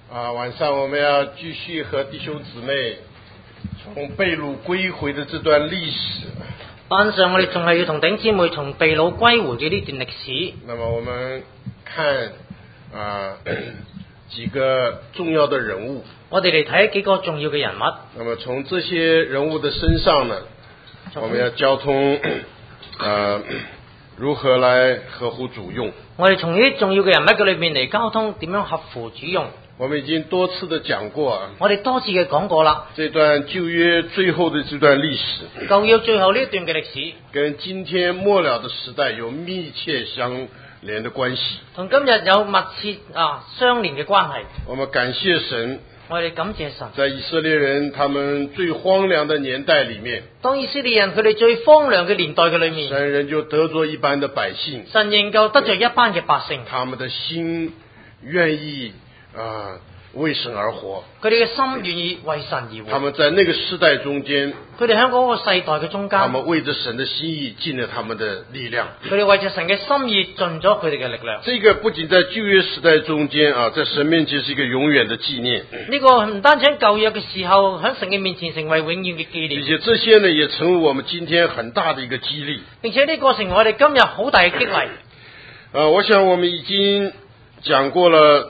晚上我们要继续和弟兄姊妹從被擄歸回的這段歷史。 晚上我哋仲係要同弟兄姊妹從被擄歸回嘅呢段歷史。 那麼我們看幾個重要的人物。 我哋嚟睇幾個重要嘅人物。 那麼從這些人物的身上呢，我們要交通如何來合乎主用。 我哋從呢啲重要嘅人物嘅裏面嚟交通點樣合乎主用。 我們已經多次的講過我哋多次嘅講過啦。 這段舊約最後的這段歷史， 舊約最後呢一段嘅歷史， 跟今天末了的時代有密切相連的關係， 同今日有密切相連嘅關係。 我們感謝神， 我哋感謝神。 在以色列人他們最荒涼的年代裏面， 當以色列人佢哋最荒涼嘅年代嘅裏面， 神仍舊得着一般的百姓， 神仍舊得着一班嘅百姓， 他們的心願意為神而活， 佢哋嘅心願意為神而活。 他們在那個世代中間， 佢哋喺嗰個世代嘅中間， 他們為着神的心意盡了他們的力量， 佢哋為着神嘅心意盡咗佢哋嘅力量。 這個不僅在舊約時代中間在神面前是一個永遠的紀念。 呢個唔單止喺舊約嘅時候喺神嘅面前成為永遠嘅紀念， 而且這些呢也成為我們今天很大的一個激勵， 並且呢個成為我哋今日好大嘅激勵。 我想我們已經講過了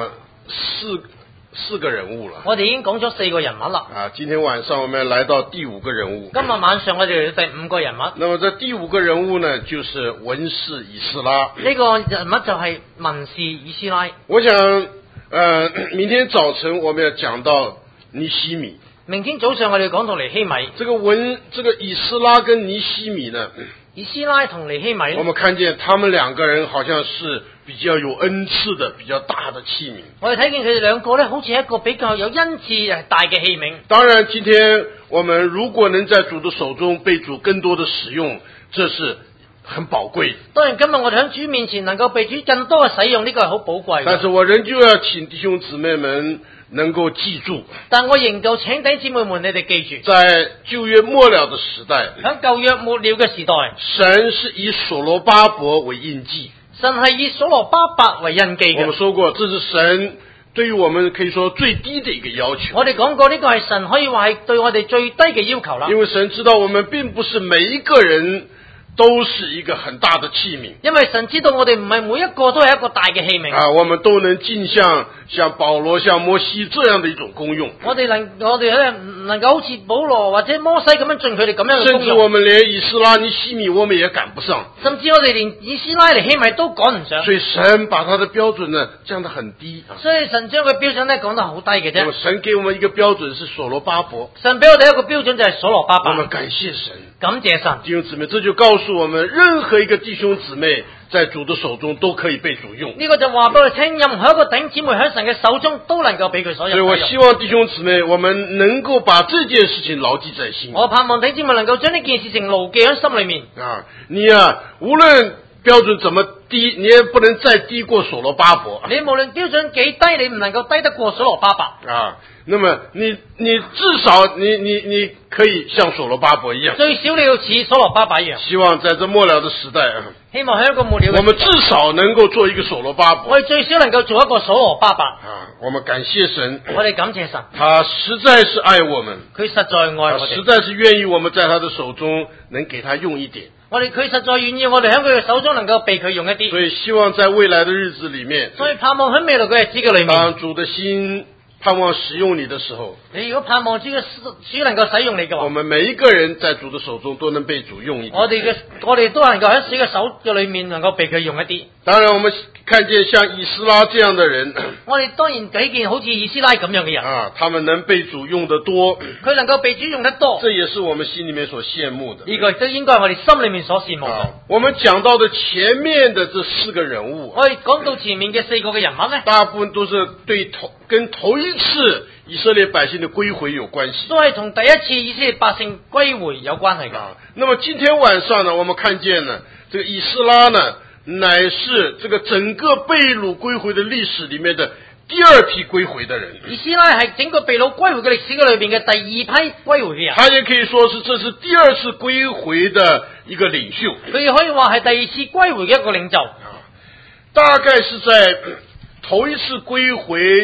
四個人物了。 我哋已經講咗4個人物啦。 今天晚上我們要來到第5個人物。 今日晚上我哋嚟到第5個人物。 那麼這第5個人物呢，就是文士以斯拉。 呢個人物就係文士以斯拉。 我想明天早晨我們要講到尼希米。 明天早上我哋講到尼希米。 這個以斯拉跟尼希米呢， 以斯拉同尼希米， 我們看見他們兩個人好像是比較有恩賜的、比較大的器皿。 我哋睇見佢哋兩個呢，好似一個比較有恩賜大嘅器皿。 當然，今天我們如果能在主的手中被主更多的使用，這是很寶貴。 當然，今日我哋喺主面前能夠被主更多嘅使用，呢個係好寶貴。 但是我仍舊要請弟兄姊妹們能夠記住， 但我仍舊請弟兄姊妹們，你哋記住， 在舊約末了的時代， 喺舊約末了嘅時代， 神是以所羅巴伯為印記。 神係以所羅巴伯為印記嘅。 我們說過，這是神對於我們可以說最低的一個要求。 我哋講過呢個係神可以話係對我哋最低嘅要求啦。 因為神知道我們並不是每一個人都是一個很大的器皿， 因為神知道我哋唔係每一個都係一個大嘅器皿。 我們都能盡像保羅、像摩西這樣的一種功用。 我哋唔能夠好似保羅或者摩西咁樣盡佢哋咁樣嘅功用。 甚至我們連以斯拉、尼希米我們也趕不上。 甚至我哋連以斯拉、尼希米都趕唔上。 所以神把他的標準呢降得很低。 所以神將佢標準呢講得好低嘅啫。 神給我們一個標準是所羅巴伯。 神俾我哋一個標準就係所羅巴伯。 我們感謝神， 感謝神。 弟兄姊妹，這就告訴我們，任何一個弟兄姊妹在主的手中都可以被主用。 呢個就話俾我哋聽，任何一個弟兄姊妹喺神嘅手中都能夠俾佢所用。 所以我希望弟兄姊妹，我們能夠把這件事情牢記在心。 我盼望弟兄姊妹能夠將呢件事情牢記喺心裏面。 你無論標準怎麼低，你也不能再低過所羅巴伯。 你無論標準幾低，你唔能夠低得過所羅巴伯。 那麼你至少你可以像所羅巴伯一樣， 最少你要似所羅巴伯一樣。 希望在這末了的時代， 希望喺一個末了嘅時代， 我們至少能夠做一個所羅巴伯。 我哋最少能夠做一個所羅巴伯。 我們感謝神， 我哋感謝神， 他實在是愛我們， 佢實在愛我哋， 實在是願意我們在他的手中能給他用一點。 佢實在願意我哋喺佢嘅手中能夠被佢用一啲。 所以希望在未來的日子裏面， 所以盼望喺未來嘅日子嘅裏面， 當主的心盼望使用你的時候， 你如果盼望主能夠使用你嘅話， 我們每一個人在主的手中都能被主用一點。 我哋都能夠喺主嘅手嘅裏面能夠被佢用一啲。 當然，我們看見像以斯拉這樣的人， 我哋當然睇見好似以斯拉咁樣嘅人， 他們能被主用得多， 佢能夠被主用得多， 這也是我們心裏面所羨慕的。 呢個亦都應該係我哋心裏面所羨慕嘅。 我們講到的前面的這4個人物， 我哋講到前面嘅4個嘅人物呢， 大部分都是跟頭一次以色列百姓的歸回有關係， 都係同第一次以色列百姓歸回有關係嘅。 那麼今天晚上呢，我們看見呢，這個以斯拉呢，乃是這個整個被擄歸回的歷史裏面的第2批歸回的人。 以斯拉係整個被擄歸回嘅歷史嘅裏邊嘅第2批歸回嘅人。 他也可以說是這是第2次歸回的一個領袖。 佢亦可以話係第2次歸回嘅一個領袖。 大概是在頭一次歸回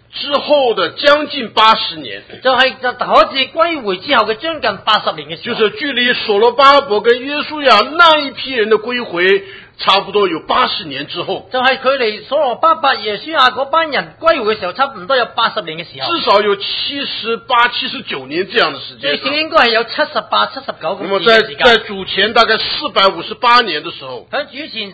之後的將近80年， 就係就可自歸回之後嘅將近80年嘅時候， 就是距離所羅巴伯跟約書亞那一批人的歸回，差不多有80年之後， 就係距離所羅巴伯耶書亞嗰班人歸回嘅時候，差唔多有80年嘅時候， 至少有78、79年這樣的時間。 最少應該係有78、79咁那麼嘅時間。 在主前大概458年的時候， 喺主前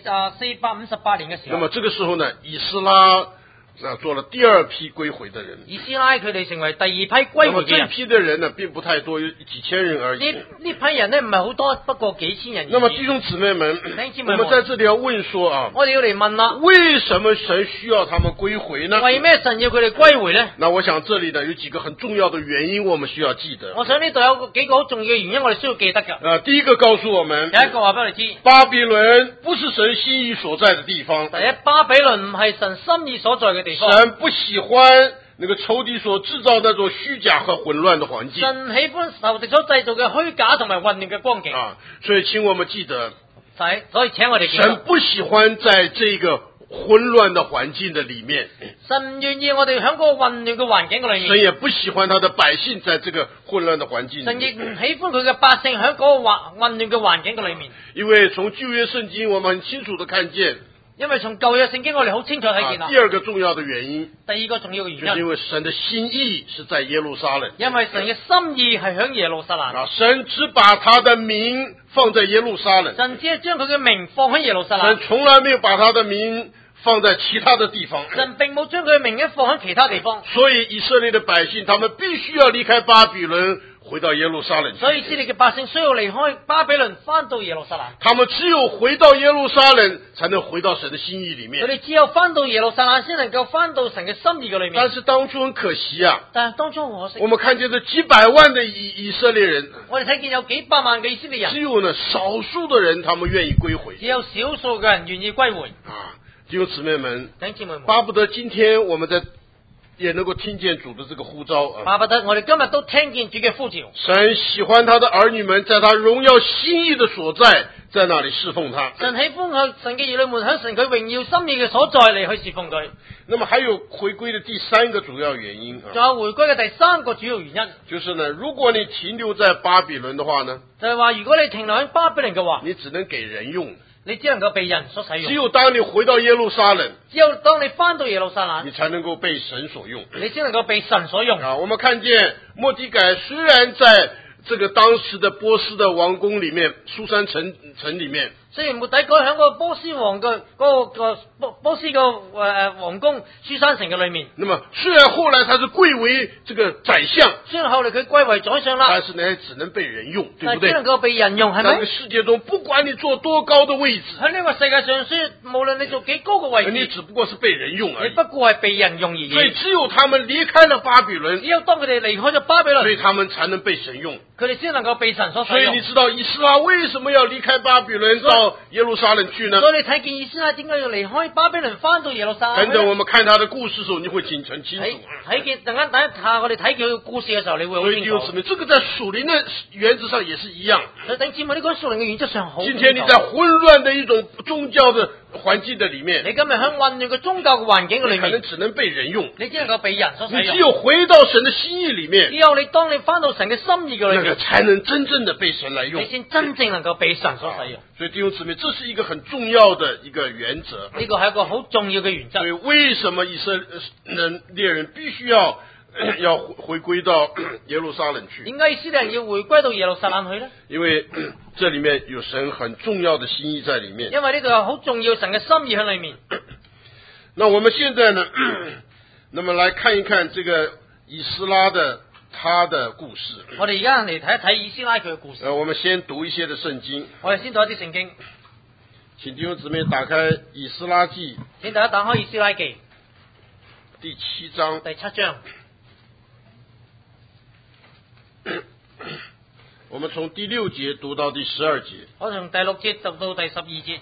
458年嘅時候， 那麼這個時候呢，以斯拉做了第二批歸回的人。 以斯拉佢哋成為第二批歸那麼回嘅人。 這批的人呢，並不太多，有幾千人而已。 呢批人呢唔係好多，不過幾千人而已。 那麼弟兄姊妹們， 姊妹們我們在這裏要問說啊， 我哋要嚟問啦， 為什麼神需要他們歸回呢？ 為咩神要佢哋歸回呢？ 那我想這裏呢有幾個很重要的原因，我們需要記得。 我想呢度有幾個好重要嘅原因，我哋需要記得㗎。 第一個告訴我們， 第一個話俾我哋知， 巴比倫不是神心意所在的地方。 第一，巴比倫唔係神心意所在嘅地方。 神不喜歡那個仇敵所製造那種虛假和混亂的環境。 神喜歡仇敵所製造嘅虛假同埋混亂嘅光景。 所以請我們記得， 所以請我哋記得， 神不喜歡在這個混亂的環境的裏面。 神唔願意我哋喺個混亂嘅環境嘅裏面。 神也不喜歡他的百姓在這個混亂的環境裏面。 神亦唔喜歡佢嘅百姓喺嗰個混亂嘅環境嘅裏面。 因為從舊約聖經我們很清楚地看見， 因為從舊約聖經我哋好清楚睇見啦。 第二個重要的原因， 第二個重要嘅原因， 就是因為神的心意是在耶路撒冷。 因為神嘅心意係響耶路撒冷。 神只把他的名放在耶路撒冷。 神只係將佢嘅名放喺耶路撒冷。 神從來沒有把他的名放在其他的地方。 神並冇將佢嘅名放喺其他地方。 所以以色列的百姓，他們必須要離開巴比倫，回到耶路撒冷。 所以以色列嘅百姓需要離開巴比倫，翻到耶路撒冷。 他們只有回到耶路撒冷，才能回到神的心意裏面。 佢哋只有翻到耶路撒冷，先能夠翻到神嘅心意嘅裏面。 但是當初很可惜啊！ 但係當初可惜， 我們看見這幾百萬的以色列人， 我哋睇見有幾百萬嘅以色列人， 只有呢少數的人，他們願意歸回。 只有少數嘅人願意歸回。 弟兄姊妹們， 弟兄姊妹們， 巴不得今天我們也能夠聽見主的這個呼召啊！ 巴不得我哋今日都聽見主嘅呼召。 神喜歡他的兒女們在他榮耀心意的所在，在那裏侍奉他。 神喜歡佢神嘅兒女們喺神佢榮耀心意嘅所在嚟去侍奉佢。 那麼還有回歸的第三個主要原因啊， 仲有回歸嘅第三個主要原因， 就是呢，如果你停留在巴比倫的話呢， 就係話如果你停留喺巴比倫嘅話， 你只能給人用。 你只能夠被人所使用。 只有當你回到耶路撒冷， 只有當你翻到耶路撒冷， 你才能夠被神所用。 你先能夠被神所用。 我們看見末底改雖然在這個當時的波斯的王宮裏面，書珊城裏面， 雖然末底改喺個波斯王嘅波斯嘅王宮書珊城嘅裏面， 那麼雖然後來他是貴為這個宰相， 雖然後來佢歸為宰相啦， 但是呢只能被人用，對不對？ 只能夠被人用，係咪？ 在這個世界中，不管你坐多高的位置， 喺呢個世界上，雖然無論你做幾高嘅位置， 你只不過是被人用而已。 你不過係被人用而已。 所以只有他們離開了巴比倫， 只有當佢哋離開咗巴比倫， 所以他們才能被神用。 佢哋先能夠被神所使用。 所以你知道以斯拉為什麼要離開巴比倫到耶路撒冷去呢？ 所以你睇見以斯拉點解要離開巴比倫翻到耶路撒冷？ 等等，我們看他的故事的時候，你會很清楚。 睇見等一下，我哋睇佢嘅故事嘅時候，你會好清楚。 所以這個在屬靈的原則上也是一樣。 所以等節目呢個屬靈嘅原則上好。 今天你在混亂的一種宗教的環境的裏面， 你今日喺混亂嘅宗教嘅環境嘅裏面， 可能只能被人用。 你只能夠被人所使用。 你只有回到神的心意裏面， 只有你當你翻到神嘅心意嘅裏面， 那個才能真正的被神來用。 你先真正能夠被神所使用。 所以弟兄姊妹，這是一個很重要的一個原則。 呢個係一個好重要嘅原則。 所以為什麼以色列人必須要回歸到耶路撒冷去？ 點解以色列人要回歸到耶路撒冷去呢？ 因為這裏面有神很重要的心意在裏面。 因為呢度有好重要神嘅心意喺裏面。 那我們現在呢，那麼來看一看這個以斯拉的他的故事。 我哋而家嚟睇一睇以斯拉佢嘅故事。 我們先讀一些的聖經。 我哋先讀一啲聖經。 請弟兄姊妹打開以斯拉記。 請大家打開以斯拉記第7章。 第7章。 我們從第6節讀到第12節。 我從第6節讀到第12節。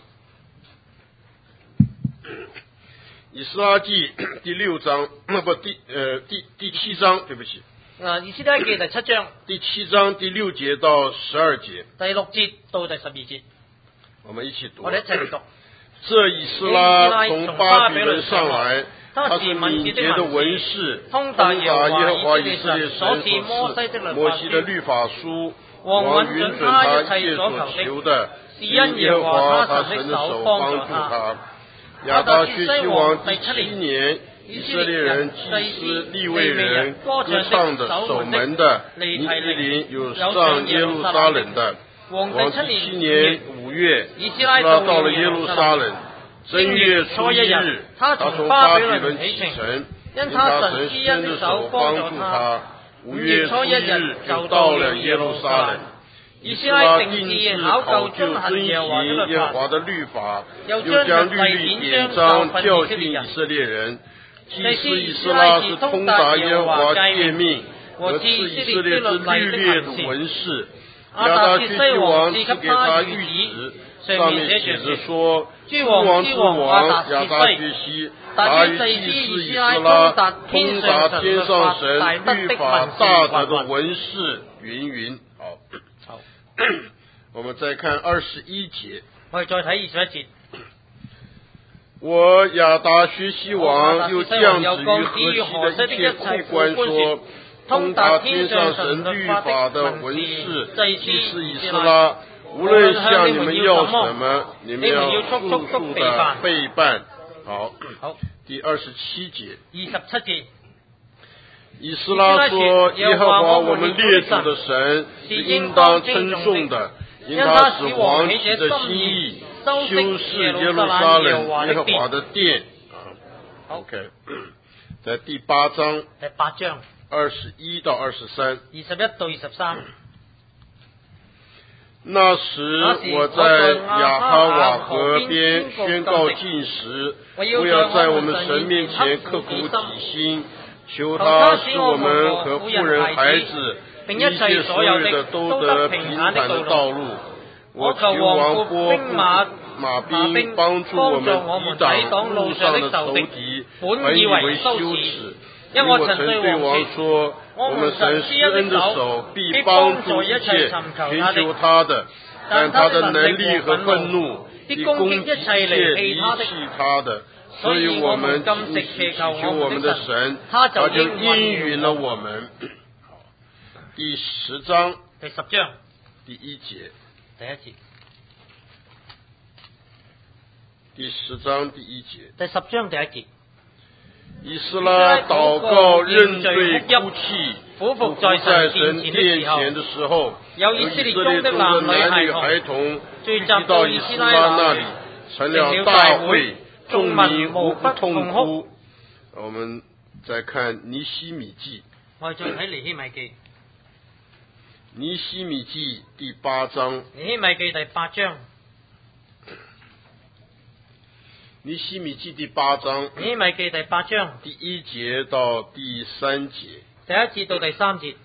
以斯拉記第6章，第7章，對不起。 以斯拉記第7章。 第7章第6節到12節。 第6節到第12節。 我們一起讀。 我哋一齊讀。 這以斯拉從巴比倫上來， 他是敏捷的文士，通达耶和华以色列神所赐摩西的律法书，王允准他一切所求的，因耶和华他神的手帮助他。亚达薛西王第7年，以色列人、祭司、利未人、歌唱的、守门的、尼希林有上耶路撒冷的。王第7年5月，以斯拉到了耶路撒冷，正月初1日，他从巴比伦启程，因他神施恩的手帮助他。5月初1日就到了耶路撒冷。以斯拉定志考究遵行耶和华的律法，又将律例典章教训以色列人。祭司以斯拉是通达耶和华诫命和赐以色列之律例的文士。亚达薛西王赐给他谕旨，上面写着说：诸王之王亚达薛西，他与祭司以斯拉通达天上神律法大德的文士，云云。好，我们再看21节。 我哋再睇21節。 我亚达薛西王又降旨于河西的一切库官说：通达天上神律法的文士祭司以斯拉，无论向你们要什么，你们要速速的备办。好，第27节。 27節。 以斯拉说：耶和华我们列祖的神是应当称颂的，因他使王起的心意，修饰耶路撒冷耶和华的殿。OK， 在第8章21到23。 21到23。 那时我在亚哈瓦河边宣告禁食，不要在我们神面前刻苦己心，求他使我们和妇人孩子一切所有的都得平坦的道路。我求王国马兵帮助我们抵挡路上的仇敌，本以为羞耻，因我曾对王说：我们神施恩的手必帮助一切寻求他的，但他的能力和愤怒必攻击一切离弃他的。所以我们祈求我们的神，他就应允了我们。第10章第1节。第10章第1节。 第10章第1節。 以斯拉禱告認罪哭泣，俯伏在神殿前的時候，有以色列中的男女孩童聚集到以斯拉那裡，成了大會，眾民無不痛哭。我們再看尼希米記。 我哋再睇尼希米記。 尼希米記第8章。 尼希米記第8章。 尼希米記第8章。 尼希米記第8章。 第1節到第3節。 第1節到第3節。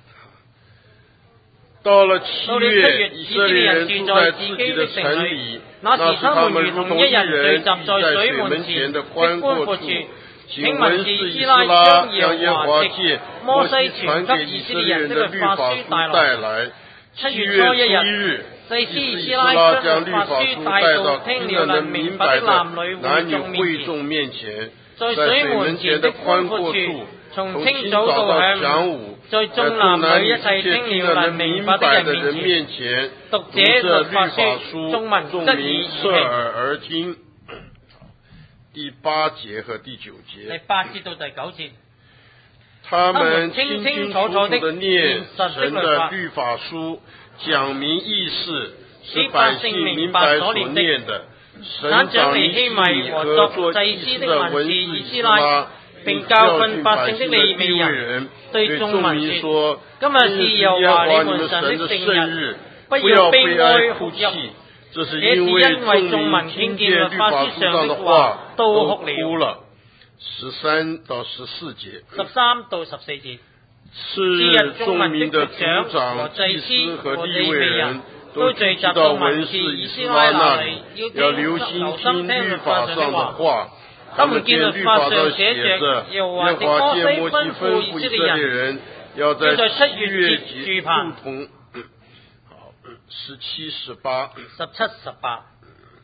到了7月，以色列人住在自己的城裡，那時他們如同一人聚集在水門前的寬闊處。請文士以斯拉將耶和華藉摩西傳給以色列人的律法書帶來。7月初1日，祭司以斯拉將律法書帶到聽了能明白的男女會眾面前，在水門前的寬闊處，從清早到晌午，在眾男女一切聽了能明白的人面前，讀這律法書，眾民側耳而聽。第8節和第9節。第8節到第9節。他們清清楚楚地念神的律法書，講明意思，使百姓明白所念的。省長尼希米和作祭司的文士以斯拉，並教訓百姓的利未人，對眾民說：今日是耶和華你們神的聖日，不要悲哀哭泣。這是因為眾民聽見律法書上的話，都哭了。13到14節。13到14節。次日，眾民的族長、祭司和利未人都聚集到文士以斯拉那裡，要留心聽律法上的話。他們見律法上寫着耶和華借摩西吩咐以色列人，要在7月節住棚。17、18。17、18。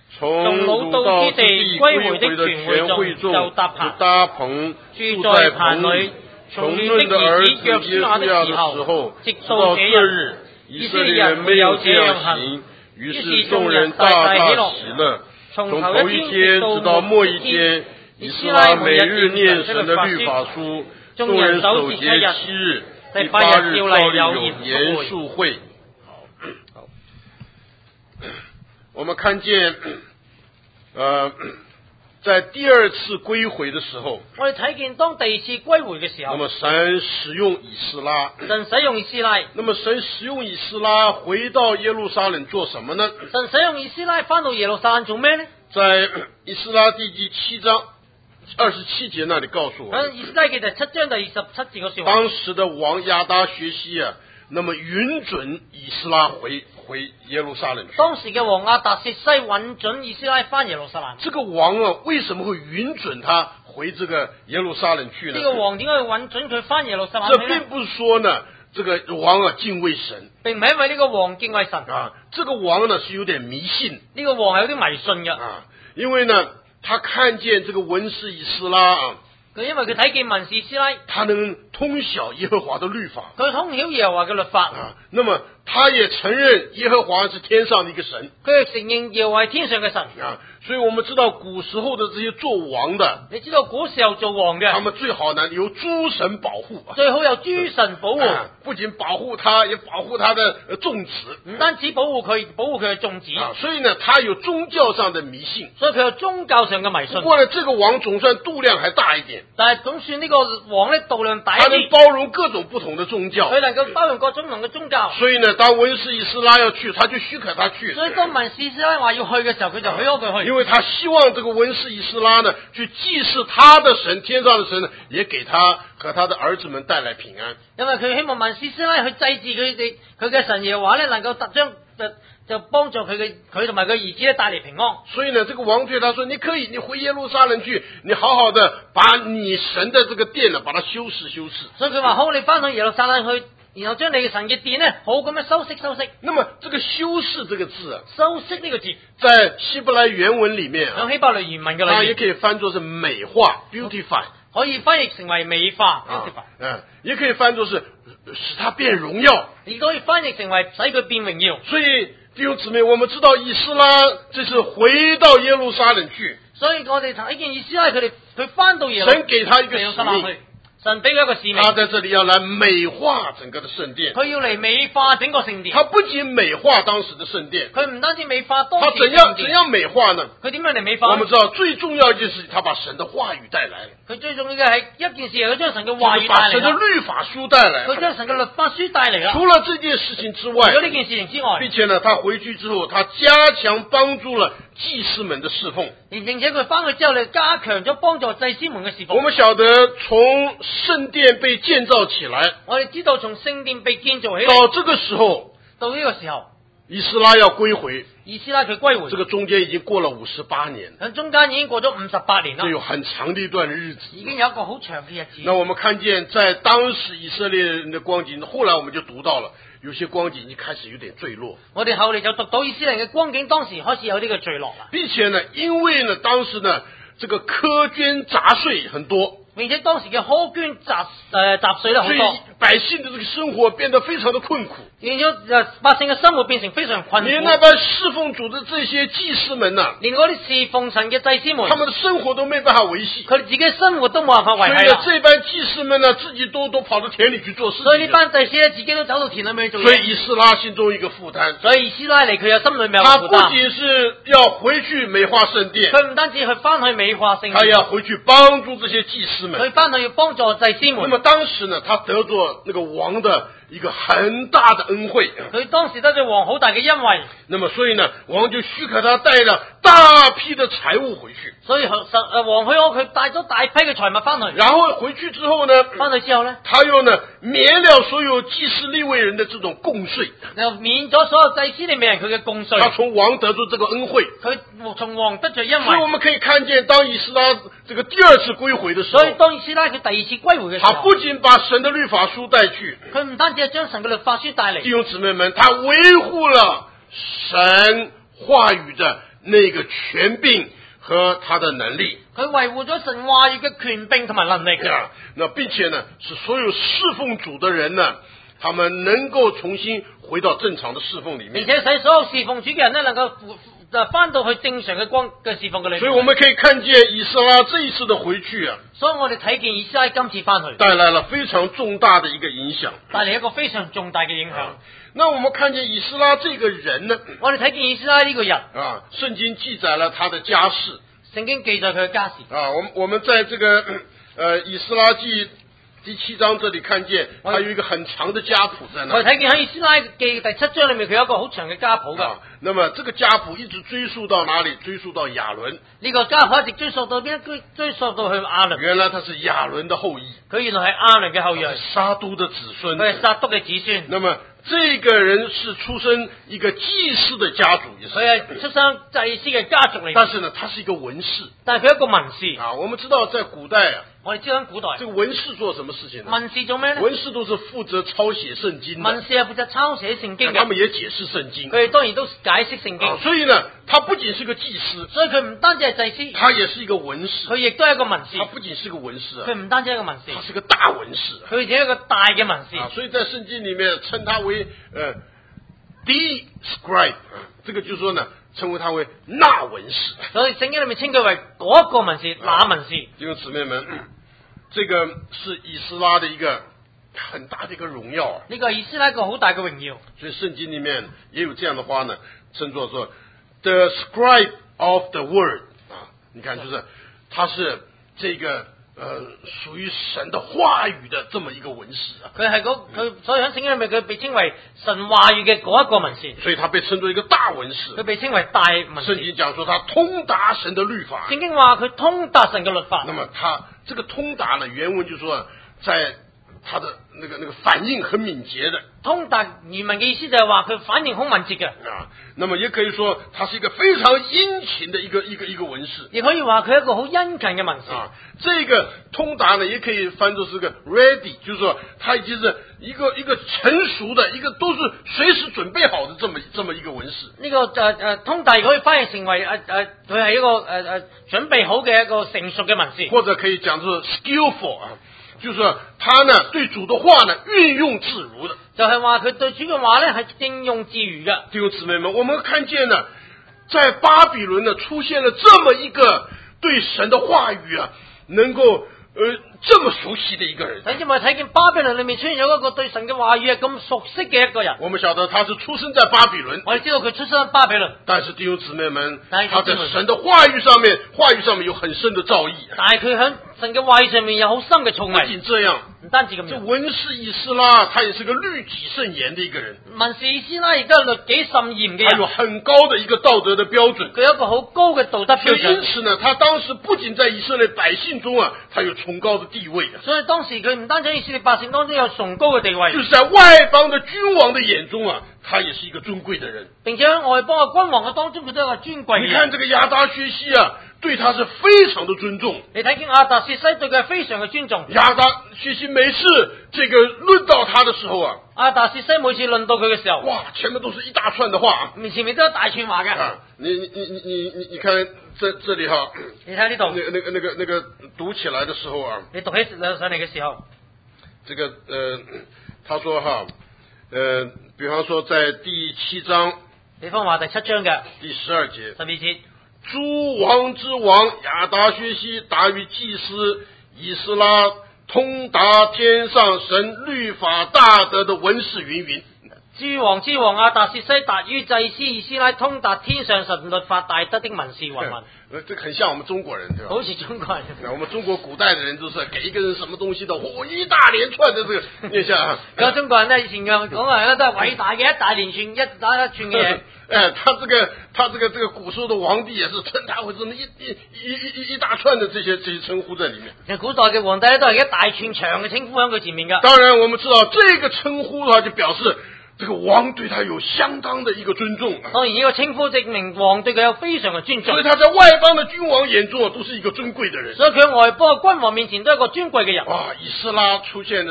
從擄到之地歸回的全會眾就搭棚，住在棚裏。從嫩的兒子約書亞的時候，直到這日，以色列人沒有這樣行。於是眾人大大喜樂。從頭一天直到末一天，以斯拉每日念神的律法書，眾人守節7日，第8日照例有嚴肅會。我們看見，在第二次歸回的時候， 我哋睇見當第二次歸回嘅時候， 那麼神使用以斯拉， 神使用以斯拉， 那麼神使用以斯拉回到耶路撒冷做什麼呢？ 神使用以斯拉翻到耶路撒冷做咩呢？ 在以斯拉記第7章27節那裡告訴我們， 以斯拉記第7章第27節嗰時候， 當時的王亞達薛西啊，那麼允准以斯拉回耶路撒冷去。 當時嘅王亞達薛西允准以斯拉翻耶路撒冷。 這個王啊，為什麼會允准他回這個耶路撒冷去呢？ 呢個王點解會允准佢翻耶路撒冷去呢？這並不是說呢，這個王啊敬畏神， 並唔係因為呢個王敬畏神啊。這個王呢是有點迷信， 呢個王係有啲迷信嘅啊，因為呢他看見這個文士以斯拉啊。 因為佢睇見文士以斯拉， 他能通曉耶和華的律法， 佢通曉耶和華嘅律法啊。那麼他也承認耶和華是天上的一個神， 佢亦承認耶和華係天上嘅神啊。所以我們知道古時候的這些做王的， 你知道古時候做王嘅， 他們最好呢由諸神保護， 最好有諸神保護， 不僅保護他，也保護他的眾子， 唔單止保護佢，保護佢嘅眾子。 所以呢，他有宗教上的迷信， 所以佢有宗教上嘅迷信。 不過呢，這個王總算度量還大一點， 但係總算呢個王呢度量大一啲， 他能包容各種不同的宗教， 佢能夠包容各種唔同嘅宗教。 所以呢，當文士以斯拉要去，他就許可他去。 所以當文士以斯拉話要去嘅時候，佢就許可佢去， 因為他希望這個文士以斯拉呢，去祭祀他的神，天上的神呢，也給他和他的兒子們帶來平安。 因為佢希望文士以斯拉去祭祀佢嘅神耶和華呢，能夠就幫助佢同埋佢兒子咧帶嚟平安。 所以呢，這個王對他說：你可以，你回耶路撒冷去，你好好的把你神的這個殿呢，把它修飾修飾。 所以佢話好，你翻去耶路撒冷去，然後將你嘅神嘅殿呢，好咁樣修飾。 那麼這個修飾這個字啊， 修飾呢個字， 在希伯來原文裏面喺希伯來原文嘅裏面， 也可以翻作是美化 （beautify）， 可以翻譯成為美化 （beautify）， 也可以翻作是使它變榮耀， 亦都可以翻譯成為使佢變榮耀。 所以弟兄姊妹，我們知道以斯拉這是回到耶路撒冷去， 所以我哋睇見以斯拉佢翻到耶路撒冷， 神給他一個使命。 神俾佢一個使命， 他在這裏要來美化整個的聖殿。 佢要嚟美化整個聖殿。 他不僅美化當時的聖殿， 佢唔單止美化當時的聖殿。他怎樣美化呢？ 佢點樣嚟美化？ 我們知道最重要一件事，他把神的話語帶來了。 佢最重要嘅係一件事，佢將神嘅話語帶嚟， 把神的律法書帶來。 佢將神嘅律法書帶嚟啦。 除了這件事情之外， 除咗呢件事情之外， 並且呢，他回去之後，他加強幫助了祭司們的侍奉。 並且佢翻去之後，你加強咗幫助祭司們嘅侍奉。 我們曉得從聖殿被建造起來， 我哋知道從聖殿被建造起來到這個時候，以斯拉要歸回。 以斯拉佢歸回， 這個中間已經過了58年， 喺中間已經過咗58年啦， 這有很長的一段日子， 已經有一個好長嘅日子。 那我們看見在當時以色列人的光景，後來我們就讀到了，有些光景已經開始有點墜落。 我哋後嚟就讀到以色列人嘅光景，當時開始有呢個墜落啦， 並且呢，因為呢當時呢這個苛捐雜稅很多。 並且當時嘅苛捐雜稅咧好多， 所以百姓的這個生活變得非常的困苦， 變咗百姓嘅生活變成非常困苦。 連那班侍奉主的這些祭司們啊， 連嗰啲侍奉神嘅祭司們， 他們的生活都沒辦法維繫， 佢哋自己嘅生活都冇辦法維繫。 所以呢，這班祭司們呢，自己都跑到田裏去做事情。 所以呢班祭司咧，自己都走到田裏面去做嘢。 所以以斯拉心中一個負擔， 所以以斯拉嚟佢有心裏面有負擔。 他不僅是要回去美化聖殿， 佢唔單止去翻去美化聖殿， 他要回去幫助這些祭司們， 佢翻去要幫助祭司們。 那麼當時呢，他得着那個王的一個很大的恩惠， 佢當時得咗王好大嘅恩惠。 那麼所以呢，王就許可他帶了大批的財物回去。 所以王許可佢帶咗大批嘅財物翻去。 然後回去之後呢， 翻去之後呢， 他又呢免了所有祭司利未人的這種供稅， 又免咗所有祭司利未人佢嘅供稅。 他從王得咗這個恩惠， 佢從王得咗恩惠。 所以我們可以看見，當以斯拉這個第二次歸回的時候， 所以當以斯拉佢第二次歸回嘅時候， 他不僅把神的律法書帶去， 佢唔單止係將神嘅律法書帶嚟， 弟兄姊妹們，他維護了神話語的那个权柄和他的能力。 佢維護咗神話語嘅權柄同埋能力。 那並且呢，使所有侍奉主的人呢，他們能夠重新回到正常的侍奉裏面。 並且使所有侍奉主嘅人呢，能夠翻到去正常嘅光嘅侍奉嘅裏面。 所以我們可以看見以斯拉這一次的回去啊， 所以我哋睇見以斯拉今次翻去， 帶來了非常重大的一個影響， 帶嚟一個非常重大嘅影響。 那我們看見以斯拉這個人呢， 我哋睇見以斯拉呢個人啊，聖經記載了他的家世。 聖經記載佢嘅家事。 啊，我們在這個以斯拉記第7章這裡看見，他有一個很長的家譜在那。 我哋睇見喺以斯拉記第7章裏面，佢有一個好長嘅家譜㗎。 那麼這個家譜一直追溯到哪裡？追溯到亞倫。 呢個家譜一直追溯到邊？追溯到去亞倫。 原來他是亞倫的後裔。 佢原來係亞倫嘅後裔。 撒督的子孫。 佢係撒督嘅子孫。 那麼這個人是出身一個祭司的家族，也是。 佢係出生祭司嘅家族嚟。 但是呢，他是一個文士。 但係佢一個文士。 啊，我們知道在古代啊。 我哋知道喺古代， 這個文士做什麼事情呢？ 文士做咩呢？ 文士都是負責抄寫聖經的。 文士係負責抄寫聖經嘅。 他們也解釋聖經。 佢哋當然都解釋聖經。 所以呢，他不僅是個祭司， 所以佢唔單止係祭司， 他也是一個文士。 佢亦都係一個文士。 他不僅是個文士， 佢唔單止係一個文士， 他是個大文士。 佢係一個大嘅文士。 所以在聖經裡面稱他為the scribe，這個就是說呢，稱為他為那文士。 所以聖經裡面稱佢為嗰個文士，那文士。 弟兄姊妹們，這個是以斯拉的一個很大的一個榮耀啊！ 呢個以斯拉一個好大嘅榮耀。 所以聖經裡面也有這樣的話呢，稱作說 the scribe of the word 啊，你看就是他是這個屬於神的話語的這麼一個文士啊。 佢係佢所以喺聖經裡面佢被稱為神話語嘅嗰一個文士。 所以他被稱作一個大文士。 佢被稱為大文士。 聖經講說他通達神的律法。 聖經話佢通達神嘅律法。 那麼他這個通達呢，原文就是說在他的那個反應很敏捷的。 通達原文嘅意思就係話佢反應好敏捷嘅。 啊，那麼也可以說他是一個非常殷勤的一個文士。 亦可以話佢係一個好殷勤嘅文士。 啊，這個通達呢，也可以翻作是個 ready，就是說他已經是一個成熟的一個都是隨時準備好的這麼一個文士。 呢個通達可以翻譯成為佢係一個準備好嘅一個成熟嘅文士， 或者可以講做 skillful 啊。就是說他呢對主的話呢運用自如的， 就係話佢對主嘅話呢係應用自如嘅。 弟兄姊妹們，我們看見呢，在巴比倫呢出現了這麼一個對神的話語啊，能夠這麼熟悉的一個人。 等陣我睇見巴比倫裏面出現咗一個對神嘅話語係咁熟悉嘅一個人。 我們曉得他是出生在巴比倫， 我哋知道佢出生喺巴比倫。 但是弟兄姊妹們，他在神的話語上面有很深的造詣。 但係佢喺神嘅話語上面有好深嘅造詣。 不僅這樣， 唔單止咁樣， 這文士以斯拉，他也是個律己甚嚴的一個人。 文士以斯拉亦都係律己甚嚴嘅人， 他有很高的一個道德的標準。 佢有一個好高嘅道德標準。 因此呢，他當時不僅在以色列百姓中啊，他有崇高的地位。 所以當時佢唔單止以色列百姓當中有崇高嘅地位， 就是在外邦的君王的眼中啊，他也是一個尊貴的人。 並且喺外邦嘅君王嘅當中，佢都係一個尊貴嘅人。 你看這個亞達薛西啊，對他是非常的尊重。 你睇見亞達薛西對佢係非常嘅尊重。 亞達薛西每次這個論到他的時候啊， 亞達薛西每次論到佢嘅時候， 哇，前面都是一大串的話啊， 前面都有一大串話嘅。 啊，你看這裏哈， 你睇呢度， 那個讀起來的時候啊， 你讀起上嚟嘅時候， 這個他說哈，比方說在第7章， 比方話第7章嘅第12節 12節， 諸王之王亞達薛西達於祭司以斯拉，通達天上神律法大德的文士云云。 諸王之王亞達薛西達於祭司以斯拉，通達天上神律法大德的文士云云。 這個很像我們中國人，對吧？ 好似中國人。 我們中國古代的人都是給一個人什麼東西的，一大連串的這個念下。 咁中國人呢，以前嘅講話咧都係偉大嘅一大連串一串嘅嘢。 他這個古時候的皇帝也是稱他為這麼一大串的這些稱呼在裏面。 其實古代嘅皇帝咧都係一大串長嘅稱呼喺佢前面噶。 當然，我們知道這個稱呼的話，就表示這個王對他有相當的一個尊重。 當然，呢個稱呼證明王對佢有非常嘅尊重。 所以他在外邦的君王眼中都是一個尊貴的人。 所以佢喺外邦嘅君王面前都係一個尊貴嘅人。 哇，以斯拉出現的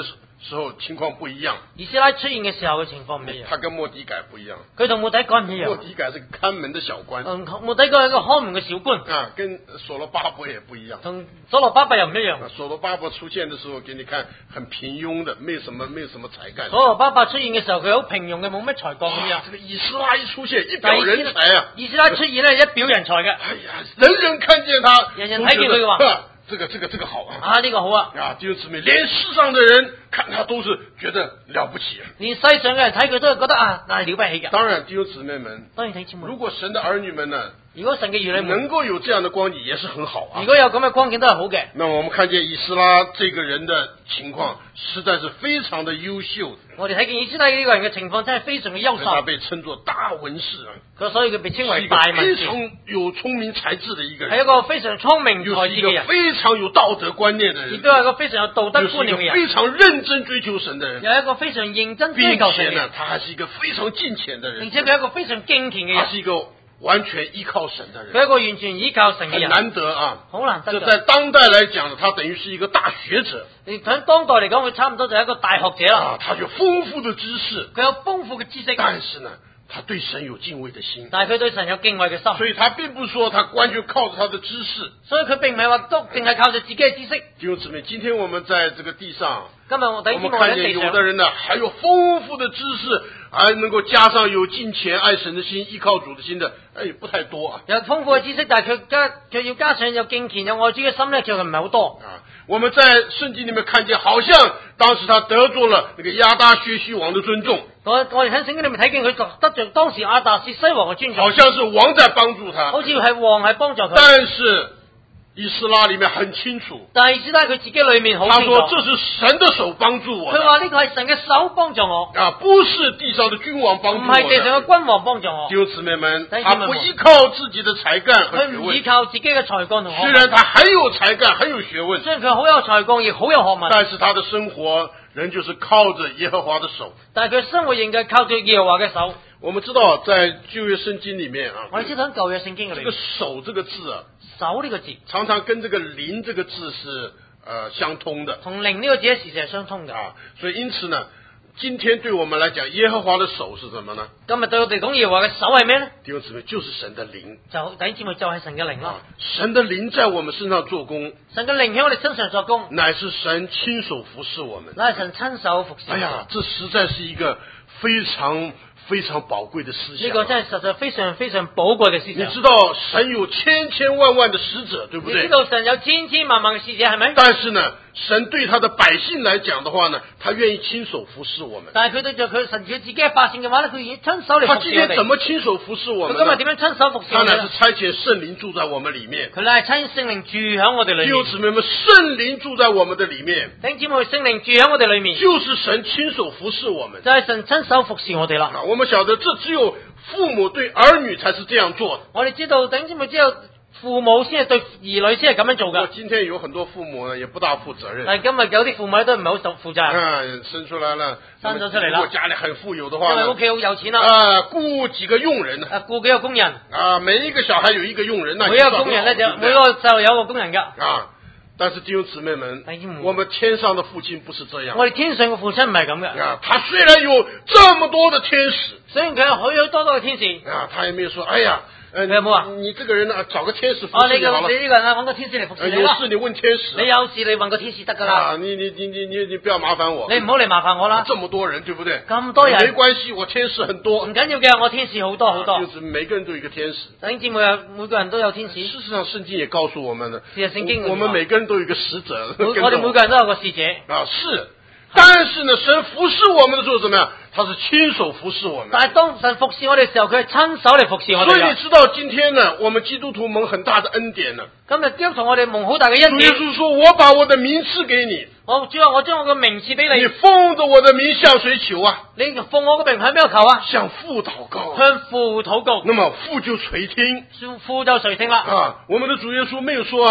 时候情況不一樣。 以斯拉出現嘅時候嘅情況唔一樣。 他跟末底改不一樣。 佢同末底改唔一樣。 末底改是個看門的小官。 末底改係一個看門嘅小官。 啊，跟所羅巴伯也不一樣。 同所羅巴伯又唔一樣。 所羅巴伯出現的時候，給你看很平庸的，沒有什麼才幹。 所羅巴伯出現嘅時候，佢好平庸嘅，冇咩才幹咁樣。 這個以斯拉一出現，一表人才啊！ 以斯拉出現咧，一表人才嘅。 哎呀，人人看見他， 人人睇見佢嘅話， 這個好啊！ 啊，呢個好啊！ 啊，弟兄姊妹，連世上的人看他都是覺得了不起。 連世上嘅人睇佢都係覺得啊，那係了不起嘅。 當然，弟兄姊妹們， 當然弟兄姊妹， 如果神的兒女們呢？ 如果神嘅兒女能夠有這樣的光景，也是很好啊。 如果有咁嘅光景都係好嘅。 那我們看見以斯拉這個人的情況，實在是非常的優秀。 我哋睇見以斯拉呢個人嘅情況真係非常嘅優秀。 他被稱作大文士啊。 所以佢被稱為大文士。 非常有聰明才智的一個人。 係一個非常聰明才智嘅人。 非常有道德觀念的人。 亦都係一個非常有道德觀念嘅人。 非常認真追求神的人。 有一個非常認真追求神嘅人。 並且呢，他還是一個非常敬虔的人。 並且佢係一個非常敬虔嘅人。 他是一個完全依靠神的人， 佢係一個完全依靠神嘅人， 很難得啊！ 好難得。 這在當代來講，他等於是一個大學者。 你喺當代嚟講，佢差唔多就係一個大學者啦。 啊，他有豐富的知識， 佢有豐富嘅知識， 但是呢，他對神有敬畏的心。 但係佢對神有敬畏嘅心， 所以他並不是說他完全靠着他的知識， 所以佢並唔係話都淨係靠着自己嘅知識。 弟兄姊妹，今天我們在這個地上， 今日我們看見有的人呢，還有豐富的知識，還能夠加上有敬虔愛神的心、依靠主的心的，哎，不太多啊。 有豐富嘅知識，但係佢要加上有敬虔、有愛主嘅心咧，其實唔係好多。 啊，我們在聖經裏面看見，好像當時他得罪了那個亞達薛西王的尊重。我哋喺聖經裏面睇見佢得着當時亞達薛西王嘅尊重， 好像是王在幫助他， 好似係王係幫助佢。 但是以斯拉裏面很清楚， 但係以斯拉佢自己裏面好清楚， 他說這是神的手幫助我。 佢話呢個係神嘅手幫助我， 啊，不是地上的君王幫助我， 唔係地上嘅君王幫助我。 弟兄姊妹們，他不依靠自己的才幹和學問， 佢唔依靠自己嘅才幹同學問。 雖然他很有才幹，很有學問， 雖然佢好有才幹，亦好有學問， 但是他的生活仍舊是靠着耶和華的手。 但係佢生活仍舊靠住耶和華嘅手。 我們知道在舊約聖經裏面啊， 我哋知道喺舊約聖經嘅裏面， 這個手這個字啊， 手呢個字常常跟這個靈這個字是相通的， 同靈呢個字一時係相通嘅啊，所以因此呢，今天對我們來講，耶和華的手是什麼呢？ 今日對我哋講耶和華嘅手係咩呢？ 弟兄姊妹，就是神的靈， 就弟兄姊妹就係神嘅靈咯。 神的靈在我們身上做工， 神嘅靈喺我哋身上做工， 乃是神親手服侍我們， 乃係神親手服侍。 哎呀，這實在是一個非常非常寶貴的思想， 呢個真係實在非常非常寶貴嘅思想。 你知道神有千千萬萬的使者，對不對？ 你知道神有千千萬萬嘅使者，係咪？ 但是呢，神對他的百姓來講的話呢，他願意親手服侍我們。 但係佢對住佢神佢自己嘅百姓嘅話呢，佢願意親手嚟服侍我哋。 他今天怎麼親手服侍我們呢？ 佢今日點樣親手服侍我哋？ 他乃是差遣聖靈住在我們裡面。 佢乃係差遣聖靈住喺我哋裡面。 弟兄姊妹們，聖靈住在我們的裡面。 弟兄姊妹，聖靈住喺我哋裡面， 就是神親手服侍我們。 就係神親手服侍我哋啦。 我們曉得，這只有父母對兒女才是這樣做的。 我哋知道，弟兄姊妹只有父母先係對兒女先係咁樣做㗎。 今天有很多父母呢，也不大負責任。 但係今日有啲父母都唔係好負責任。生出來了， 生咗出嚟啦。 如果家裡很富有的話， 因為屋企好有錢啦。 雇幾個傭人呢？ 雇幾個工人。 每一個小孩有一個傭人，那每一個工人咧就每個細路有個工人㗎。 但是弟兄姊妹們，我們天上的父親不是這樣。 我哋天上嘅父親唔係咁嘅。 他雖然有這麼多的天使， 雖然佢有許多嘅天使， 他也沒有說，哎呀。 你有冇啊？ 你這個人呢，找個天使服侍你好了。 你呢個人揾個天使嚟服侍你啦。 有事你問天使。 你有事你問個天使得㗎啦。 你不要麻煩我。 你唔好嚟麻煩我啦。 這麼多人，對不對？ 咁多人。 沒關係，我天使很多。 唔緊要嘅，我天使好多好多。 就是每個人都有一個天使。 弟兄姊妹啊，每個人都有天使。 事實上，聖經也告訴我們了。 是啊，聖經我們每個人都有一個使者。 我哋每個人都有個使者。 是。但是呢，神服侍我們的時候怎麼樣？他是親手服侍我們。 但係當神服侍我哋嘅時候，佢係親手嚟服侍我哋。 所以你知道今天呢，我們基督徒蒙很大的恩典呢。 今日基督徒我哋蒙好大嘅恩典。 主耶穌說：我把我的名賜給你。 主啊，我將我嘅名賜俾你。 你奉着我的名向誰求啊？ 你奉我嘅名向邊個求啊？ 向父禱告。 向父禱告。 那麼父就垂聽。 父就垂聽啦。 我們的主耶穌沒有說啊。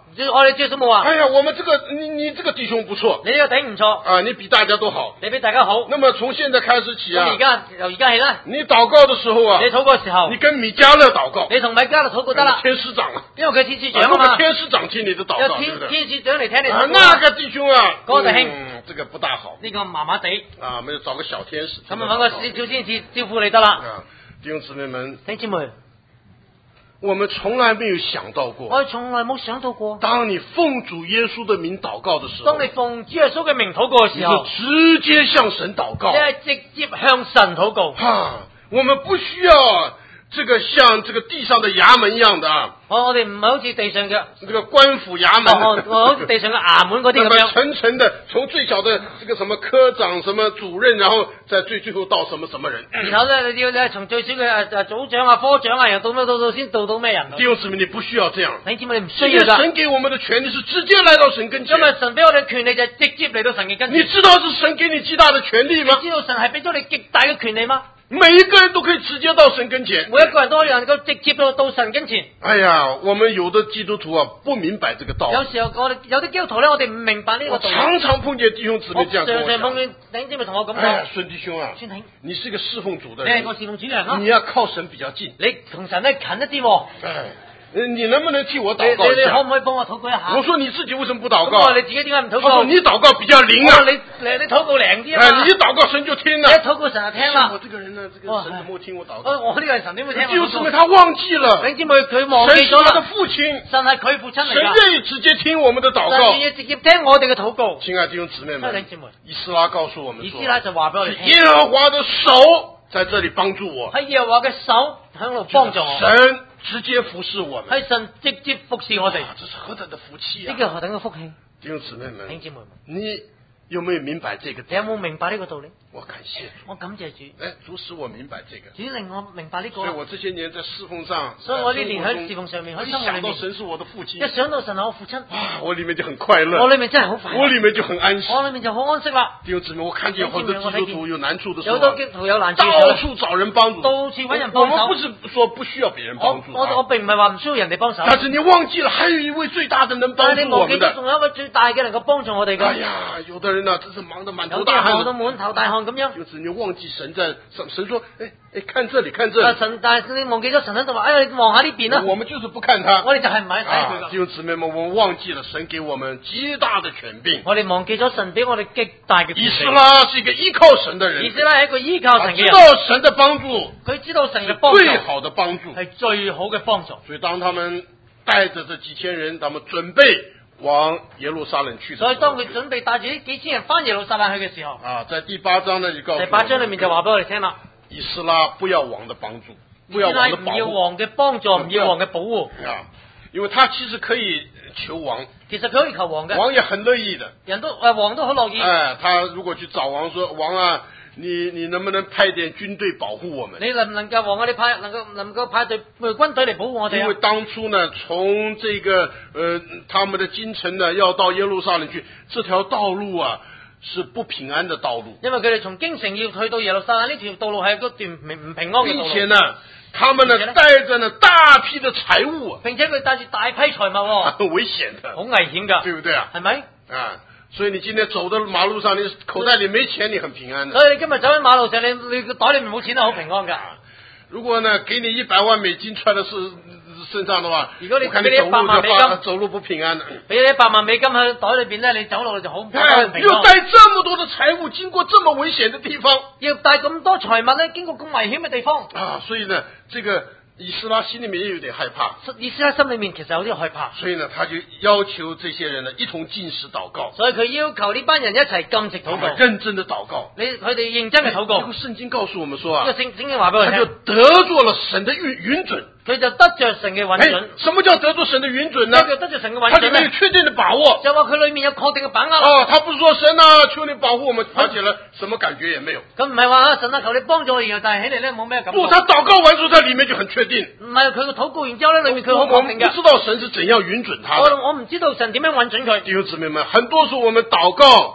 我哋主耶穌冇話， 哎呀，我們這個你這個弟兄不錯， 你呢個頂唔錯啊，你比大家都好， 你比大家好。 那麼從現在開始起啊， 由而家起啦， 你禱告的時候啊， 你禱告嘅時候， 你跟米迦勒禱告， 你同米迦勒禱告得啦， 天使長啊， 因為佢天使長啊嘛， 天使長聽你的禱告，對不對？ 天使長嚟聽你禱告， 那個弟兄啊， 嗰個弟兄， 這個不大好， 呢個麻麻地啊，沒有找個小天使， 咁啊揾個小天使招呼你得啦。 啊，弟兄姊妹們， 弟兄姊妹， 我們從來沒有想到過， 我哋從來冇想到過， 當你奉主耶穌的名禱告的時候， 當你奉主耶穌嘅名禱告嘅時候， 你是直接向神禱告， 你係直接向神禱告。 我們不需要這個像這個地上的衙門一樣的啊， 我哋唔係好似地上嘅這個官府衙門， 好似地上嘅衙門嗰啲咁樣， 層層的，從最小的這個什麼科長、什麼主任，然後再最後到什麼什麼人。 然後咧，你要從最少嘅組長啊、科長啊，又到先到咩人？ 弟兄姊妹，你不需要這樣。 你知唔知你唔需要㗎？ 神給我們的權利是直接來到神跟前。 因為神俾我哋嘅權利就係直接嚟到神嘅跟前。 你知道是神給你極大的權利嗎？ 你知道神係俾咗你極大嘅權利嗎？ 每一個人都可以直接到神跟前， 每一個人都能夠直接到神跟前。 哎呀，我們有的基督徒啊，不明白這個道理。 有時候我哋有啲基督徒咧，我哋唔明白呢個道理。 常常碰見弟兄姊妹這樣跟我講。 常常碰見弟兄姊妹同我咁講。 哎呀，孫弟兄啊， 孫弟兄， 你是一個侍奉主的人， 你係個侍奉主人啊， 你要靠神比較近， 你同神咧近一啲喎。 你能不能替我禱告一下？ 你可唔可以幫我禱告一下？ 我說你自己為什麼不禱告？ 你自己點解唔禱告？ 他說你禱告比較靈啊。 你禱告靈啲啊嘛。 你一禱告神就聽啦。 你一禱告神就聽啦。 我這個人呢，這個神怎麼會聽我禱告？ 我呢個人神點會聽我禱告？ 就是因為他忘記了。 弟兄姊妹佢忘記咗啦。 神是他的父親。 神係佢父親嚟㗎。 神願意直接聽我們的禱告。 神願意直接聽我哋嘅禱告。 親愛的弟兄姊妹們， 弟兄姊妹， 以斯拉告訴我們說， 以斯拉就話俾我哋聽， 耶和華的手在這裏幫助我。 喺耶和華嘅手喺度幫助我。 神直接服侍我們， 係神直接服侍我哋， 這是何等的福氣啊！ 呢個何等嘅福氣！ 弟兄姊妹們， 弟兄姊妹， 你有沒有明白這個？ 你有冇明白呢個道理？ 我感謝主， 我感謝主。 主使我明白這個， 主令我明白呢個。 所以我這些年在侍奉上， 所以我呢年喺侍奉上面， 一想到神是我的父親， 一想到神係我父親， 我裏面就很快樂， 我裏面真係好快樂， 我裏面就很安息， 我裏面就好安息啦。 弟兄姊妹，我看見有很多基督徒有難處的時候， 有好多基督徒有難處， 到處找人幫助， 到處揾人幫手。 我們不是說不需要別人幫助， 我並唔係話唔需要人哋幫手， 但是你忘記了，還有一位最大的能幫助我們的， 仲有一位最大嘅能夠幫助我哋嘅。 哎呀，有的人呢，真是忙得滿頭大汗， 忙到滿頭大汗咁樣。 就是你忘記神在，神說，看這裡，看這裡。 神，但係你忘記咗神喺度話，哎呀，你望下呢邊啦。 我們就是不看他， 我哋就係唔係睇佢㗎。 弟兄姊妹們，我們忘記了神給我們極大的權柄。 我哋忘記咗神俾我哋極大嘅權柄。 以斯拉是一個依靠神的人， 以斯拉係一個依靠神嘅人， 知道神的幫助， 佢知道神嘅幫助最好的幫助， 係最好嘅幫助。 所以當他們帶着這幾千人，他們準備往耶路撒冷去的時候， 所以當佢準備帶住呢幾千人翻耶路撒冷去嘅時候， 在第8章呢就告訴我們， 第8章裏面就話俾我哋聽啦， 以斯拉不要王的幫助，不要王的保護， 唔要王嘅幫助，唔要王嘅保護因為他其實可以求王， 其實佢可以求王嘅， 王也很樂意的， 王都好樂意。 他如果去找王說，王啊，你能不能派點軍隊保護我們？ 你能唔能夠王啊？你能夠派隊軍隊嚟保護我哋？ 因為當初呢，從這個他們的京城呢，要到耶路撒冷去，這條道路啊是不平安的道路。 因為佢哋從京城要去到耶路撒冷呢條道路係嗰段唔平安嘅道路。 並且呢，他們呢帶着呢大批的財物， 並且佢帶住大批財物， 很危險的， 好危險噶， 對不對啊？ 係咪？ 所以你今天走到馬路上，你口袋裏沒錢，你很平安的。 所以你今日走喺馬路上，你個袋裏面冇錢都好平安噶。 如果呢，給你100萬美金揣在身上的話， 如果你我看你100萬美金走路不平安的。 俾你100萬美金喺袋裏邊咧，你走路就好唔平安。 要帶這麼多的財物，經過這麼危險的地方， 要帶咁多財物咧，經過咁危險嘅地方所以呢，這個以斯拉心裏面也有點害怕。 以斯拉心裏面其實有啲害怕， 所以呢，他就要求這些人呢一同禁食禱告。 所以佢要求呢班人一齊禁食禱告， 認真的禱告。 佢哋認真嘅禱告。 這個聖經告訴我們說呢個聖經話俾我聽， 他就得着了神的允准。 佢就得着神嘅允准。 什麼叫得着神的允准呢？ 得着神嘅允准， 他裏面有確定的把握。 就話佢裏面有確定嘅把握。 他不是說神啊，求你保護我們，而且呢，什麼感覺也沒有。 咁唔係話神啊，求你幫助我，然後但係起嚟咧冇咩感覺。 不，他禱告完之後，他裏面就很確定。 唔係佢個禱告完之後咧，裏面佢好確定嘅。 我不知道神是怎樣允准他的。 我唔知道神點樣允准佢。 弟兄姊妹們，很多時候我們禱告，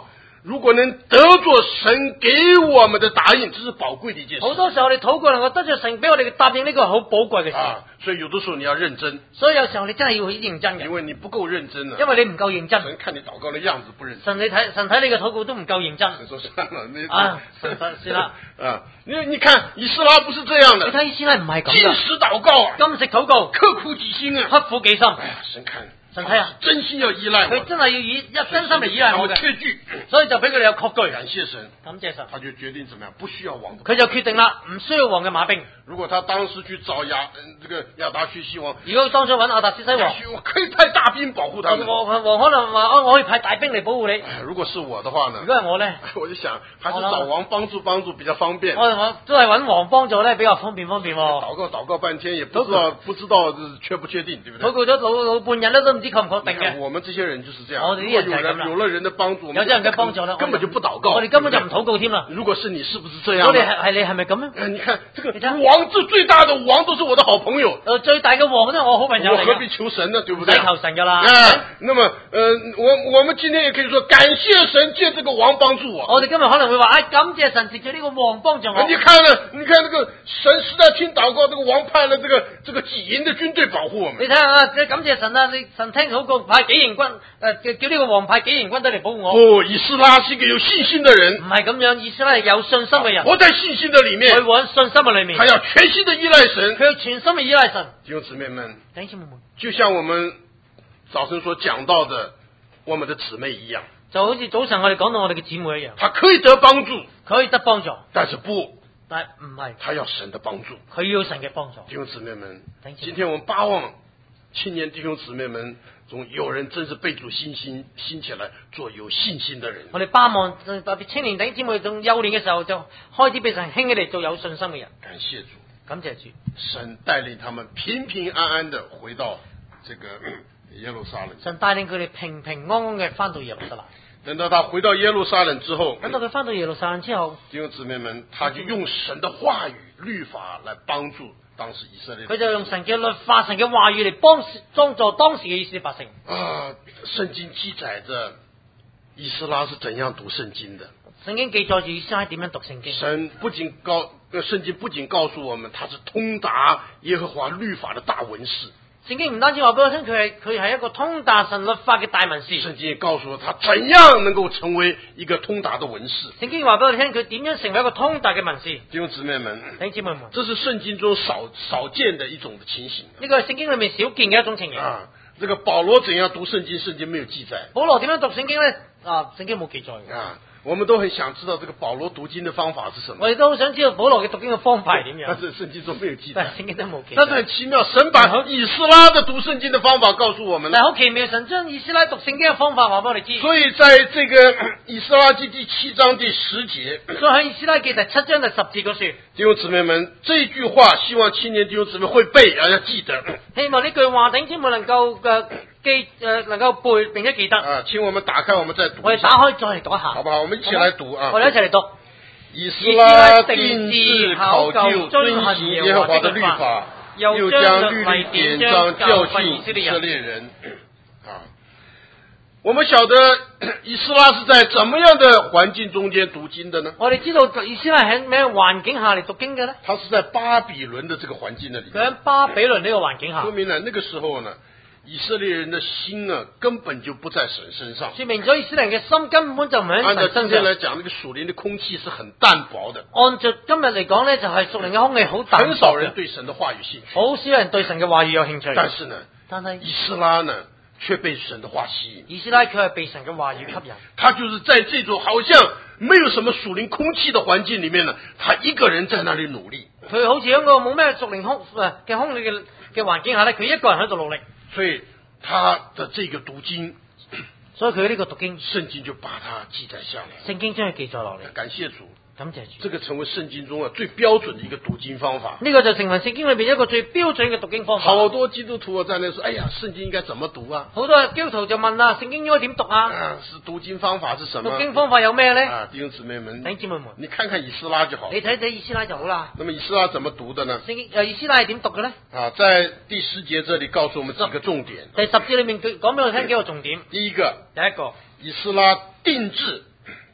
如果能得着神给我們的答應，這是寶貴的一件事。 好多時候我哋禱告能夠得着神俾我哋嘅答應，呢個係好寶貴嘅事。 所以有的時候你要認真。 所以有時候你真係要認真嘅， 因為你不夠認真啊。 因為你唔夠認真。 神看你禱告的樣子不認真。 神睇你嘅禱告都唔夠認真。 神說算了，你算啦。 你看以斯拉不是這樣的。 你睇以斯拉唔係咁。 禁食禱告啊， 禁食禱告， 刻苦己心啊， 刻苦己心。 哎呀，神看。 神睇啊， 真心要依賴我， 佢真係要真心嚟依賴我嘅， 確據， 所以就俾佢哋有確據。 感謝神， 感謝神， 他就決定怎麼樣，不需要王的， 佢就決定啦，唔需要王嘅馬兵。 如果他當時去找亞達薛西王， 如果當初揾亞達薛西王， 我可以派大兵保護他們。 王可能話我可以派大兵嚟保護你。 如果是我的話呢？ 如果係我咧， 我就想，還是找王幫助比較方便。 我都係揾王幫助咧，比較方便。 禱告半天，也不知道確不確定，對不對？ 禱告咗老半日咧，都唔知確唔確定嘅。 我們這些人就是這樣。 我哋啲人就係咁啦。 有了人的幫助， 有啲人嘅幫助咧， 根本就不禱告。 我哋根本就唔禱告添啦。 如果是你，是不是這樣？ 我哋係你係咪咁樣？ 你看這個王，這最大的王都是我的好朋友。 最大嘅王都係我好朋友嚟嘅。 我何必求神呢？對不對？ 唔使求神噶啦。 那麼我們今天也可以說感謝神借這個王幫助我。 我哋今日可能會話，感謝神藉住呢個王幫助我。 你看那個神實在聽禱告，這個王派了這個幾營的軍隊保護我們。 你睇下啊，感謝神啊！你神聽禱告派幾營軍叫呢個王派幾營軍隊嚟保護我。 哦，以斯拉是一個有信心的人。 唔係咁樣，以斯拉係有信心嘅人。 活在信心的裏面。 佢活喺信心嘅裏面。 他要全心的依賴神。 佢要全心嘅依賴神。 弟兄姊妹們， 弟兄姊妹們， 就像我們早晨所講到的，我們的姊妹一樣， 就好似早晨我哋講到我哋嘅姊妹一樣， 他可以得幫助， 可以得幫助， 但是唔係， 他要神的幫助， 佢要神嘅幫助。 弟兄姊妹們，今天我們巴望青年弟兄姊妹們中有人真是被主興起來做有信心的人。 我哋巴望特別青年弟兄姊妹仲幼年嘅時候就開始被神興起嚟做有信心嘅人。 感謝主， 感謝主， 神帶領他們平平安安的回到這個耶路撒冷。 神帶領佢哋平平安安嘅翻到耶路撒冷。 等到他回到耶路撒冷之後， 等到佢翻到耶路撒冷之後， 弟兄姊妹們，他就用神的話語、律法來幫助當時以色列人。 佢就用神嘅律法、神嘅話語嚟幫助當時嘅以色列百姓。 聖經記載着以斯拉是怎樣讀聖經的。 聖經記載住以斯拉點樣讀聖經。 聖經不僅告訴我們，他是通達耶和華律法的大文士。 聖經唔單止話俾我聽，佢係一個通達神律法嘅大文士。 聖經也告訴我他怎樣能夠成為一個通達的文士。 聖經話俾我聽，佢點樣成為一個通達嘅文士。 弟兄姊妹們，這是聖經中少見的一種的情形。 呢個係聖經裏面少見嘅一種情形。 這個保羅怎樣讀聖經，聖經沒有記載。 保羅點樣讀聖經呢？聖經冇記載。 我們都很想知道這個保羅讀經的方法是什麼。 我哋都好想知道保羅嘅讀經嘅方法係點樣。 但是聖經中沒有記載。 但聖經都冇記載。 但是很奇妙，神把以斯拉的讀聖經的方法告訴我們。 但好奇妙，神將以斯拉讀聖經嘅方法話俾我哋知。 所以在這個以斯拉記第7章第10節， 所以喺以斯拉記第7章第10節嗰處， 弟兄姊妹們，這句話希望青年弟兄姊妹會背，要記得。 希望呢句話弟兄姊妹能夠能夠背並且記得。 請我們打開，我們再讀。 我哋打開再嚟讀一下， 好不好？我們一起來讀啊！ 我哋一齊嚟讀。 以斯拉定志考究遵行耶和華的律法，又將律例典章教訓以色列人。我們曉得以斯拉是在怎麼樣的環境中間讀經的呢？ 我哋知道以斯拉喺咩環境下嚟讀經嘅呢？ 他是在巴比倫的這個環境那裏。 佢喺巴比倫呢個環境下。 說明了那個時候呢，以色列人的心啊，根本就不在神身上。 說明咗以色列人嘅心根本就唔喺神身上。 按照今天來講，那個屬靈的空氣是很淡薄的。 按照今日嚟講呢，就係屬靈嘅空氣好淡薄。 很少人對神的話語興趣。 好少人對神嘅話語有興趣。 但是呢，以斯拉呢，卻被神的話吸引。 以斯拉卻係被神嘅話語吸引。 他就是在這種好像沒有什麼屬靈空氣的環境裏面呢，他一個人在那裏努力。 佢好似喺個冇咩屬靈空氣嘅環境下呢，佢一個人喺度努力。 所以他的這個讀經， 所以佢呢個讀經， 聖經就把它記載下來。 聖經將佢記載落嚟。 感謝主。 感謝主， 這個成為聖經中最標準的一個讀經方法。 呢個就成為聖經裏邊一個最標準嘅讀經方法。 好多基督徒在那說：哎呀，聖經應該怎麼讀啊？ 好多基督徒就問啦，聖經應該點讀啊？ 是讀經方法是什麼？ 讀經方法有咩呢？ 弟兄姊妹們， 弟兄姊妹們， 你看看以斯拉就好。 你睇睇以斯拉就好啦。 那麼以斯拉怎麼讀的呢？ 聖經以斯拉係點讀嘅呢？ 在第10節這裏告訴我們幾個重點。 第10節裏面講俾我聽幾個重點。 第一個， 第一個， 以斯拉定志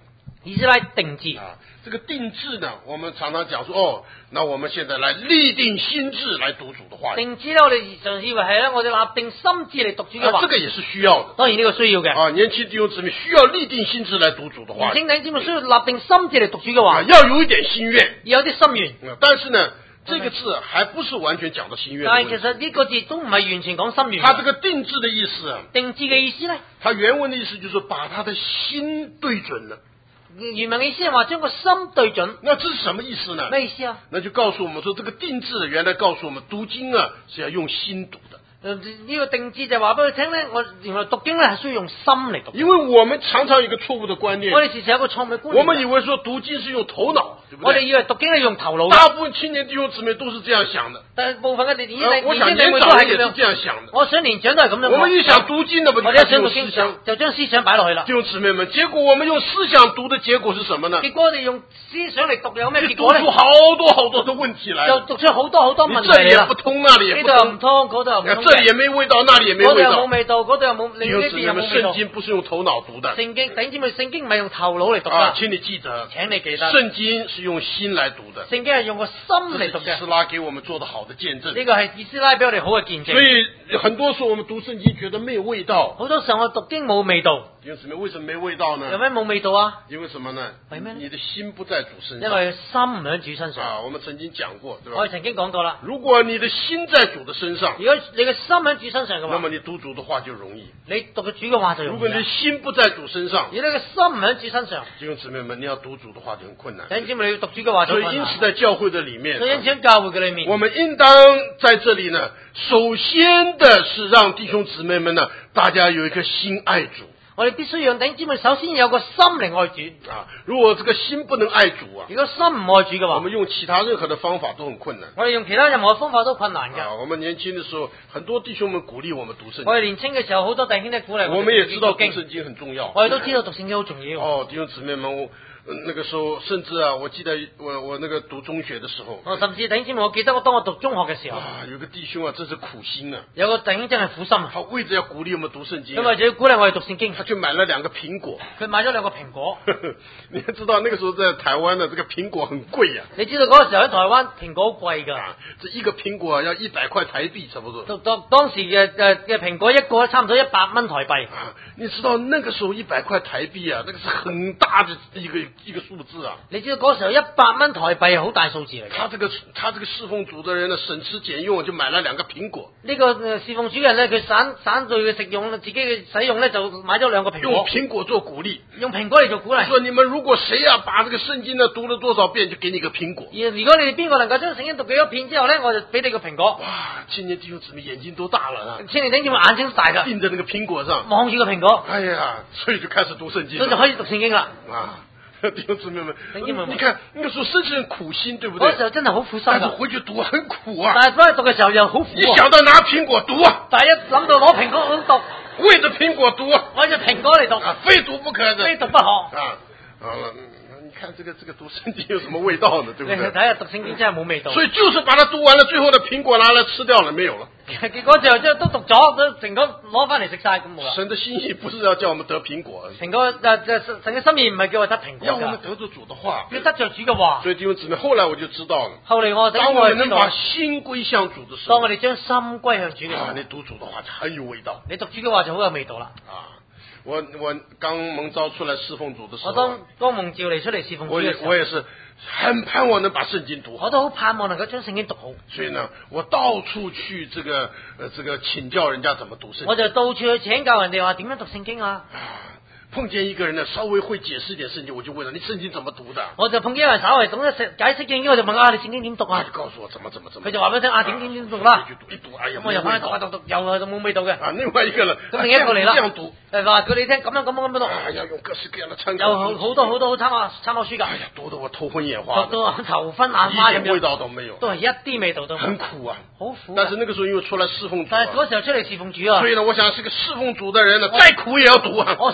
以斯拉定志啊。这个定志呢，我們常常講說，那我們現在來立定心志來讀主的話。 定志咧，我哋常以為係咧，我哋立定心志嚟讀主嘅話。 這個也是需要的。 當然呢個需要嘅。 啊，年輕弟兄姊妹需要立定心志來讀主的話。 年輕弟兄姊妹需要立定心志嚟讀主嘅話。 要有一點心願， 要有啲心願。 但是呢，這個字還不是完全講到心願。 但係其實呢個字都唔係完全講心願。 它這個定志的意思啊， 定志嘅意思咧， 它原文的意思就是把他的心對準了。 原文嘅意思係話將個心對準。 那這是什麼意思呢？ 咩意思啊？ 那就告訴我們說，這個定志原來告訴我們讀經啊是要用心讀的。 呢個定志就話俾佢聽咧，我原來讀經咧係需要用心嚟讀。 因為我們常常有一個錯誤的觀念， 我哋時時有個錯誤嘅觀念。 我們以為說讀經是用頭腦，對不對？ 我哋以為讀經係用頭腦。 大部分青年弟兄姊妹都是這樣想的。 但係部分嘅年輕我想年長人也是這樣想的。 我想年長都係咁樣。 我們一想讀經的， 我哋一想讀經就將思想擺落去啦。 弟兄姊妹們，結果我們用思想讀的結果是什麼呢？ 結果我哋用思想嚟讀有咩結果咧？ 讀出好多的問題來， 就讀出好多問題。 你這裡也不通，那裡也不通， 呢度唔通，嗰度又唔通， 這裡也沒味道，那裡也沒味道， 嗰度又冇味道，嗰度又冇，另一邊又冇味道。 聖經不是用頭腦讀的， 聖經弟兄姊妹，聖經唔係用頭腦嚟讀噶。 請你記得， 請你記得， 聖經是用心來讀的。 聖經係用個心嚟讀嘅。 以斯拉給我們做的好的見證。 呢個係以斯拉俾我哋好嘅見證。 所以很多時候我們讀聖經覺得沒有味道。 好多時候我讀經冇味道。 弟兄姊妹，為什麼沒味道呢？ 有咩冇味道啊？ 因為什麼呢？ 為咩？ 你的心不在主身上。 因為心唔喺主身上。 啊，我們曾經講過，對吧？ 我哋曾經講過啦。 如果你的心在主的身上， 如果你嘅心喺主身上嘅話， 那麼你讀主的話就容易。 你讀嘅主嘅話就容易。 如果你的心不在主身上， 如果你嘅心唔喺主身上， 弟兄姊妹們，你要讀主的話就很困難。 弟兄姊妹，你要讀主嘅話就困難。 所以因此在教會的裡面， 所以因此喺教會嘅裡面， 我們應當在這裡呢，首先的是讓弟兄姊妹們呢，大家有一顆心愛主。 我哋必須讓弟兄姊妹首先有個心嚟愛主啊！如果這個心不能愛主啊， 如果心唔愛主嘅話， 我們用其他任何的方法都很困難。 我哋用其他任何方法都困難嘅。 啊！我們年輕的時候，很多弟兄們鼓勵我們讀聖經。 我哋年輕嘅時候，好多弟兄都鼓勵我們也知道讀聖經很重要。 我哋都知道讀聖經好重要。 哦，弟兄姊妹們，那個時候甚至啊，我記得我那個讀中學的時候， 甚至弟兄姊妹，我記得當我讀中學嘅時候， 有個弟兄啊，真是苦心啊， 有個弟兄真係苦心啊， 他為咗要鼓勵我們讀聖經， 佢為咗要鼓勵我哋讀聖經， 他去買了2個蘋果， 佢買咗2個蘋果。 你知道那個時候在台灣呢，這個蘋果很貴啊。 你知道嗰個時候喺台灣蘋果好貴㗎， 這一個蘋果要100塊台幣差不多。 當時嘅蘋果一個差唔多100蚊台幣。 你知道那個時候100塊台幣啊，那個是很大的一個數字啊。 你知道嗰時候100蚊台幣係好大數字嚟嘅。 他這個侍奉主的人呢，省吃儉用就買了2個蘋果。 呢個侍奉主人呢，佢省聚嘅食用，自己嘅使用呢，就買咗2個蘋果。 用蘋果做鼓勵， 用蘋果嚟做鼓勵。 說你們如果誰啊把這個聖經呢讀了多少遍，就給你個蘋果。 如果你哋邊個能夠將聖經讀幾多遍之後呢，我就俾你個蘋果。 哇！青年弟兄姊妹眼睛都大了啊！ 青年弟兄姊妹眼睛都大㗎， 盯着那個蘋果上， 望住個蘋果。 哎呀，所以就開始讀聖經， 所以就開始讀聖經啦。 啊！弟兄姊妹們，你看那個時候真是很苦心，對不對？ 嗰時候真係好苦心， 但是回去讀很苦啊。 但係翻去讀嘅時候又好苦。 一想到拿蘋果讀啊， 但係一諗到攞蘋果咁讀， 為咗蘋果讀啊， 為咗蘋果嚟讀啊，非讀不可的， 非讀不可啊。好了，你看這個讀聖經有什麼味道呢？對不對？ 你睇下讀聖經真係冇味道。 所以就是把它讀完了，最後的蘋果拿來吃掉了，沒有了。 結果最後都讀咗，都成個攞翻嚟食晒咁冇啦。 神的心意不是要叫我們得蘋果， 神嘅心意唔係叫我得蘋果， 要我們得着主的話， 要得着主嘅話。 所以弟兄姊妹，後來我就知道了。 後嚟當我們能把心歸向主的時候， 當我哋將心歸向主嘅時候， 你讀主的話就很有味道。 你讀主嘅話就好有味道啦。 啊！我剛蒙召出來侍奉主的時候， 我當蒙召嚟出嚟侍奉主嘅時候， 我也是很盼望能把聖經讀好。 我都好盼望能夠將聖經讀好。 所以呢，我到處去這個請教人家怎麼讀聖經。 我就到處去請教人哋話點樣讀聖經啊。 碰見一個人呢，稍微會解釋一點聖經，我就問他：你聖經怎麼讀的？ 我就碰見一個人稍微懂得解釋聖經，我就問啊，你聖經點讀啊？ 他就告訴我怎麼。 佢就話俾我聽啊，點讀啦？ 一讀，哎呀， 我又翻去讀，又係就冇味道嘅。 啊，另外一個呢， 咁另一個嚟啦， 這樣讀， 話佢哋聽咁樣讀。 啊，要用各式各樣的參考， 有好多參考書㗎。 哎呀，讀得我頭昏眼花， 讀到頭昏眼花咁樣， 一點味道都沒有， 都係一啲味道都冇， 很苦啊， 好苦。 但是那個時候因為出來侍奉主， 但係嗰時候出嚟侍奉主啊， 所以呢，我想是個侍奉主的人呢，再苦也要讀啊。 我想一個侍奉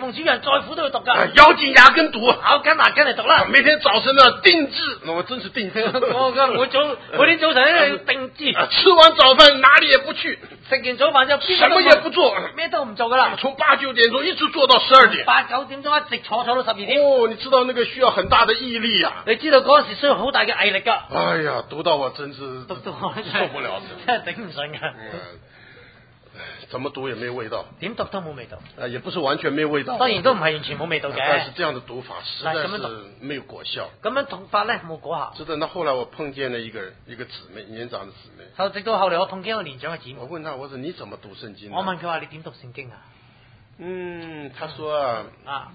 奉主人再苦都要讀㗎。 咬緊牙根讀， 咬緊牙根嚟讀啦。 每天早晨呢定制，我真是定制。 每天早晨咧要定制。 吃完早飯哪裡也不去， 食完早飯就什麼也不做， 咩都唔做㗎啦。 從8、9點鐘一直做到12點。 8、9點鐘一直坐到12點。 哦，你知道那個需要很大的毅力啊！ 你知道嗰陣時需要好大嘅毅力㗎。 哎呀，讀到我真是讀到我受不了， 真係頂唔順㗎。 怎麼讀也沒味道， 點讀都冇味道。 也不是完全沒味道， 當然都唔係完全冇味道嘅。 但是這樣的讀法實在是沒有果效。 咁樣讀法咧冇果效。 是的，那後來我碰見了一個姊妹，年長的姊妹。 就直到後來我碰見一個年長嘅姊妹。 我問她，我說你怎麼讀聖經？ 我問佢話你點讀聖經啊？ 她說啊。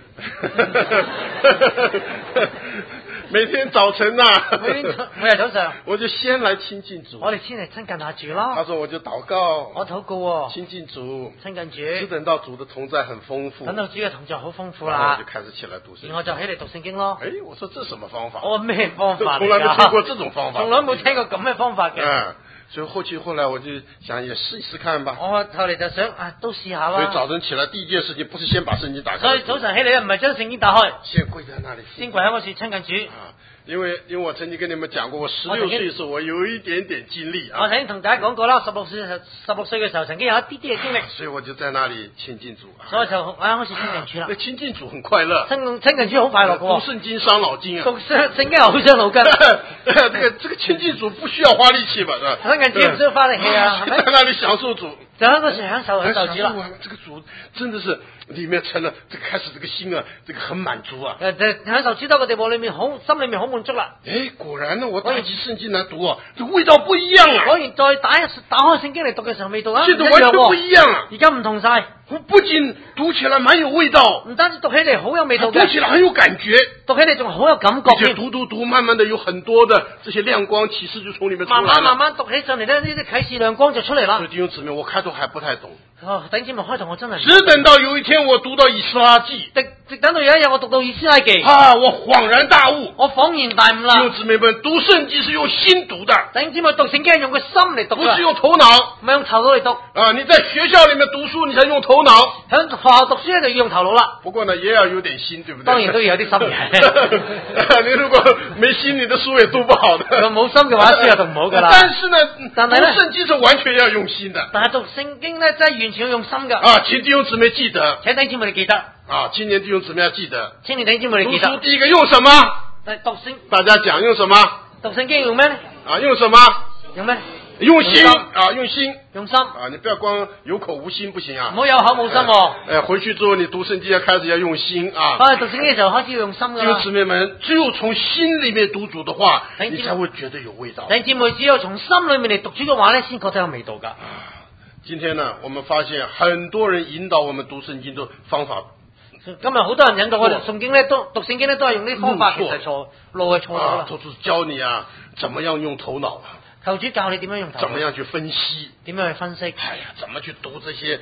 每天早晨每日早上， 我就先來親近主。 我哋先嚟親近下主咯。 他說我就禱告， 我禱告親近主， 親近主， 只等到主的同在很豐富， 等到主嘅同在好豐富啦， 我就開始起來讀聖經。 我就起嚟讀聖經咯。 我說這什麼方法？ 我咩方法？ 從來沒聽過這種方法， 從來冇聽過咁嘅方法嘅。 所以後來我就想也試一試看吧。 我後嚟就想都試下啦。 所以早晨起來第一件事情不是先把聖經打開。 所以早晨起嚟唔係將聖經打開， 先跪在那裡， 先跪喺嗰處親近主。 因為我曾經跟你們講過，我16歲的時候我有一點點經歷啊。 我曾經同大家講過啦，16歲嘅時候曾經有一啲啲嘅經歷。 所以我就在那裡親近主。 所以就我開始親近主啦。 那親近主很快樂， 親近主好快樂嘅。 讀聖經傷腦筋啊。 讀聖經又好傷腦筋。 這個親近主不需要花力氣吧？ 親近主唔需要花力氣啊， 在那裡享受主。 就喺嗰時享受主啦。 這個主真的是裡面成了，開始這個心啊，這個很滿足啊。 享受主到個地步裏面心裏面好滿足啦。 果然呢，我打起聖經來讀啊，這味道不一樣啊。 果然再打開聖經嚟讀嘅時候，味道啊， 現在完全不一樣啊。 而家唔同晒。 不僅讀起來蠻有味道， 唔單止讀起嚟好有味道， 讀起來很有感覺， 讀起嚟仲好有感覺。 而且讀，慢慢的有很多的這些亮光啟示就從裡面出來了。 慢慢讀起上嚟呢，呢啲啟示亮光就出嚟啦。 所以弟兄姊妹，我開頭還不太懂。 弟兄姊妹開頭我真係只等到有一天我讀到以斯拉記， 直等到有一日我讀到以斯拉記， 我恍然大悟， 我恍然大悟啦。 弟兄姊妹們，讀聖經是用心讀的。 弟兄姊妹讀聖經係用個心嚟讀， 不是用頭腦， 唔係用頭腦嚟讀。 你在學校裡面讀書，你才用頭腦。 喺學校讀書咧就要用頭腦啦。 不過呢，也要有點心，對不對？ 當然都要有啲心嘅。 你如果沒心，你的書也讀不好的。 冇心嘅話，書又讀唔好噶啦。 但是呢，讀聖經是完全要用心的。 但係讀聖經咧，真係完全要用心噶。 請弟兄姊妹記得。 請弟兄姊妹你記得。 青年弟兄姊妹要記得。 青年弟兄姊妹你記得。 讀書第一個用什麼？ 讀聖。 大家講用什麼？ 讀聖經用咩咧？ 用什麼？ 用咩？ 用心用心， 用心你不要光有口無心不行啊！ 唔好有口冇心回去之後你讀聖經要開始要用心啊！ 讀聖經嘅時候開始要用心噶啦。弟兄姊妹們，只有從心裏面讀主的話，你才會覺得有味道。 弟兄姊妹，只有從心裏面嚟讀主嘅話咧，先覺得有味道噶。 今天呢，我們發現很多人引導我們讀聖經的方法。 今日好多人引導我哋讀聖經咧，都係用呢啲方法，其實錯，路係錯咗啦。 都是教你怎麼樣用頭腦。 求主教你點樣用頭腦， 怎麼樣去分析， 點樣去分析？ 怎麼去讀這些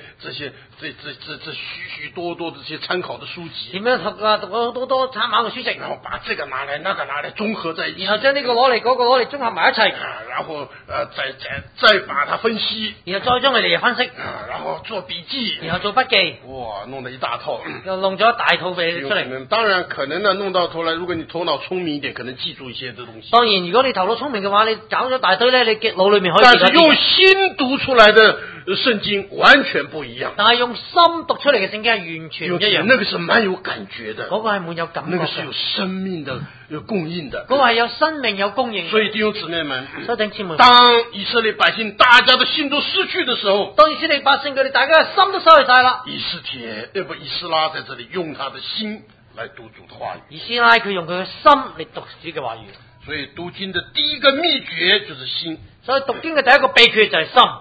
許多的這些參考的書籍？ 點樣讀好多參考嘅書籍？ 然後把這個拿來，那個拿來，綜合在一起。 然後將呢個攞嚟，嗰個攞嚟，綜合埋一齊。 然後再把它分析。 然後再將佢哋分析。 然後做筆記。 然後做筆記。 哇，弄得一大套。 又弄咗一大套俾你出嚟。 當然可能呢，弄到頭來，如果你頭腦聰明一點，可能記住一些的東西。 當然，如果你頭腦聰明嘅話，你搞咗大堆。你腦裏面可以， 但是用心讀出來的聖經完全不一樣。 但係用心讀出嚟嘅聖經係完全唔一樣。 那個是蠻有感覺的， 嗰個係滿有感覺， 那個是有生命的，有供應的。 嗰個係有生命有供應。 所以弟兄姊妹們， 當以色列百姓大家的心都失去的時候， 當以色列百姓佢哋大家嘅心都失去晒啦。 以斯拉在這裡用他的心來讀主的話語。 以斯拉佢用佢嘅心嚟讀主嘅話語。 所以讀經的第一個秘訣就是心。 所以讀經嘅第一個秘訣就係心。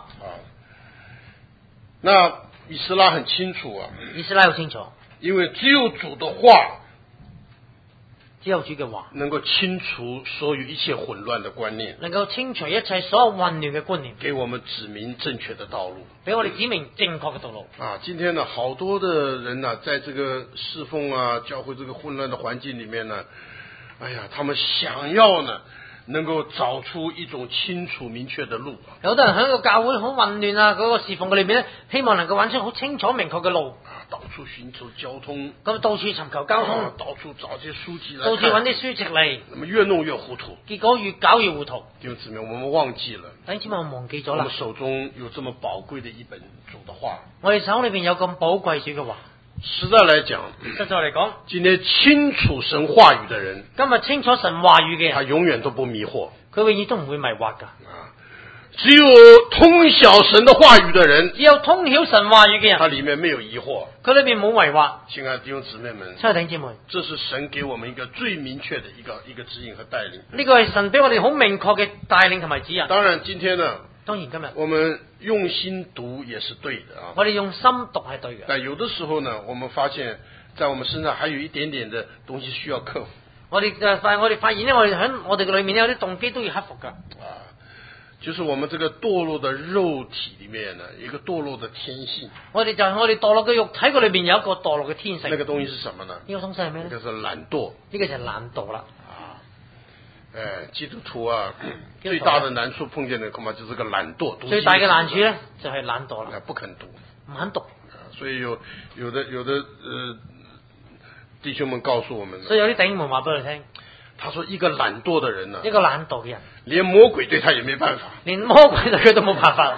那以斯拉很清楚以斯拉好清楚， 因為只有主的話， 只有主嘅話， 能夠清除所有一切混亂的觀念， 能夠清除一切所有混亂嘅觀念， 給我們指明正確的道路， 俾我哋指明正確嘅道路。 今天呢，好多的人呢，在這個侍奉教會這個混亂的環境裡面呢，他們想要呢能夠找出一種清楚明確的路。 有啲人喺個教會好混亂啊，嗰個侍奉嘅裏面咧，希望能夠揾出好清楚明確嘅路。 到處尋求交通， 咁到處尋求交通， 到處找些書籍來看， 到處揾啲書籍嚟， 那麼越弄越糊塗， 結果越搞越糊塗。 弟兄姊妹，我們忘記了， 弟兄姊妹，我忘記咗我啦。 們手中有這麼寶貴的一本主的話， 我哋手裏邊有咁寶貴主嘅話。 實在來講， 實在嚟講， 今天清楚神話語的人， 今日清楚神話語嘅他人， 永遠都不迷惑， 佢永遠都唔會迷惑噶。 只有通曉神的話語的人， 只有通曉神話語嘅人， 他裏面沒有疑惑， 佢裏邊冇迷惑。 親愛的弟兄姊妹們， 親愛的弟兄姊妹， 這是神給我們一個最明確的一個指引和帶領。 呢個係神俾我哋好明確嘅帶領同埋指引。 當然，今天呢， 當然今日我們用心讀也是對的啊。 我哋用心讀係對嘅， 但有的時候呢，我們發現，在我們身上還有一點點的東西需要克服。 我哋發現咧，我哋喺我哋嘅裏面有啲動機都要克服噶。 就是我們這個墮落的肉體裏面呢，一個墮落的天性。 我哋墮落嘅肉體嘅裏邊有一個墮落嘅天性。 那個東西是什麼呢？ 呢個東西係咩咧？ 就是懶惰。 呢個就係懶惰啦。 基督徒啊，最大的難處碰見的恐怕就是個懶惰。 最大嘅難處咧就係懶惰啦， 不肯讀， 唔肯讀。 所以有的弟兄們告訴我們， 所以有啲弟兄們話俾佢聽， 他說一個懶惰的人呢， 一個懶惰嘅人， 連魔鬼對他也沒辦法， 連魔鬼對佢都冇辦法。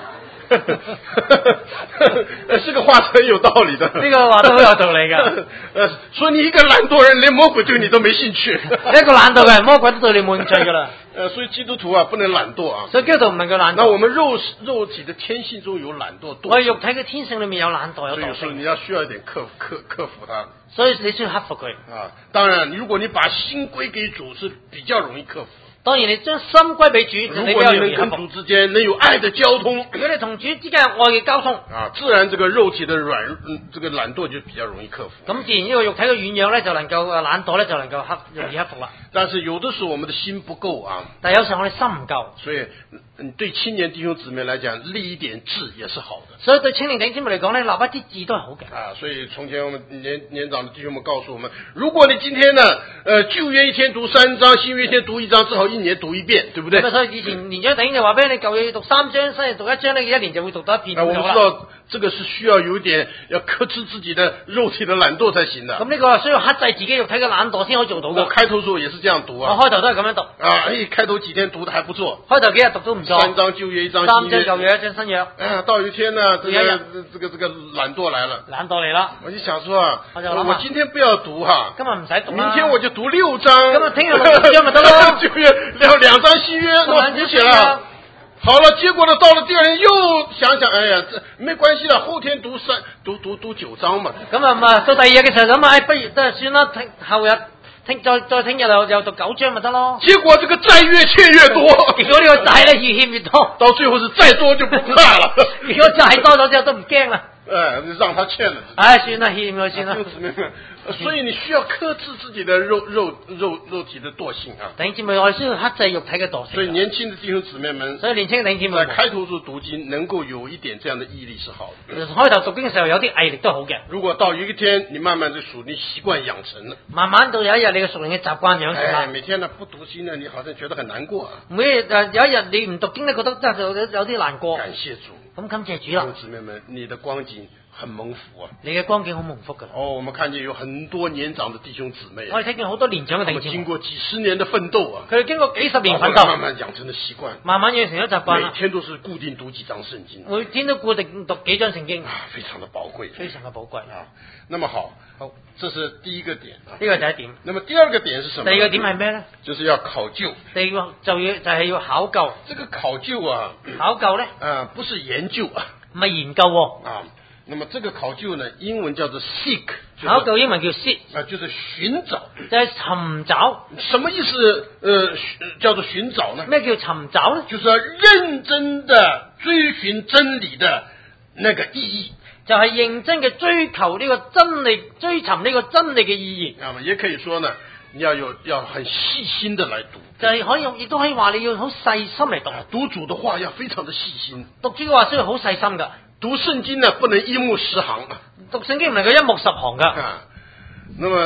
這個話是很有道理的。 呢個話都好有道理噶。 說你一個懶惰人，連魔鬼對你都沒興趣。 一個懶惰嘅人，魔鬼都對你冇興趣噶啦。 所以基督徒啊，不能懶惰啊。 所以基督徒唔能夠懶惰。 那我們肉體的天性中有懶惰， 我哋肉體嘅天性裏面有懶惰，有惰性。 所以有時候你要需要一點克服它。 所以你需要克服佢。 當然，如果你把心歸給主，是比較容易克服。 當然，你將心歸俾主， 如果你能跟主之間能有愛的交通， 如果你同主之間有愛嘅交通， 自然這個肉體的這個懶惰就比較容易克服。 咁自然呢個肉體嘅軟弱咧，就能夠懶惰咧，就能夠容易克服啦。 但是有的時候我們的心不夠啊， 但有時候我哋心唔夠， 所以對青年弟兄姊妹來講，立一點志也是好的。 所以對青年弟兄姊妹嚟講咧，立一啲志都係好嘅。 所以從前我們年長的弟兄們告訴我們，如果你今天呢，舊約一天讀3章，新約一天讀1章，至少1年讀1遍，對不對？ 所以以前年長弟兄就話俾你，舊約要讀3章，新約讀1章，你1年就會讀到1遍。 我們知道這個是需要有點要克制自己的肉體的懶惰才行的。 咁呢個需要克制自己肉體嘅懶惰先可以做到嘅。 我開頭時候也是這樣讀啊。 我開頭都係咁樣讀。 開頭幾天讀得還不錯。 開頭幾日讀都唔錯。 3章舊約1章新約。 3章舊約1章新約。 到有一天呢，這個懶惰來了。 懶惰嚟啦。 我就想說啊，我今天不要讀哈。 今日唔使讀啦。 明天我就讀6章。 今日聽日讀6章咪得咯。 舊約2章新約，我讀起來。好了，結果呢，到了第二天又想想，哎呀，這沒關係啦，後天讀9章嘛。 咁啊，到第二日嘅時候咁啊，不如都係算啦，後日再聽日又讀9章咪得咯。 結果這個債越欠越多， 結果呢個債咧越欠越多， 到最後是再多就不怕了。 如果債多咗之後都唔驚啦。 讓他欠了。 算啦，欠佢算啦。 所以你需要克制自己的肉體的惰性啊。 弟兄姊妹，我哋需要克制肉體嘅惰性。 所以年輕的弟兄姊妹們， 所以年輕嘅弟兄姊妹， 在開頭時讀經能夠有一點這樣的毅力是好的。 開頭讀經嘅時候有啲毅力都好嘅。 如果到有一天你慢慢的屬靈習慣養成了， 慢慢到有一日你嘅屬靈嘅習慣養成啦。 每天呢不讀經呢，你好像覺得很難過啊。 每日有一日你唔讀經咧，覺得真係有啲難過。 感謝主。 咁感謝主啦。弟兄姊妹們，你的光景很蒙福啊！ 你嘅光景好蒙福噶。 我們看見有很多年長的弟兄姊妹， 我哋睇見好多年長嘅弟兄姊妹， 經過幾十年的奮鬥啊， 佢哋經過幾十年奮鬥， 慢慢養成了習慣， 慢慢養成咗習慣啦。 每天都是固定讀幾章聖經， 每天都固定讀幾章聖經， 非常的寶貴， 非常嘅寶貴啊。那麼好，這是第一個點啊。 呢個第一點。 那麼第二個點是什麼？ 第二個點係咩咧？ 就是要考究。 第二個就係要考究。 這個考究啊， 考究咧， 不是研究啊， 唔係研究啊。那麼這個考究呢，英文叫做 seek， 考究英文叫 seek， 就是尋找， 就係尋找。 什麼意思？叫做尋找呢？ 咩叫尋找呢？ 就是要認真的追尋真理的那個意義， 就係認真嘅追求呢個真理，追尋呢個真理嘅意義。 啊，也可以說呢，你要很細心的來讀， 就係可以，亦都可以話你要好細心嚟讀。 讀主的話要非常的細心， 讀主嘅話需要好細心噶。 讀聖經呢，不能一目十行啊！ 讀聖經唔能夠一目十行噶。 那麼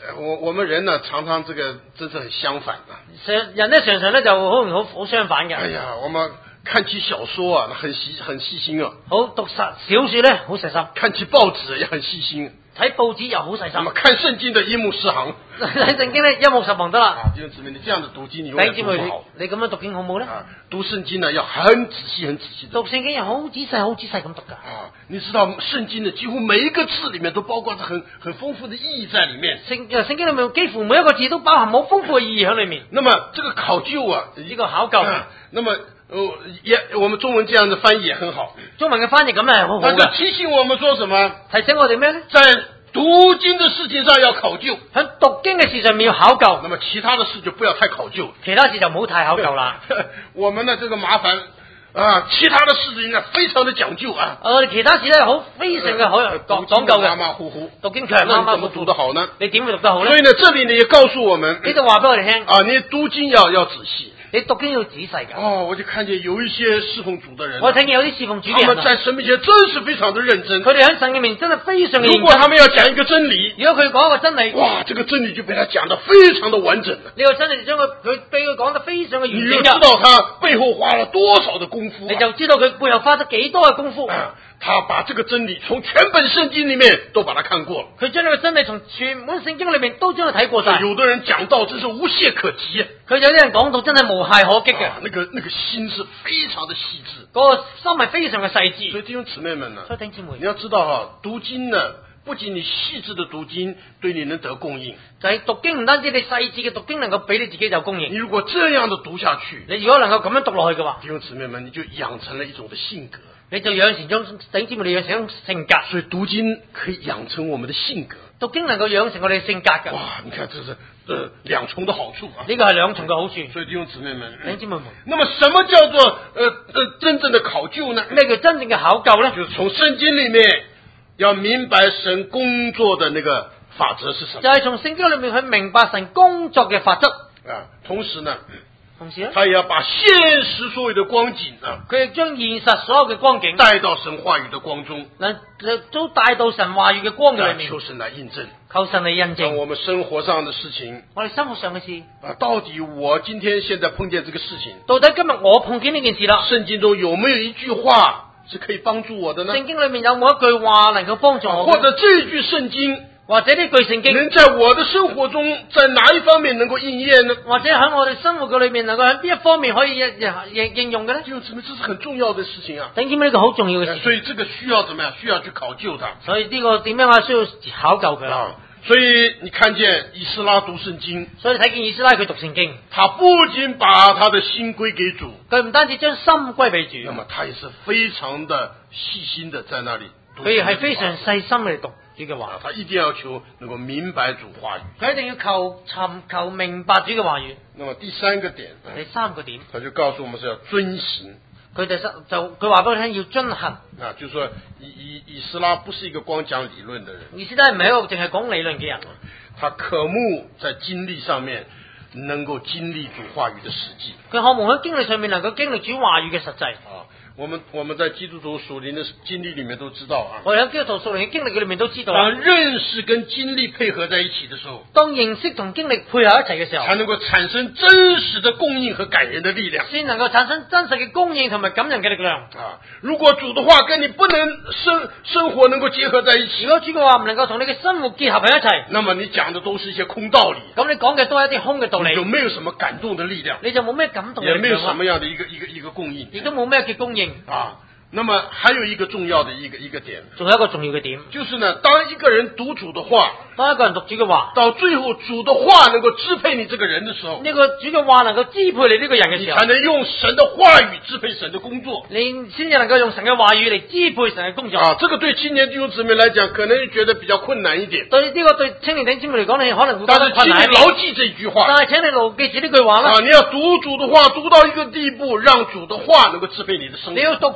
我们人呢，常常这个真是很相反的。 人咧常常咧就好相反嘅。 哎呀，我们看起小说啊，很細心啊。 好讀小說咧，好細心。 看起報紙也很細心。 睇報紙又好細心。 那麼看聖經的一目十行。 睇聖經咧一目十行得啦。 弟兄姊妹，你這樣子讀經，你永遠讀不好。 你咁樣讀經好唔好咧？ 讀聖經呢要很仔細、很仔細的。 讀聖經要好仔細、好仔細咁讀噶。 你知道聖經的幾乎每一個字裏面都包括着很豐富的意義在裏面。 聖經裏面幾乎每一個字都包含好豐富嘅意義喺裏面。 那麼這個考究啊， 呢個考究。 那麼我們中文這樣的翻譯也很好。 中文嘅翻譯咁係好好嘅。 那就提醒我們說什麼？ 提醒我哋咩咧？ 在讀經的事情上要考究， 喺讀經嘅事上面要考究。 那麼其他的事就不要太考究， 其他事就唔好太考究啦。 我們呢這個麻煩啊，其他的事情呢非常的講究啊。 其他事咧好非常嘅好講究嘅。 馬馬虎虎， 讀經卻係馬馬虎虎。 怎麼讀得好呢？ 你點會讀得好呢？ 所以呢，這裡呢也告訴我們， 呢度話俾我哋聽啊，你讀經要仔細。 你讀經要仔細噶。 我就看見有一些侍奉主的人， 我聽見有啲侍奉主嘅人， 他們在神面前真是非常的認真。 佢哋喺神嘅面前真係非常嘅認真。 如果他們要講一個真理， 如果佢講一個真理， 哇，這個真理就被他講得非常的完整了。 呢個真理就將佢俾佢講得非常嘅完整。 你就知道他背後花了多少的功夫， 你就知道佢背後花咗幾多嘅功夫。 他把這個真理從全本聖經裡面都把它看過了。 佢將呢個真理從全本聖經裡面都將佢睇過晒。 有的人講到真是無懈可擊， 佢有啲人講到真係無懈可擊嘅。 那個心是非常的細緻， 嗰個心係非常嘅細緻。 所以弟兄姊妹們呢， 所以弟兄姊妹， 你要知道哈，讀經呢，不僅你細緻的讀經對你能得供應， 就係讀經唔單止你細緻嘅讀經能夠俾你自己有供應。 你如果這樣的讀下去， 你如果能夠咁樣讀落去嘅話， 弟兄姊妹們，你就養成了一種的性格。 你就養成咗弟兄姊妹，你養成種性格。 所以讀經可以養成我們的性格。 讀經能夠養成我哋性格嘅。 哇，你看這是兩重的好處啊！ 呢個係兩重嘅好處。 所以弟兄姊妹們， 弟兄姊妹們， 那麼什麼叫做真正的考究呢？ 咩叫真正嘅考究呢？ 就是從聖經裏面要明白神工作的那個法則是什麼。 就係從聖經裏面去明白神工作嘅法則啊。同時呢， 他也要把現實所有的光景啊， 佢亦將現實所有嘅光景帶到神話語的光中， 都帶到神話語嘅光嘅裏面， 求神來印證， 求神嚟印證我們生活上的事情， 我哋生活上嘅事啊，到底我今天現在碰見這個事情， 到底今日我碰見呢件事啦， 聖經中有沒有一句話是可以幫助我的呢？ 聖經裏面有冇一句話能夠幫助我？ 或者這句聖經？ 或者呢句聖經能在我的生活中，在哪一方面能夠應驗呢？ 或者喺我哋生活嘅裏面，能夠喺邊一方面可以應用嘅呢？ 就這是很重要的事情啊！ 等於呢個好重要嘅事情， 所以這個需要怎麼樣？需要去考究它。 所以呢個點樣啊？需要考究佢啊！所以你看見以斯拉讀聖經， 所以睇見以斯拉佢讀聖經， 他不僅把他的心歸給主， 佢唔單止將心歸俾主， 那麼他也是非常的細心的在那裏讀， 佢亦係非常細心嚟讀主嘅話， 他一定要求能夠明白主話語， 佢一定要尋求明白主嘅話語。 那麼第三個點， 第三個點， 他就告訴我們是要遵行。 佢話俾我聽要遵行啊，就是說以斯拉不是一個光講理論的人， 以斯拉唔係一個淨係講理論嘅人， 他渴慕在經歷上面能夠經歷主話語的實際， 佢渴望喺經歷上面能夠經歷主話語嘅實際。 啊，我們在基督徒屬靈的經歷裏面都知道啊， 我哋喺基督徒屬靈嘅經歷裏面都知道， 當認識跟經歷配合在一起的時候， 當認識同經歷配合一齊嘅時候， 才能夠產生真實的供應和感人的力量， 先能夠產生真實嘅供應同埋感人嘅力量。 啊，如果主的話跟你不能生活能夠結合在一起， 如果主嘅話唔能夠同你嘅生活結合喺一齊， 那麼你講的都是一些空道理， 咁你講嘅都係一啲空嘅道理， 你就沒有什麼感動的力量， 你就冇咩感動嘅力量， 也沒有什麼樣的一個供應， 亦都冇咩嘅供應啊。那麼還有一個重要的一個點， 仲有一個重要嘅點， 就是呢，當一個人讀主的話， 當一個人讀主嘅話， 到最後主的話能夠支配你這個人的時候， 呢個主嘅話能夠支配你呢個人嘅時候， 你才能用神的話語支配神的工作， 你先至能夠用神嘅話語嚟支配神嘅工作。 啊，這個對青年弟兄姊妹來講，可能覺得比較困難一點。 對呢個對青年弟兄姊妹嚟講，你可能會覺但是請得困難。 你牢記這句話。 但係請你牢記住呢句話啦。 啊，你要讀主的話，讀到一個地步，讓主的話能夠支配你的生活。 你要讀主嘅話，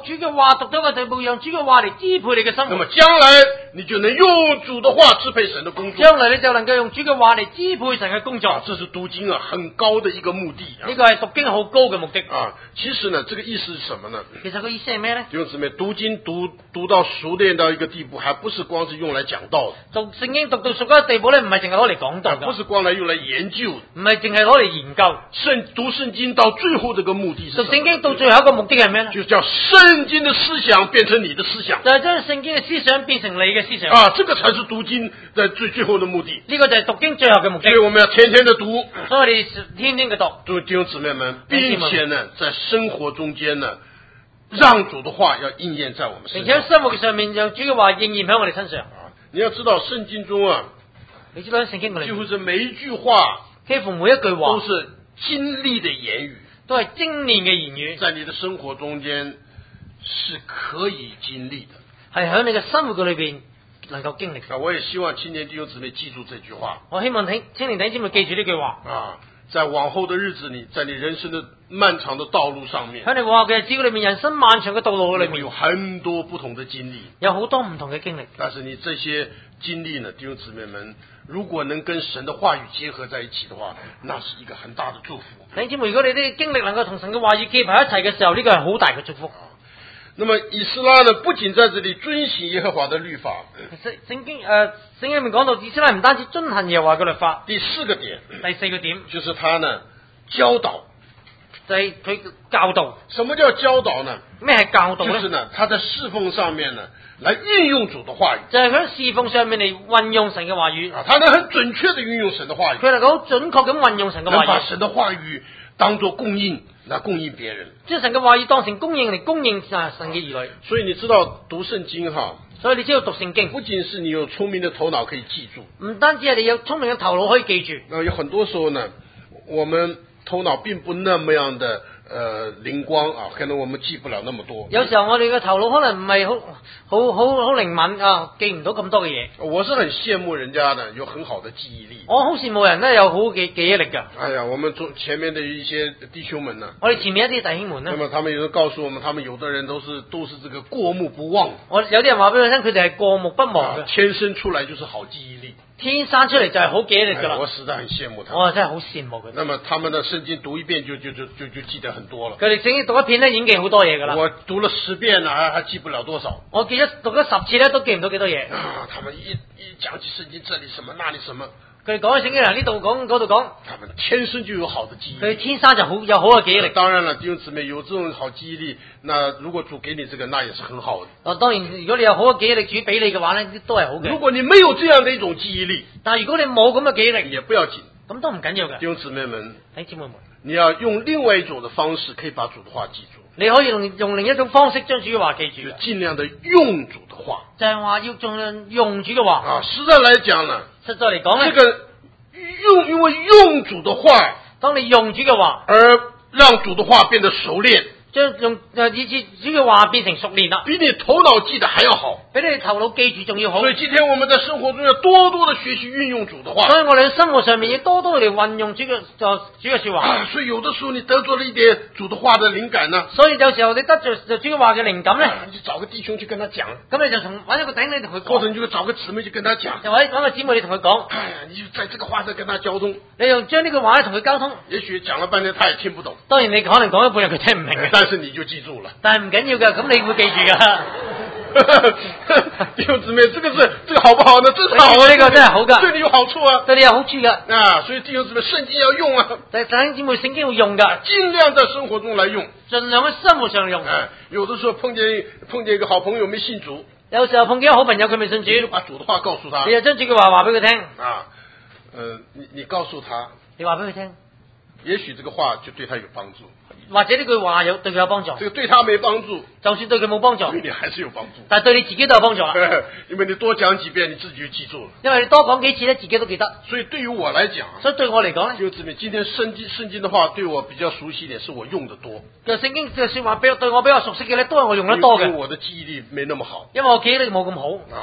話讀到個地步，讓主嘅話嚟支配你嘅生活。 那麼將來你就能用主的話支配神的工作。 將來你就能夠用主嘅話嚟支配神嘅工作。 這是讀經很高的一個目的。 呢個係讀經好高嘅目的。 其實呢，這個意思是什麼呢？ 其實個意思係咩呢？ 弟兄姊妹，讀經讀到熟練到一個地步，還不是光是用來講道的。 讀聖經讀到熟嗰個地步咧，唔係淨係攞嚟講道嘅， 不是光來用來研究， 唔係淨係攞嚟研究。 讀聖經到最後這個目的是什麼？ 讀聖經到最後一個目的係咩呢？ 就叫聖經的思想變成你的思想， 就係將聖經嘅思想變成你嘅思想。 這個才是讀經的最後的目的。 呢個就係讀經最後嘅目的。 所以我們要天天的讀， 所以我哋天天嘅讀。 諸位弟兄姊妹們，並且呢，在生活中間呢，讓主的話要應驗在我們身上， 並且喺生活上面讓主嘅話應驗喺我哋身上。 你要知道聖經中你知道喺聖經裏面幾乎是每一句話， 幾乎每一句話都是經歷的言語， 都係精煉嘅言語， 在你的生活中間是可以經歷的， 係喺你嘅生活嘅裏邊能夠經歷。 我也希望青年弟兄姊妹記住這句話。 我希望青年弟兄姊妹記住呢句話。 在往後的日子裏，在你人生的漫長的道路上面， 喺你往後嘅日子裏面，人生漫長嘅道路裏面， 有很多不同的經歷， 有好多唔同嘅經歷。 但是你這些經歷呢，弟兄姊妹們，如果能跟神的話語結合在一起的話，那是一個很大的祝福。 弟兄姊妹，如果你啲經歷能夠同神嘅話語結合一齊嘅時候，呢個係好大嘅祝福。 那麼以斯拉呢，不僅在這裏遵行耶和華的律法， 聖經裏面講到以斯拉唔單止遵行耶和華嘅律法。 第四個點，就是他呢教導， 就係佢教導。 什麼叫教導呢？ 咩係教導呢？ 就是呢，他在侍奉上面呢，來運用主的話語， 就係佢喺侍奉上面嚟運用神嘅話語。 他能很準確地運用神的話語， 佢能夠好準確咁運用神嘅話語， 能把神的話語當作供應，來供應別人， 將神嘅話語當成供應嚟供應神嘅兒女。 所以你知道讀聖經所以你知道讀聖經， 不僅是你有聰明的頭腦可以記住， 唔單止係你有聰明嘅頭腦可以記住。 有很多時候呢，我們頭腦並不那麼樣的靈光可能我們記不了那麼多。 有時候我哋嘅頭腦可能唔係好靈敏記唔到咁多嘅嘢。 我是很羨慕人家的有很好的記憶力。 我好羨慕人呢有好嘅記憶力㗎。 哎呀，我們前面的一些弟兄們呢， 我哋前面一啲弟兄們呢， 那麼他們有人告訴我們，他們有的人都是這個過目不忘。 有啲人話俾我聽，佢哋係過目不忘嘅， 天生出來就是好記憶力。 天生出嚟就係好記憶力㗎啦。 我實在很羨慕他們。 我真係好羨慕佢。 那麼他們的聖經讀一遍就記得很多了。 佢哋聖經讀一遍咧已經記好多嘢㗎啦。 我讀了10遍還記不了多少。 我讀咗10次咧都記唔到幾多嘢。 他們一講起聖經，這裡什麼那裡什麼。 佢哋講起聖經，呢度講嗰度講。 他們天生就有好的記憶力。 佢天生就有好嘅記憶力。 當然了，弟兄姊妹有這種好記憶力，那如果主給你這個，那也是很好的。 當然，如果你有好嘅記憶力，主俾你嘅話咧，都係好嘅。 如果你沒有這樣的一種記憶力， 但係如果你冇咁嘅記憶力， 也不要緊， 咁都唔緊要嘅。 弟兄姊妹們， 姊妹們， 你要用另外一種的方式，可以把主的話記住。 你可以用另一種方式將主嘅話記住， 就盡量的用主的話， 就係話要盡量用主嘅話。 實在來講呢， 實在嚟講呢， 這個因為用主的話， 當你用主嘅話， 而讓主的話變得熟練， 以致主嘅話變成熟練啦， 比你頭腦記得還要好， 比你頭腦記住仲要好。 所以今天我們在生活中要多多的學習運用主的話。 所以我哋喺生活上面要多多嚟運用主嘅說話。 所以有的時候你得咗了一點主的話的靈感呢， 所以有時候你得着主嘅話嘅靈感咧， 你就找個弟兄去跟他講， 咁你就揾一個弟兄你同佢講， 或者你就找個姊妹去跟他講， 又或者揾個姊妹你同佢講， 你就在這個話上跟他交通， 你用將呢個話咧同佢交通。 也許講了半天他也聽不懂， 當然你可能講一半日佢聽唔明嘅， 但是你就記住了。 但係唔緊要㗎，咁你會記住㗎。 弟兄姊妹，這個好不好呢？真係好啊， 呢個真係好㗎， 對你有好處啊， 對你有好處㗎。 所以弟兄姊妹，聖經要用啊， 弟兄姊妹，聖經要用㗎， 盡量在生活中來用， 盡量喺生活上用。 有的時候碰見一個好朋友沒信主， 有時候碰見一個好朋友佢未信主， 你就把主的話告訴他， 你就將主嘅話俾佢聽。 你告訴他， 你話俾佢聽， 也許這個話就對他有幫助。 或者呢句話對佢有幫助， 這個對他沒幫助， 就算對佢冇幫助， 對你還是有幫助， 但係對你自己都有幫助啦。 因為你多講幾遍，你自己就記住了。 因為你多講幾次咧，自己都記得。 所以對於我來講， 所以對我嚟講咧， 就證明今天聖經的話對我比較熟悉一點，是我用得多。 聖經嘅說話對我比較熟悉嘅咧，都係我用得多嘅。 因為我的記憶力沒那麼好， 因為我記憶力冇咁好。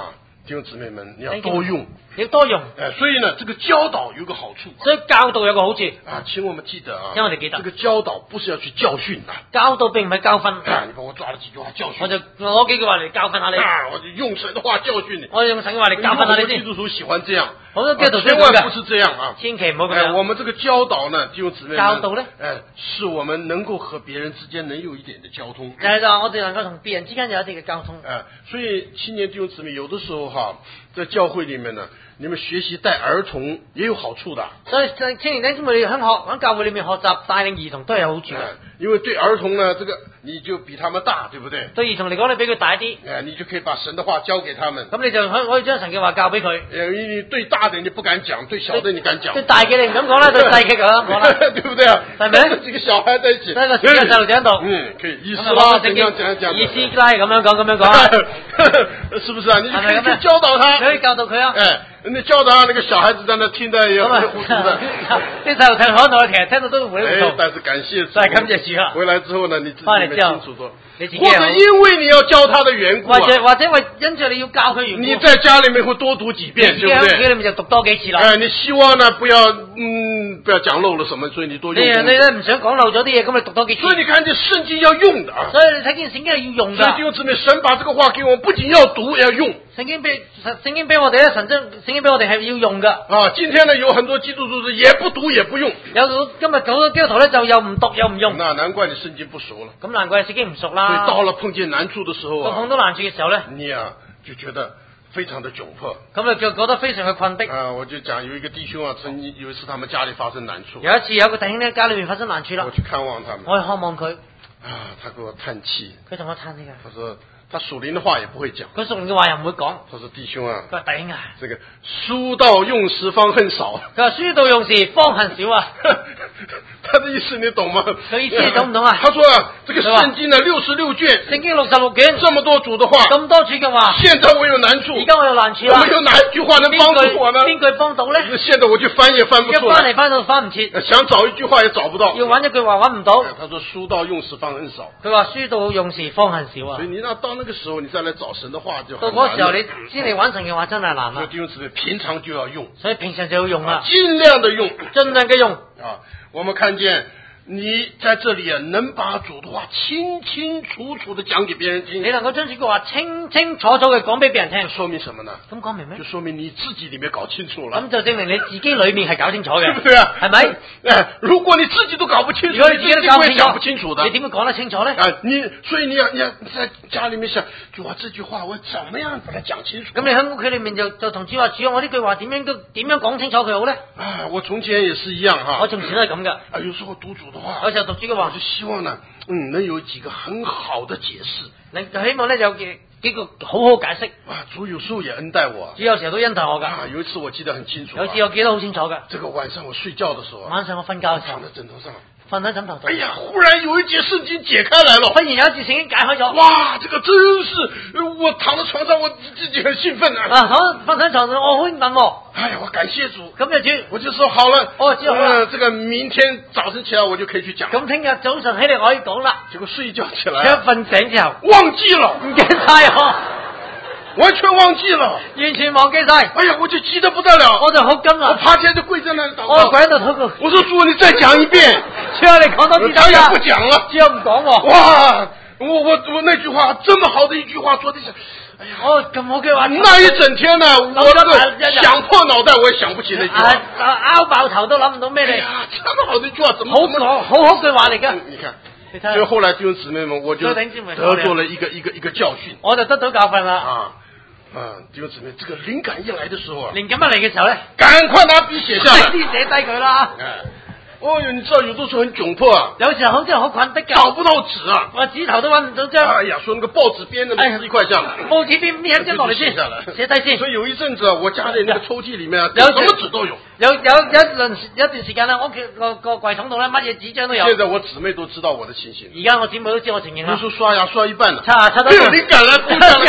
弟兄姊妹们，你要多用， 要多用。 所以呢，这个教導有個好處。 所以教導有個好處啊，請我們記得啊， 請我哋記得， 這個教導不是要去教訓啊， 教導並唔係教訓。 你幫我抓了幾句話教訓， 我就攞幾句話嚟教訓下你。 我就用神的話教訓你。 我用神嘅話嚟教訓下你先。 基督徒喜歡這樣， 好多基督徒千萬不是這樣啊， 千祈唔好咁樣。 我們這個教導呢，弟兄姊妹們， 教導呢， 是我們能夠和別人之間能有一點的交通。 就係話我哋能夠同別人之間有一啲嘅交通。 所以青年弟兄姊妹，有的時候哈，在教會裡面呢，你們學習帶兒童也有好處的。 所以青年弟兄姊妹喺教會裡面學習帶領兒童都有好處。 因為對兒童呢，這個你就比他們大，對不對？ 對兒童嚟講，你比佢大啲， 你就可以把神的話交給他們。 咁你就可以將神嘅話教俾佢。 你對大的你不敢講，對小的你敢講。 對大嘅你唔敢講啦，對細嘅咁講啦， 對不對啊？ 係咪？ 幾個小孩在一起， 得個幾個細路仔喺度， 可以以斯拉怎樣講， 以斯拉咁樣講，咁樣講， 是不是啊？你就可以去教導他， 可以教導佢啊。 你教導他，那個小孩子在那聽得也糊塗的。 啲細路聽可能其實聽到都糊塗。 但是感謝主， 但係感謝主啊！ 回來之後呢，你自己沒清楚說。 或者因為你要教他的緣故， 或者因着你要教佢緣故， 你在家裏面會多讀幾遍，對不對？ 喺屋企裏面就讀多幾次啦。 你希望呢不要講漏了什麼，所以你多用。你咧唔想講漏咗啲嘢，咁你讀多幾次。 所以你看，這聖經要用的啊。 所以你睇見聖經係要用的。 所以弟兄姊妹，神把這個話給我們，不僅要讀，要用。 聖經俾我哋咧，聖經俾我哋係要用噶。 啊，今天呢有很多基督徒是也不讀也不用。有今日好多基督徒咧就又唔讀又唔用。 那難怪你聖經不熟了。 咁難怪聖經唔熟啦。 所以到了碰見難處的時候啊， 碰到難處嘅時候咧， 你啊就覺得非常的窘迫。 咁你就覺得非常嘅困迫。 我就講有一個弟兄啊，曾經有一次他們家裏發生難處。 有一次有個弟兄咧家裏面發生難處啦。 我去看望他們。 我去看望佢。 他給我嘆氣。 佢同我嘆氣㗎。 他說他屬靈的話也不會講。 佢屬靈嘅話又唔會講。 他說弟兄啊。 佢話弟兄啊。 這個書到用時方恨少。 佢話書到用時方恨少啊。 他的意思你懂嗎？ 佢意思你懂唔懂啊？ 他說啊，這個聖經呢66卷， 聖經66卷， 這麼多主的話， 咁多主嘅話， 現在我有難處， 而家我有難處啦。 我有哪一句話能幫助我呢？ 邊句幫到呢？ 現在我就翻也翻不出來， 翻嚟翻到翻唔切， 想找一句話也找不到， 要揾一句話揾唔到。 他說書到用時方恨少， 佢話書到用時方恨少啊。 所以你到那個時候，你再來找神的話就到嗰時候你先嚟揾神嘅話真係難啦。 所以弟兄姊妹平常就要用， 所以平常就要用啦， 盡量的用， 盡量嘅用啊。我們看見你在這裏啊，能把主的話清清楚楚的講給別人聽， 你能夠將主嘅話清清楚楚嘅講俾別人聽， 說明什麼呢？ 咁講明咩？ 就說明你自己裏面搞清楚了。 咁就證明你自己裏面係搞清楚嘅， 對不對啊？ 係咪？ 如果你自己都搞不清楚， 如果你自己都搞不清楚的， 你點會講得清楚呢？ 所以你要在家裏面想，主啊，這句話我怎麼樣把它講清楚？ 咁你喺屋企裏面就同主話，主啊，我呢句話點樣講清楚佢好呢？ 我從前也是一樣哈， 我從前都係咁噶。 有時候讀主的話， 有時候讀主嘅話， 我就希望呢，能有幾個很好的解釋。 你就希望呢有幾個好好解釋。 主有時候也恩待我， 主有時候都恩待我噶。 有一次我記得很清楚， 有一次我記得好清楚噶。 這個晚上我睡覺的時候， 晚上我瞓覺嘅時候， 躺在枕頭上。 瞓喺枕頭度。 哎呀！忽然有一節聖經解開來了。 忽然有一節聖經解開咗。 哇！這個真是，我躺在床上，我自己很興奮啊！ 瞓喺床上，我好興奮喎。 哎呀，我感謝主。 咁就主， 我就說好了。 知道了。 這個明天早晨起來我就可以去講。 咁聽日早晨起嚟可以講啦。 結果睡覺起來， 一瞓醒之後忘記了， 唔記得晒我。 完全忘記了， 完全忘記晒。 哎呀，我就急得不得了， 我就好驚啦。 我爬起來就跪在那禱告。 我跪喺度禱告。我說主，你再講一遍。 主啊，你講多次。他也不講了。 主唔講喎。 哇，我那句話這麼好的一句話，昨天想，哎呀， 咁好嘅話， 那一整天呢，我這個想破腦袋，我也想不起那句話。 拗爆頭都諗唔到咩嚟。 哎呀，這麼好的一句話，怎麼好句話嚟㗎？ 你看。所以後來弟兄姊妹們，我就得到了一個教訓。 我就得到教訓啦。 弟兄姊妹，這個靈感一來的時候啊， 靈感一嚟嘅時候咧， 趕快拿筆寫下來， 寫低佢啦。 哦喲，你知道有的時候很窘迫啊， 有時候真係好困迫㗎， 找不到紙啊， 我紙頭都揾唔到張。 哎呀，說那個報紙邊的那一塊下來， 報紙邊一張落嚟先，寫低先。 所以有一陣子啊，我家裏那個抽屜裡面啊，什麼紙都有。 有一段時間咧，我屋企個櫃桶度咧，乜嘢紙張都有。 現在我姊妹都知道我的情形。 而家我姊妹都知我情形啦。 比如說刷牙刷一半了， 擦到沒有靈感了，哭上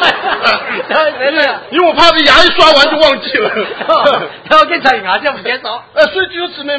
來。因為我怕這牙一刷完就忘記了。 我驚刷完牙之後唔記得咗。 所以弟兄姊妹們，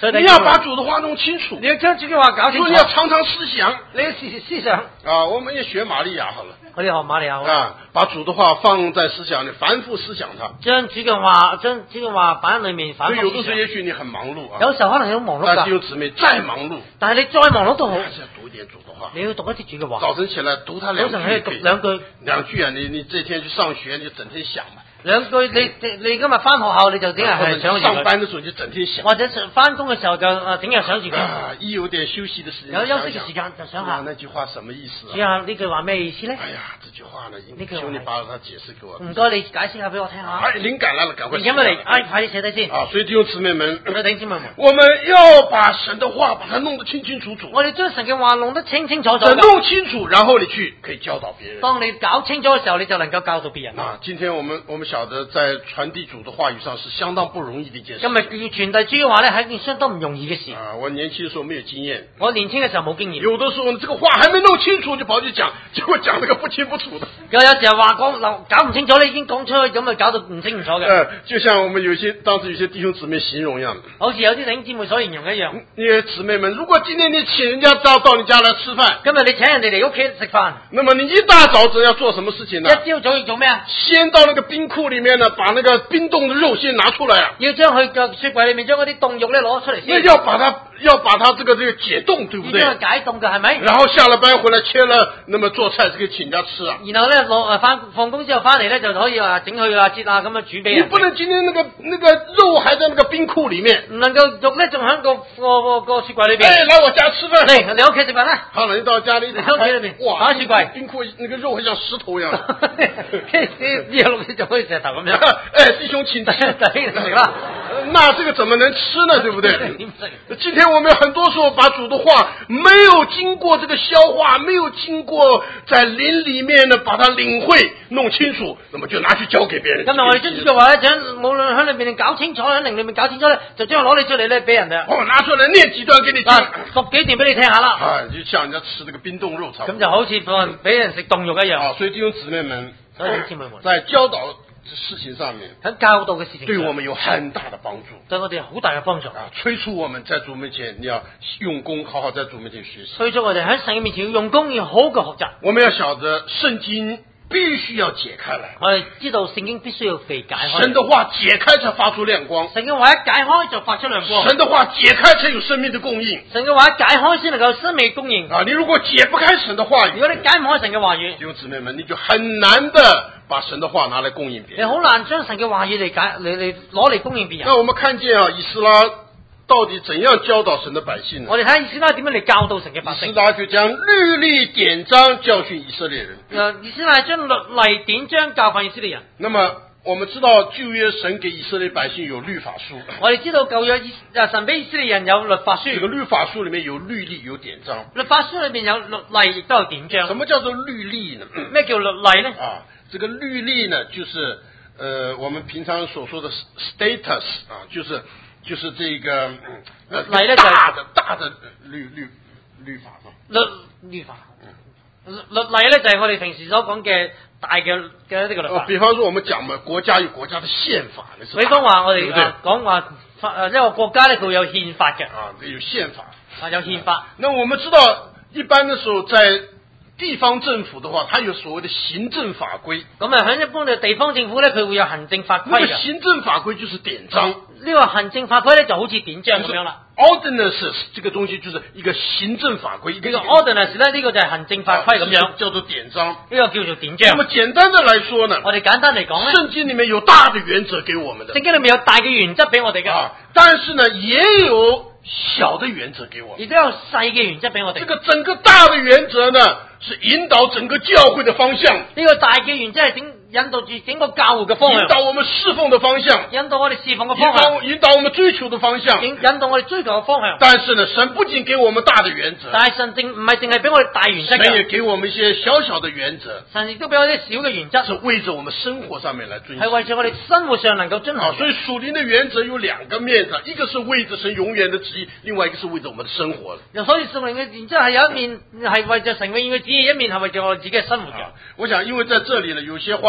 你要把主的话弄清楚， 你要將主嘅話搞清楚， 你要常常思想， 你要思想啊，我們也學瑪利亞好了。 我哋學瑪利亞啊，把主的話放在思想裏，反覆思想它。 將主嘅話擺喺裏面，反覆思想。 有的時候也許你很忙碌啊， 有時候可能你好忙碌㗎。 弟兄姊妹再忙碌， 但係你再忙碌都好， 還是要讀一點主的話。 你要讀一啲主嘅話。 早晨起來讀他兩句， 早晨去讀兩句。 兩句啊！你這天去上學，你就整天想嘛。 兩句你今日翻學校你就整日係想住佢。 上班的時候就整天想。 或者翻工嘅時候就整日想住佢。 一有點休息的時間， 有休息嘅時間就想下。 那句話什麼意思啊？ 主啊，呢句話咩意思咧？ 哎呀，這句話呢，求你把它解釋給我。 唔該，你解釋下俾我聽下。 哎，靈感來了，趕快。 靈感嚟，快啲寫低先。 啊，所以弟兄姊妹們， 我們要把神的話把它弄得清清楚楚。 我哋將神嘅話弄得清清楚楚。 弄清楚，然後你去可以教導別人。 當你搞清楚嘅時候，你就能夠教導別人。 啊，今天我們曉得在傳遞主的話語上是相當不容易的一件事。 今日要傳遞主嘅話咧，係一件相當唔容易嘅事。 啊，我年輕嘅時候沒有經驗。 我年輕嘅時候冇經驗。 有的時候呢，這個話還沒弄清楚就跑去講，結果講得個不清不楚的。 有時候話搞唔清楚，你已經講出去，咁啊搞到唔清唔楚嘅。 就像我們當時有些弟兄姊妹形容一樣。 好似有啲弟兄姊妹所形容一樣。 那些姊妹們，如果今天你請人家到你家來吃飯， 今日你請人哋嚟屋企食飯， 那麼你一大早要做什麼事情呢？ 一朝早要做咩啊？ 先到那個冰庫裏面呢，把那個冰凍的肉先拿出來啊！ 要將佢嘅雪櫃裏面將嗰啲凍肉咧攞出嚟先。 要把它這個解凍，對不對？ 要解凍嘅係咪？ 然後下了班回來切了，那麼做菜就可以請人家吃啊。 然後咧放工之後翻嚟咧就可以話整佢啊切啊咁樣煮俾人。 你不能今天那個肉還在那個冰庫裏面， 唔能夠肉咧仲喺個雪櫃裏邊。 來我家吃飯。 嚟你屋企食飯啦。 好了，你到家裏， 你屋企裏邊， 哇， 打雪櫃， 冰庫那個肉好像石頭一樣。 呢個肉就好似石頭咁樣。 哎，弟兄請吃， 食啦。 那這個怎麼能吃呢？對不對？今天我們很多時候把主的話沒有經過這個消化，沒有經過在靈裏面呢，把它領會弄清楚，那麼就拿去交給別人。 咁我哋將主嘅話咧，將無論喺裏面搞清楚，喺靈裏面搞清楚咧，就將攞你出嚟咧，俾人哋。 哦，拿出來念幾段給你聽， 讀幾段俾你聽下啦。 啊，就像人家吃這個冰凍肉差不多。 咁就好似俾人食凍肉一樣。 啊，所以弟兄姊妹們， 姊妹們在教導事情上面， 喺教導嘅事情上， 對我們有很大的幫助， 對我哋好大嘅幫助啊！催促我們在主面前，你要用功，好好在主面前學習。 催促我哋喺神嘅面前要用功，要好好嘅學習。 我們要曉得聖經必須要解開來， 我哋知道聖經必須要被解開。 神的話解開才發出亮光， 神嘅話一解開就發出亮光。 神的話解開才有生命的供應， 神嘅話一解開先能夠生命供應。 啊！你如果解不開神的話語， 如果你解唔開神嘅話語， 弟兄姊妹們，你就很難的把神的話拿來供應別人。 你好難將神嘅話語嚟攞嚟供應別人。 那我們看見啊，以斯拉到底怎樣教導神的百姓呢？ 我哋睇以斯拉點樣嚟教導神嘅百姓。 以斯拉就將律例典章教訓以色列人。 以斯拉將律例典章教訓以色列人。 那麼我們知道舊約神給以色列百姓有律法書。 我哋知道舊約神俾以色列人有律法書。 這個律法書裏面有律例有典章。 律法書裏面有律例亦都有典章。 什麼叫做律例呢？ 咩叫律例呢？ 啊，這個律例呢，就是我們平常所說的 status 啊，就是這個大的律法嘛。 律法。律例咧就係我哋平時所講嘅大嘅呢個律法。 比方說，我們講嘛，國家有國家的憲法， 比方話我哋講話一個國家咧，佢有憲法嘅。 啊，有憲法。 啊，有憲法。 那我們知道，一般的時候在地方政府的話，它有所謂的行政法規。 咁啊，喺一般嘅地方政府咧，佢會有行政法規嘅。 那個行政法規就是典章。 呢個行政法規咧就好似典章咁樣啦。 Ordinances 這個東西就是一個行政法規。 呢個 ordinance 咧，呢個就係行政法規咁樣， 叫做典章。 呢個叫做典章。 那麼簡單的來說呢， 我哋簡單嚟講咧， 聖經裏面有大的原則給我們的。 聖經裏面有大嘅原則俾我哋嘅。 啊，但是呢，也有小的原則給我們。 亦都有細嘅原則俾我哋。 這個整個大的原則呢，是引導整個教會的方向。 呢個大嘅原則係引導住整個教會嘅方向， 引導我們侍奉的方向， 引導我哋侍奉嘅方向， 引導我們追求的方向， 引導我哋追求嘅方向。 但是呢，神不僅給我們大的原則， 但係神唔係淨係俾我哋大原則， 神也給我們一些小小的原則。 神亦都俾我啲小嘅原則， 是為着我們生活上面來遵守， 係為咗我哋生活上能夠遵守。 所以屬靈的原則有兩個面的，一個是為着神永遠的旨意，另外一個是為着我們的生活。 所以屬靈嘅原則係有一面係為着神永遠嘅旨意，一面係為着我哋自己嘅生活嘅。 我想因為在這裡呢，有些話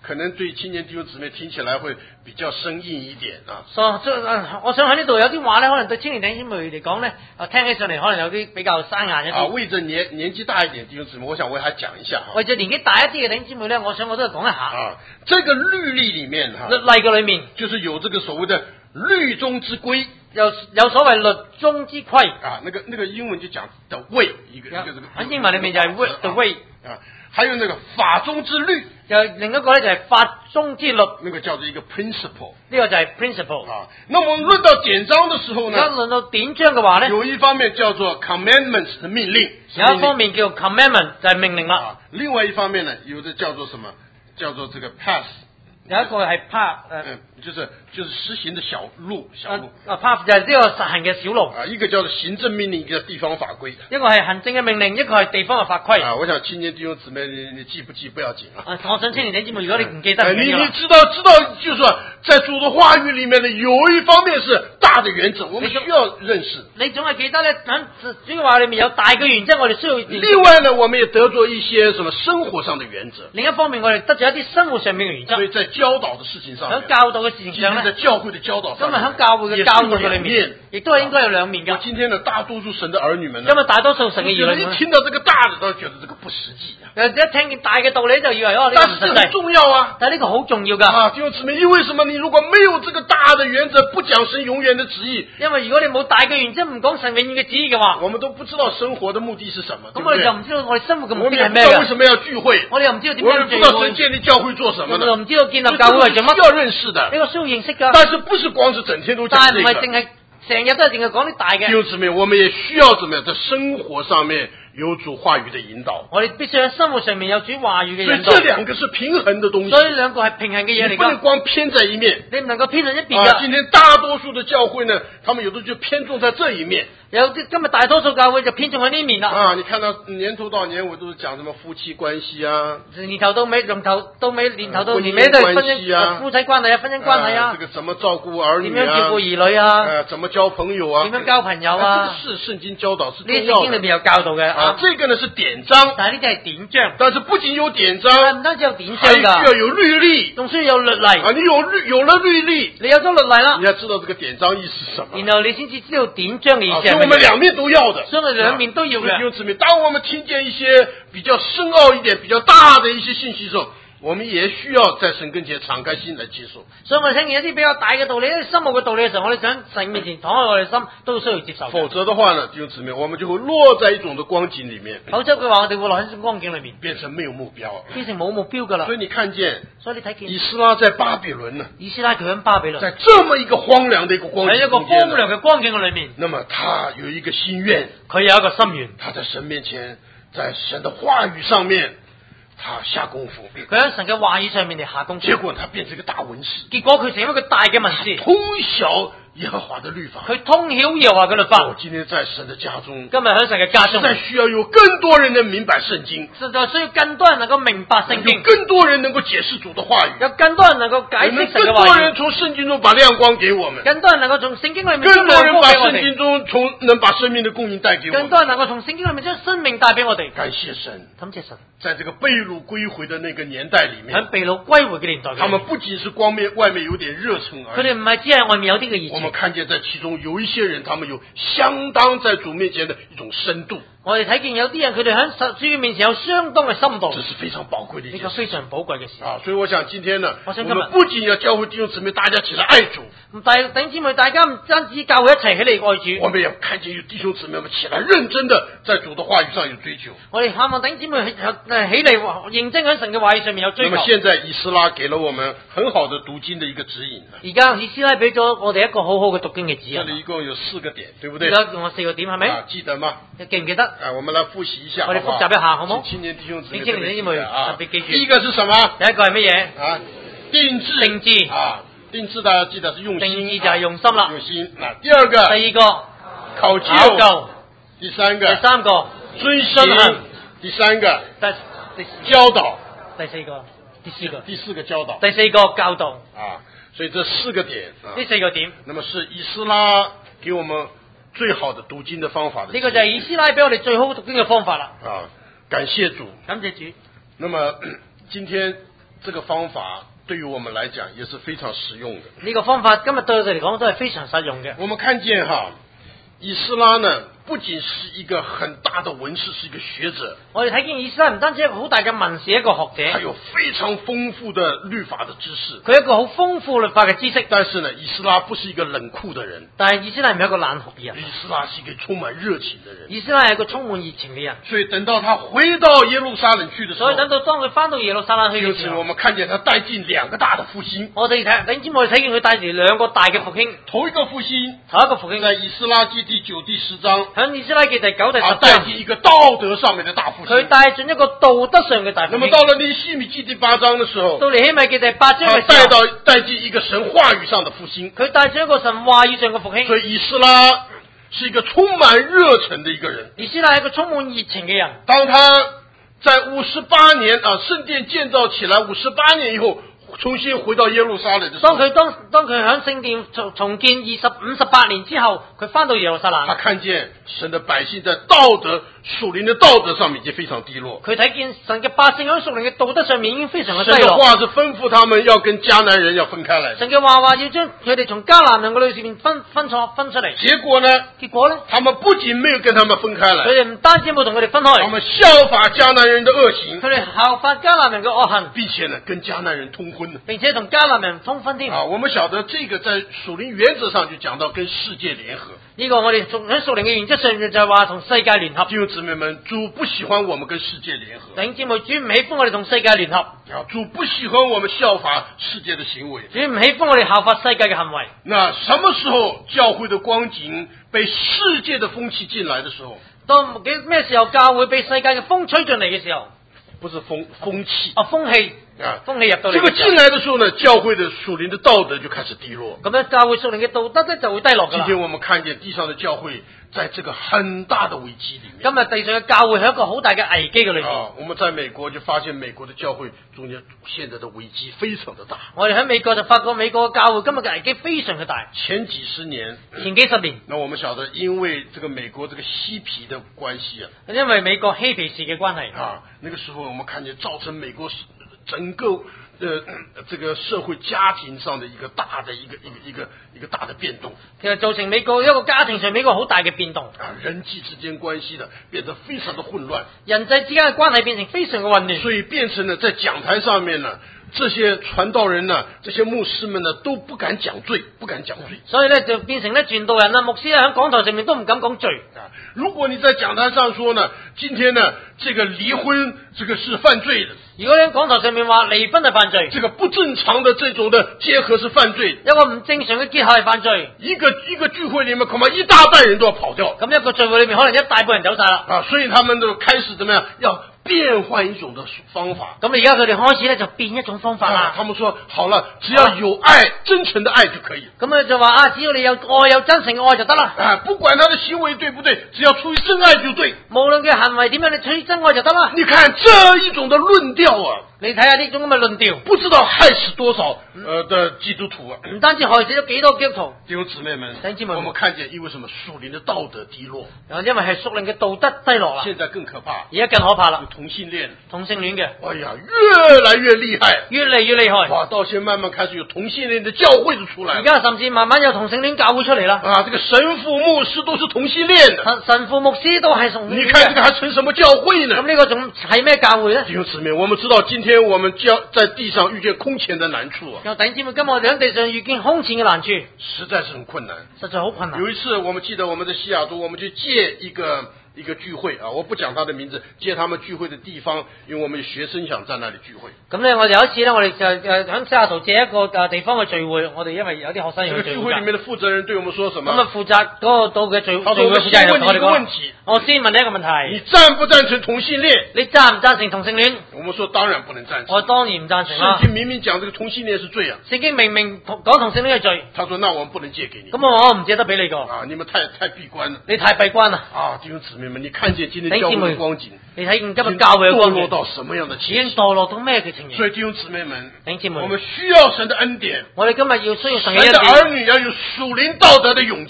可能對青年弟兄姊妹聽起來會比較生硬一點啊。 我想喺呢度有啲話咧，可能對青年弟兄姊妹嚟講咧，聽起上嚟可能有啲比較生硬一啲。 啊，為着年紀大一點弟兄姊妹，我想為他講一下。 為咗年紀大一啲嘅弟兄姊妹咧，我想我都係講一下。 啊，這個律例裡面哈， 律例嘅裡面就是有這個所謂的律中之規。 有所謂律中之規啊，那個英文就講 the way， 一個這個。 喺英文裡面就係 the way。 啊，還有那個法中之律， 又另一個咧就係法中之律， 那個叫做一個 principle。 呢個就係 principle。 啊，那麼論到典章的時候呢， 論到典章嘅話咧， 有一方面叫做 commandments 的命令， 有一方面叫 commandment 就係命令啦。 啊，另外一方面呢，有的叫做什麼？叫做這個 path。 有一個係 path， 就是實行的小路。 path 就係呢個實行嘅小路。 啊，一個叫做行政命令，一個叫地方法規。 一個係行政嘅命令，一個係地方嘅法規。 啊，我想青年弟兄姊妹，你記不記不要緊啊。 我想青年弟兄姊妹，如果你唔記得， 你知道，就是說在主的話語裡面呢，有一方面是大的原則，我們需要認識。 你總係記得咧，喺主嘅話裡面有大嘅原則，我哋需要。 另外呢，我們也得咗一些什麼生活上的原則。 另一方面，我哋得咗一啲生活上面嘅原則。 所以在教導的事情上面， 喺教導嘅事情上咧， 在教會的教導上面， 今日喺教會嘅教導嘅裏面，亦都係應該有兩面嘅。 今天的大多數神的兒女們呢， 今日大多數神嘅兒女， 一聽到這個大的，都覺得這個不實際。 一聽見大嘅道理就以為呢個唔實際。 但是很重要啊！ 但係呢個好重要㗎。 啊，弟兄姊妹，因為什麼？你如果沒有這個大的原則，不講神永遠的旨意， 因為如果你冇大嘅原則，唔講神永遠嘅旨意嘅話， 我們都不知道生活的目的是什麼。 咁我哋就唔知道我哋生活嘅目的係咩㗎？ 我們也不知道為什麼要聚會， 我哋又唔知道點樣聚會。 我們不知道神建立教會做什麼的， 我又唔知道建立教會係做乜。 需要認識的， 呢個需要認識㗎。 但是不是光是整天都講這個？ 但係唔係淨係成日都係淨係講啲大嘅。 弟兄姊妹，我們也需要怎麼樣在生活上面有主話語的引導。 我哋必須喺生活上面有主話語嘅引導。 所以這兩個是平衡的東西。 所以兩個係平衡嘅嘢嚟㗎。 你不能光偏在一面。 你唔能夠偏向一邊㗎。 今天大多數的教會呢，他們有的就偏重在這一面。 有啲今日大多數教會就偏重喺呢面啦。 啊，你看到年頭到年尾都是講什麼夫妻關係啊， 年頭到尾，年頭到尾都係婚姻啊，夫妻關係啊，婚姻關係啊。 這個怎麼照顧兒女啊？ 點樣照顧兒女啊？ 怎麼交朋友啊？ 點樣交朋友啊？ 這個是聖經教導，是重要的。 呢聖經裏面有教導嘅啊。 這個呢是典章， 但係呢啲係典章。 但是不僅有典章， 唔單止有典章㗎， 還需要有律例， 仲需要有律例。 啊，你有了律例， 你有咗律例啦， 你要知道這個典章意思是什麼， 然後你先至知道典章嘅意思係乜嘢。 所以我們兩面都要的， 所以我們兩面都要嘅。 弟兄姊妹，當我們聽見一些比較深奧一點、比較大的一些信息的時候，我們也需要在神跟前敞開心來接受。 所以我哋聽見一啲比較大嘅道理、一啲深奧嘅道理嘅時候，我哋想神面前敞開我哋心，都需要接受。 否則的話呢，弟兄姊妹，我們就會落在一種的光景裡面。 否則嘅話，我哋會落喺一種光景裡面， 變成沒有目標， 變成冇目標㗎啦。 所以你看見， 所以你睇見以斯拉在巴比倫呢？ 以斯拉佢喺巴比倫， 在這麼一個荒涼的一個光景， 喺一個荒涼嘅光景嘅裡面， 那麼他有一個心願， 佢有一個心願， 他在神面前，在神的話語上面，他下功夫， 佢喺神嘅話語上面嚟下功夫， 結果他變成一個大文士， 結果佢成為一個大嘅文士， 通曉耶和華的律法， 佢通曉耶和華嘅律法。 我今天在神的家中， 今日喺神嘅家中， 實在需要有更多人能明白聖經， 實在需要更多人能夠明白聖經， 有更多人能夠解釋主的話語， 有更多人能夠解釋神嘅話語， 更多人從聖經中把亮光給我們， 更多人能夠從聖經裏面更多人把聖經中能把生命的供應帶給我們， 更多人能夠從聖經裏面將生命帶俾我哋。 感謝神， 感謝神， 在這個被擄歸回的那個年代裡面， 喺被擄歸回嘅年代， 他們不僅是外面有點熱忱而已， 佢哋唔係只係外面有啲嘅熱情， 我們看見在其中有一些人，他們有相當在主面前的一種深度。 我哋睇見有啲人，佢哋喺主面前有相當嘅深度， 這是非常寶貴的一件事， 呢個非常寶貴嘅事啊！所以我想今天呢， 我們不僅要教會弟兄姊妹大家起來愛主， 弟兄姊妹大家唔單止教會一齊起嚟愛主， 我們也看見有弟兄姊妹們起來認真的在主的話語上有追求。 我哋盼望弟兄姊妹起嚟認真喺神嘅話語上面有追求。 那麼現在以斯拉給了我們很好的讀經的一個指引。 而家以斯拉俾咗我哋一個好好嘅讀經嘅指引。 這裡一共有4個點，對不對？ 而家用咗4個點係咪？ 記得嗎？ 你記唔記得？ 我們來複習一下， 我哋複習一下，好唔好？ 青年弟兄姊妹特別記住。 第一個是什麼？ 第一個係乜嘢？ 啊，定志啊，定志大家記得是用心， 定義就係用心啦。 用心。第二個， 第二個考究，第三個遵行，第三個教導，第四個教導， 第四個教導啊。所以這4個點， 呢4個點， 那麼是以斯拉給我們最好的讀經的方法。 呢個就係以斯拉俾我哋最好讀經嘅方法啦。 啊，感謝主， 感謝主。 那麼今天这个方法对于我们来講也是非常實用的。 呢個方法今日對我哋嚟講都係非常實用嘅。 我們看見以斯拉呢，不僅是一個很大的文士，是一個學者。 我哋睇見以斯拉唔單止一個好大嘅文士，一個學者， 他有非常豐富的律法的知識。 佢一個好豐富律法嘅知識。 但是呢，以斯拉不是一個冷酷的人。 但係以斯拉唔係一個冷酷嘅人。 以斯拉是一個充滿熱情的人。 以斯拉係一個充滿熱情嘅人。 所以等到他回到耶路撒冷去的時候， 所以等到當佢翻到耶路撒冷去嘅時候， 我們看見他帶進兩個大的復興。 我哋睇見佢帶住兩個大嘅復興。 頭一個復興，在以斯拉記第9、第10章。 喺以斯拉記第9、第10章， 帶進一個道德上面的大復興。 佢帶進一個道德上嘅大復興。 那麼到了尼希米記第8章的時候， 到尼希米記第8章嘅時候， 帶進一個神話語上的復興。 佢帶進一個神話語上嘅復興。 所以以斯拉是一個充滿熱忱的一個人。 以斯拉係一個充滿熱情嘅人。 當他在58年聖殿建造起來58年以後，重新回到耶路撒冷的時候， 當佢喺聖殿重建58年之後，佢翻到耶路撒冷， 他看見神的百姓在道德屬靈的道德上面已經非常低落。 佢睇見神嘅百姓喺屬靈嘅道德上面已經非常嘅低落。 神嘅話是吩咐他們要跟迦南人要分開來。 神嘅話要將佢哋從迦南人嘅裏面分出嚟。 結果呢？他們不僅沒有跟他們分開來， 佢哋唔單止冇同佢哋分開， 他們效法迦南人的惡行， 佢哋效法迦南人嘅惡行， 並且呢跟迦南人通婚， 並且同迦南人通婚添。 我們曉得這個在屬靈原則上就講到跟世界聯合。 呢個我哋喺屬靈嘅原則上就係話同世界聯合。 弟兄姊妹們，主不喜歡我們跟世界聯合。 弟兄姊妹，主唔喜歡我哋同世界聯合。 主不喜歡我們效法世界的行為。 主唔喜歡我哋效法世界嘅行為。 那什麼時候教會的光景被世界的風氣進來的時候？ 當咩時候教會被世界嘅風吹進嚟嘅時候？ 不是風氣風氣風氣入到嚟。 這個進來的時候呢，教會的屬靈的道德就開始低落。 咁樣教會屬靈嘅道德呢就會低落㗎啦。 今天我們看見地上的教會在這個很大的危機裡面。 今日地上嘅教會喺一個好大嘅危機嘅裏面。 我們在美國就發現美國的教會中間現在的危機非常的大。 我哋喺美國就發覺美國嘅教會今日嘅危機非常嘅大。 前幾十年。 那我們曉得，因為這個美國這個嬉皮的關係因為美國嬉皮士嘅關係那個時候我們看見造成美國整個這個社會家庭上的一個大的一個大的變動。 其實造成美國一個家庭上面一個好大嘅變動。 人際之間關係呢變得非常的混亂。 人際之間嘅關係變成非常嘅混亂。 所以變成了在講台上面呢，這些傳道人呢，這些牧師們呢都不敢講罪，不敢講罪。 所以呢就變成呢傳道人啊、牧師喺講台上面都唔敢講罪。 如果你在講台上說呢，今天呢這個離婚這個是犯罪的。 如果你喺講台上面話離婚係犯罪， 這個不正常的這種的結合是犯罪， 一個唔正常嘅結合係犯罪。 一個聚會裏面恐怕一大半人都要跑掉。 咁一個聚會裏面可能一大半人走晒啦。 所以他們都開始怎麼樣？要變換一種的方法。 咁而家佢哋開始咧就變一種方法啦。 他們說好了，只要有愛，真誠的愛就可以。 咁就話只要你有愛，有真誠嘅愛就得啦。 不管他的行為對不對，只要出於真愛就對。 無論佢行為點樣，你出於真愛就得啦。 你看這一種的論調你睇下呢種咁嘅論調， 不知道害死多少的基督徒唔單止害死咗幾多基督徒。 弟兄姊妹們，我們看見因為什麼屬靈的道德低落， 因為係屬靈嘅道德低落啦。 現在更可怕， 而家更可怕啦。 同性戀嘅， 哎呀，越來越厲害， 越嚟越厲害。 哇，到現在慢慢開始有同性戀的教會就出來， 而家甚至慢慢有同性戀教會出嚟啦。 這個神父牧師都是同性戀的， 神父牧師都係同性戀。 你看這個還成什麼教會呢？ 咁呢個仲係咩教會呢？ 弟兄姊妹，我們知道今天我們在地上遇見空前的難處弟兄姊妹，今日我哋喺地上遇見空前嘅難處， 實在是很困難， 實在好困難。 有一次我們記得我們在西雅圖，我們去借一個聚會我不講他的名字，借他們聚會的地方，因為我們學生想在那裡聚會。 咁咧，我哋有一次咧，我哋就喺西雅圖借一個地方嘅聚會，我哋因為有啲學生要去聚會。 聚會裡面的負責人對我們說什麼？ 咁負責嗰個嘅聚會負責人同我哋講，我先問你一個問題： 你贊不贊成同性戀？ 你贊唔贊成同性戀？ 我們說當然不能贊成。 我當然唔贊成啦。 聖經明明講這個同性戀是罪啊！ 聖經明明講同性戀係罪。 他說：那我們不能借給你。 咁我唔借得俾你個。 你們太閉關了。 你太閉關啦！ 弟兄姊妹們，你看見今天教會的光景， 你睇見今日教會嘅光景墮落到什麼樣的情形？ 已經墮落到咩嘅情形？ 所以弟兄姊妹們，我們需需要神的恩典。 我哋今日要需要神嘅恩典。神的兒女要有屬靈道德的勇氣。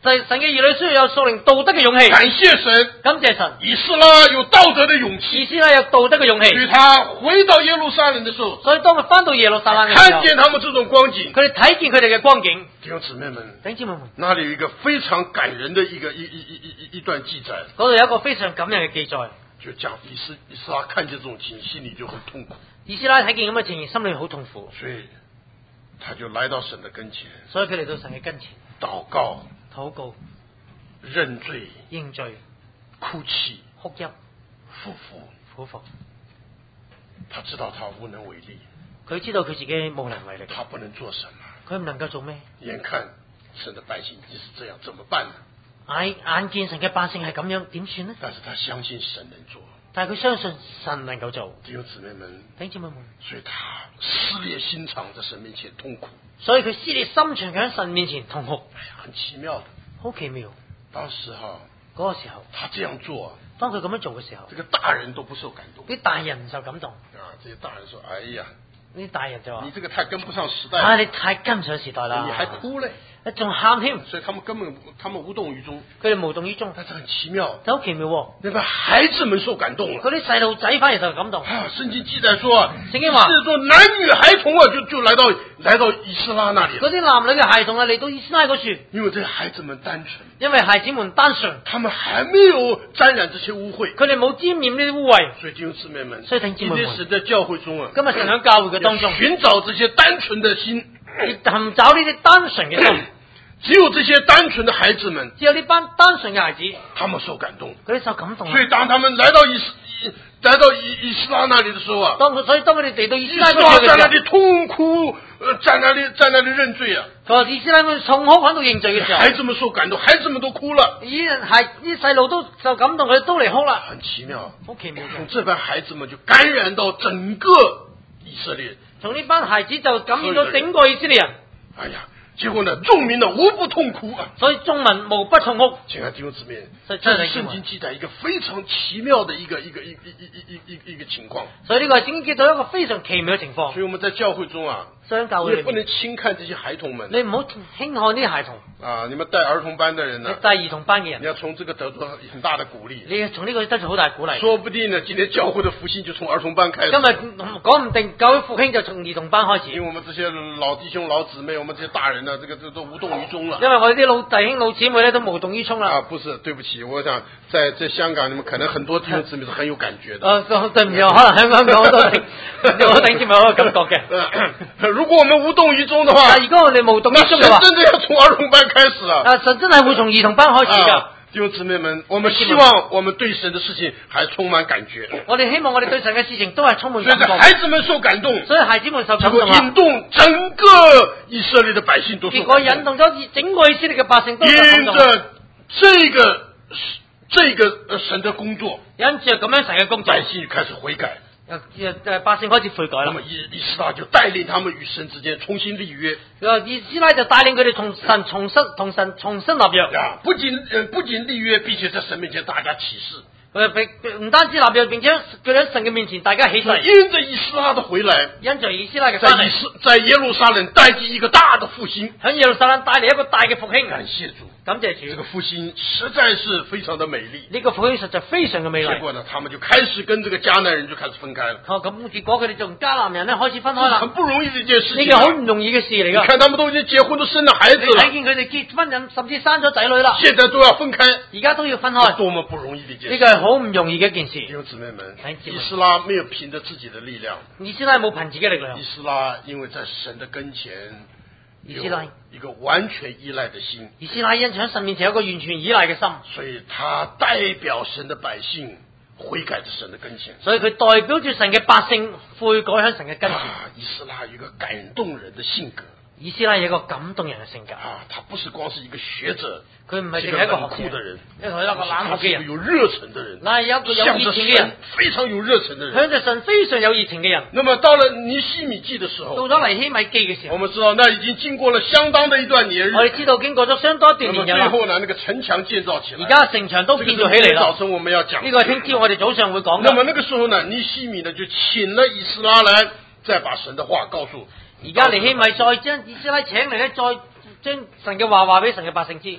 神嘅兒女需要有屬靈道德嘅勇氣。 感謝神， 感謝神。 以斯拉有道德的勇氣， 以斯拉有道德嘅勇氣。 所以他回到耶路撒冷的時候， 所以當佢翻到耶路撒冷嘅時候， 看見他們這種光景， 佢哋睇見佢哋嘅光景。 弟兄姊妹們， 弟兄姊妹們， 那裡有一個非常感人的一段記載， 嗰度有一個非常感人嘅記載， 就講以斯拉看見這種情，心裡就很痛苦。 以斯拉睇見咁嘅情形，心裏好痛苦， 所以他就來到神的跟前， 所以佢嚟到神嘅跟前， 禱告、 認罪、 哭泣、 哭泣、俯伏。 他知道他無能為力， 佢知道佢自己無能為力， 他不能做什麼， 佢唔能夠做咩？ 眼看神的百姓已經是這樣，怎麼辦呢？ 眼見神嘅百姓係咁樣，點算呢？ 但是他相信神能做， 但係佢相信神能夠做。 弟兄姊妹們，所以他撕裂心腸，在神面前痛苦。 所以佢撕裂心腸喺神面前痛哭。 哎呀，很奇妙的， 好奇妙。 當時嗰個時候， 他這樣做， 當佢咁樣做嘅時候， 這個大人都不受感動， 啲大人唔受感動。 這些大人說：哎呀， 呢啲大人就話： 你這個太跟不上時代， 你太跟唔上時代啦， 你還哭嘞， 仲喊添。 所以他們無動於衷， 佢哋無動於衷。 但是很奇妙， 就好奇妙喎。 那個孩子們受感動了， 嗰啲細路仔反而受感動。 聖經記載說， 聖經話， 是說男女孩童就來到以斯拉那裡。 嗰啲男女嘅孩童嚟到以斯拉嗰處， 因為這些孩子們單純， 因為孩子們單純， 他們還沒有沾染這些污穢， 佢哋冇沾染呢啲污穢。 所以弟兄姊妹們， 所以弟兄姊妹們， 今天神在教會中今日神喺教會嘅當中尋找這些單純的心， 尋找呢啲單純嘅心。 只有這些單純的孩子們， 只有呢班單純嘅孩子， 他們受感動， 佢哋受感動。 所以當他們來到以斯拉那裡的時候啊， 所以當佢哋嚟到以斯拉在那裡痛哭，在那裡認罪啊。 以斯拉們痛哭喺度認罪嘅時候， 孩子們受感動，孩子們都哭了。 啲細路都受感動，佢哋都嚟哭啦。 很奇妙， 好奇妙。 從這班孩子們就感染到整個以色列， 從呢班孩子就感染到整個以色列人。 哎呀！結果呢，眾民呢無不痛哭啊！ 所以眾民無不痛哭。 請看弟兄姊妹，這是聖經記載一個非常奇妙的一個情況。 所以呢個聖經記載一個非常奇妙嘅情況。 所以我們在教會中啊，你也不能輕看這些孩童們。 你唔好輕看呢啲孩童。 啊，你們帶兒童班的人呢？ 你帶兒童班嘅人， 你要從這個得到很大的鼓勵。 你從呢個得到好大鼓勵。 說不定呢，今天教會的復興就從兒童班開始。 今日講唔定教會復興就從兒童班開始。 因為我們這些老弟兄老姊妹，我們這些大人呢，這都無動於衷了。 因為我哋啲老弟兄老姊妹咧都無動於衷啦。 啊，不是，對不起，我想在香港，你們可能很多弟兄姊妹是很有感覺的。 對唔住，可能香港好多弟兄姊妹有感覺嘅。 如果我們無動於衷的話， 如果我哋無動於衷嘅話， 真正要從兒童班開始啊！ 神真係會從兒童班開始㗎。 弟兄姊妹們，我們希望我們對神的事情還充滿感覺。 我哋希望我哋對神嘅事情都係充滿感覺。 所以孩子們受感動， 所以孩子們受感動， 引動整個以色列的百姓都受感動。 結果引動咗整個以色列嘅百姓都受感動。 因着這個神的工作， 因着咁樣神嘅工作， 百姓就開始悔改。 百姓開始悔改啦。 那麼以斯拉就帶領他們與神之間重新立約。 以斯拉就帶領佢哋同神重新立約。 啊，不僅立約，並且在神面前大家起誓。 唔單止立約，並且佢喺神嘅面前大家起誓。 因着以斯拉的回來， 因着以斯拉嘅翻嚟， 在耶路撒冷帶進一個大的復興。 喺耶路撒冷帶嚟一個大嘅復興。 感謝主。 感謝主， 這個復興實在是非常的美麗。 呢個復興實在非常嘅美麗。 結果呢，他們就開始跟這個迦南人就開始分開了。 咁結果佢哋同迦南人咧開始分開啦。 很不容易的一件事情。 呢個好唔容易嘅事嚟㗎。 你看他們都已經結婚，都生了孩子了。 睇見佢哋結婚甚至生咗仔女啦。 現在都要分開， 而家都要分開， 多麼不容易的一件事。 呢個係好唔容易嘅一件事。 弟兄姊妹們，以斯拉沒有憑着自己的力量。 以斯拉冇憑自己嘅力量。 以斯拉因為在神的跟前。 以斯拉一個完全依賴的心， 以斯拉因喺神面前有一個完全依賴嘅心， 所以他代表神的百姓悔改在神的跟前， 所以佢代表住神嘅百姓悔改喺神嘅跟前。 以斯拉有一個感動人的性格， 以斯拉有一個感動人嘅性格。 他不是光是一個學者， 佢唔係淨係一個學者的人， 因為佢係一個冷酷嘅人， 有熱忱的人， 嗱有一個有熱情嘅人， 非常有熱忱的人， 向着神非常有熱情嘅人。 那麼到了尼希米記的時候， 到咗尼希米記嘅時候， 我們知道那已經經過了相當的一段年日， 我哋知道經過咗相當一段年日啦。 那麼最後呢，那個城牆建造起來， 而家城牆都建造起嚟啦。 早晨我們要講， 呢個係聽朝我哋早上會講。 那麼那個時候呢，尼希米呢就請了以斯拉來，再把神的話告訴。 而家尼希米再將以斯拉請嚟咧，再將神嘅話俾神嘅百姓知。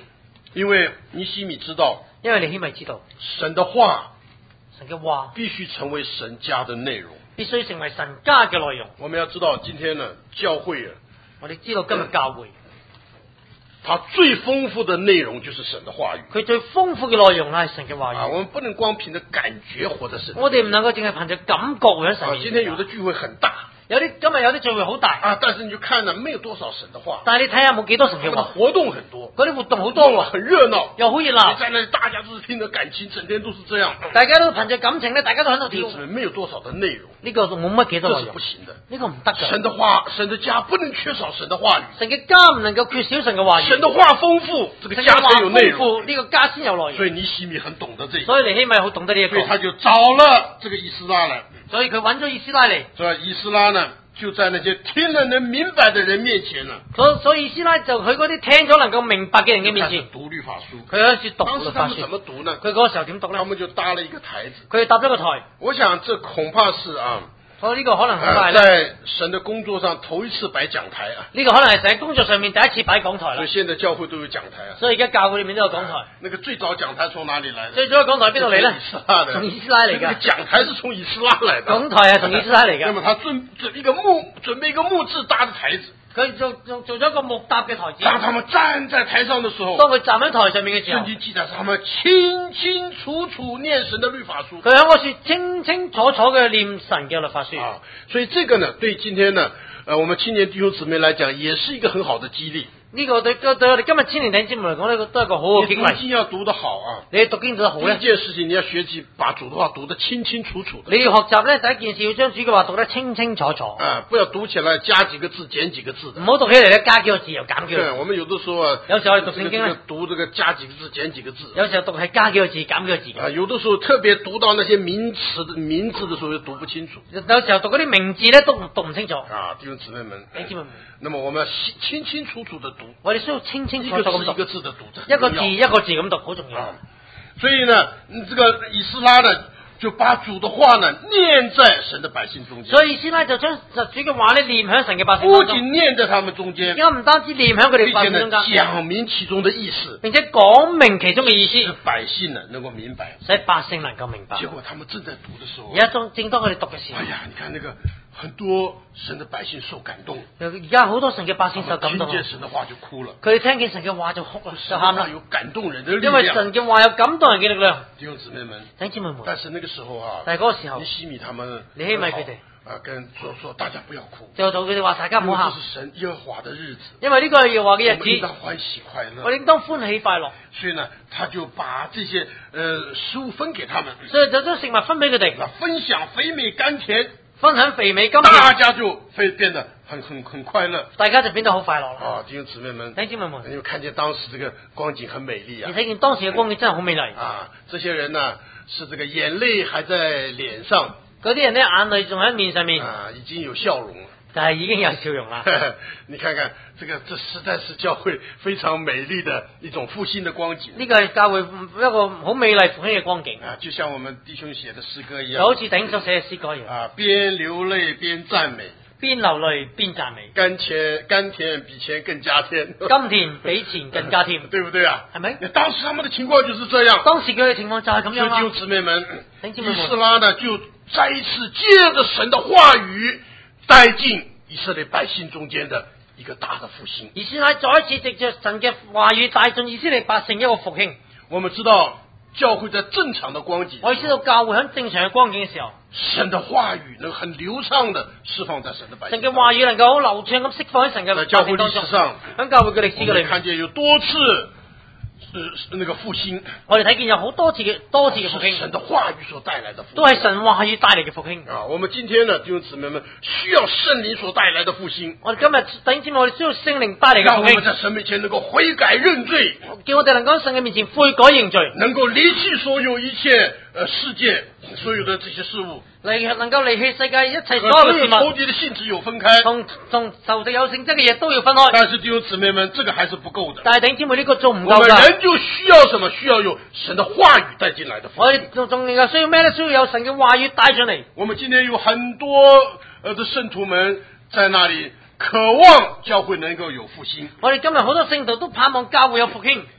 因为尼希米知道， 因為尼希米知道神的話神嘅話必須成為神家的內容， 必須成為神家嘅內容。 我們要知道，今天呢教會啊， 我哋知道今日教會， 它最豐富的內容就是神的話語。 佢最豐富嘅內容係神嘅話語。 我們不能光憑着感覺活在神。 我哋唔能夠淨係憑着感覺活喺神面前。 今天有的聚會很大。 今日有啲聚會好大但是你就看呢，沒有多少神的話。 但係你睇下冇幾多神嘅話。 活動很多， 嗰啲活動好多喎， 很熱鬧， 又好熱鬧。 你在那裡大家都是聽着感情，整天都是這樣。 大家都憑着感情咧，大家都喺度跳。 沒有多少的內容， 呢個冇乜幾多內容， 這是不行的。 呢個唔得嘅。 神的話，神的家不能缺少神的話語。 神嘅家唔能夠缺少神嘅話語。 神的話豐富，這個家才有內容。 呢個家先有內容。 所以尼希米很懂得這個。 所以尼希米好懂得呢一個。 所以他就找了這個以斯拉來。 所以佢揾咗以斯拉嚟。 所以以斯拉呢，就在那些聽了能明白的人面前呢。 所以以斯拉就佢嗰啲聽咗能夠明白嘅人嘅面前， 讀律法書。 佢開始讀律法書。 當時他們怎麼讀呢？ 佢嗰個時候點讀呢？ 他們就搭了一個台子。 佢搭咗個台。 我想這恐怕是所以呢個可能係在神的工作上頭一次擺講台啊！ 呢個可能係喺工作上面第一次擺講台啦。 所以現在教會都有講台啊。 所以而家教會裏面都有講台。 那個最早講台從哪裡來的？ 最早嘅講台邊度嚟呢？從以斯拉嚟㗎。 講台是從以斯拉來的。 講台係從以斯拉嚟㗎。 那麼他準備一個木質搭的台子。 佢做咗個木搭嘅台子。 當他們站在台上的時候， 當佢站喺台上面嘅時候， 聖經記載他們清清楚楚念神的律法書。 佢喺嗰處清清楚楚嘅念神嘅律法書。 所以這個呢，對今天呢，我們青年弟兄姊妹來講，也是一個很好的激勵。 呢個對我哋今日青年弟兄姊妹嚟講，呢個都係一個好好嘅激勵。 你讀經要讀得好啊！ 你讀經讀得好咧。 第一件事情你要學習把主的話讀得清清楚楚。 你要學習咧，第一件事要將主嘅話讀得清清楚楚。 不要讀起來加幾個字減幾個字。 唔好讀起嚟咧，加幾個字又減幾個字。 我們有的時候啊， 有時候我哋讀聖經咧， 讀這個加幾個字減幾個字。 有時候讀係加幾個字減幾個字。 有的時候特別讀到那些名字的時候又讀不清楚。 有時候讀嗰啲名字咧都讀唔清楚。 弟兄姊妹們， 那麼我們要清清楚楚的讀。 我哋需要清清楚楚咁讀。 一個字的讀， 一個字一個字咁讀好重要。 所以呢，這個以斯拉呢，就把主的話呢念在神的百姓中間。 所以以斯拉就將主嘅話咧念喺神嘅百姓中間。 不僅念在他們中間， 而家唔單止念喺佢哋百姓中間， 講明其中的意思， 並且講明其中嘅意思， 使百姓呢能夠明白， 使百姓能夠明白。 結果他們正在讀的時候， 而家正當佢哋讀嘅時候， 哎呀，你看那個很多神的百姓受感動。 而家好多神嘅百姓受感動， 聽見神的話就哭了， 佢哋聽見神嘅話就哭啦，就喊啦。 有感動人的力量， 因為神嘅話有感動人嘅力量。 弟兄姊妹們， 弟兄姊妹們， 但是那個時候但係嗰個時候， 尼希米他們， 尼希米佢哋跟說大家不要哭， 就同佢哋話大家唔好喊， 這是神耶和華的日子， 因為呢個係耶和華嘅日子， 我們應當歡喜快樂， 我哋應當歡喜快樂。 所以呢，他就把這些食物分給他們， 所以就將食物分俾佢哋， 分享肥美甘甜， 分享肥美甘甜， 大家就會變得很快樂， 大家就變得好快樂啦。 弟兄姊妹們， 弟兄姊妹們， 你看見當時這個光景很美麗啊！ 你睇見當時嘅光景真係好美麗這些人呢，是這個眼淚還在臉上， 嗰啲人呢，眼淚仲喺面上面， 已經有笑容了， 但係已經有笑容啦。 你看看這實在是教會非常美麗的一種復興的光景。 呢個係教會一個好美麗復興嘅光景就像我們弟兄寫的詩歌一樣， 就好似弟兄所寫嘅詩歌一樣， 邊流淚邊讚美， 邊流淚邊讚美， 甘甜比錢更加甜， 甘甜比錢更加甜， 對不對啊？ 係咪？ 當時他們的情況就是這樣， 當時佢嘅情況就係咁樣啦。 弟兄姊妹們，以斯拉呢就再一次借着神的話語帶進以色列百姓中間的一個大的復興。 以斯拉再一次藉着神嘅話語帶進以色列百姓一個復興。 我們知道教會在正常的光景， 我哋知道教會喺正常嘅光景嘅時候， 神的話語能很流暢的釋放在神的百姓。 神嘅話語能夠好流暢咁釋放喺神嘅教會歷史上， 喺教會嘅歷史嘅裏面， 看見有多次那個復興， 我哋睇見有好多次嘅復興， 神的話語所帶來的復興， 都係神話語帶嚟嘅復興。 我們今天呢弟兄姊妹們需要聖靈所帶來的復興。 我哋今日弟兄姊妹，我哋需要聖靈帶嚟嘅復興。讓我們在神面前能夠悔改認罪， 叫我哋能夠喺神嘅面前悔改認罪， 能夠離棄所有一切世界所有的這些事物， 能夠離棄世界一切所有嘅事物， 仇敵的性質有分開， 同仇敵有性質嘅嘢都要分開。 但是弟兄姊妹們，這個還是不夠的。 但係弟兄姊妹呢個做唔夠㗎。 我們人就需要什麼？需要有神的話語帶進來的。 我哋仲要需要咩咧？需要有神嘅話語帶上嚟。 我們今天有很多的聖徒們在那裡渴望教會能夠有復興。 我哋今日好多聖徒都盼望教會有復興。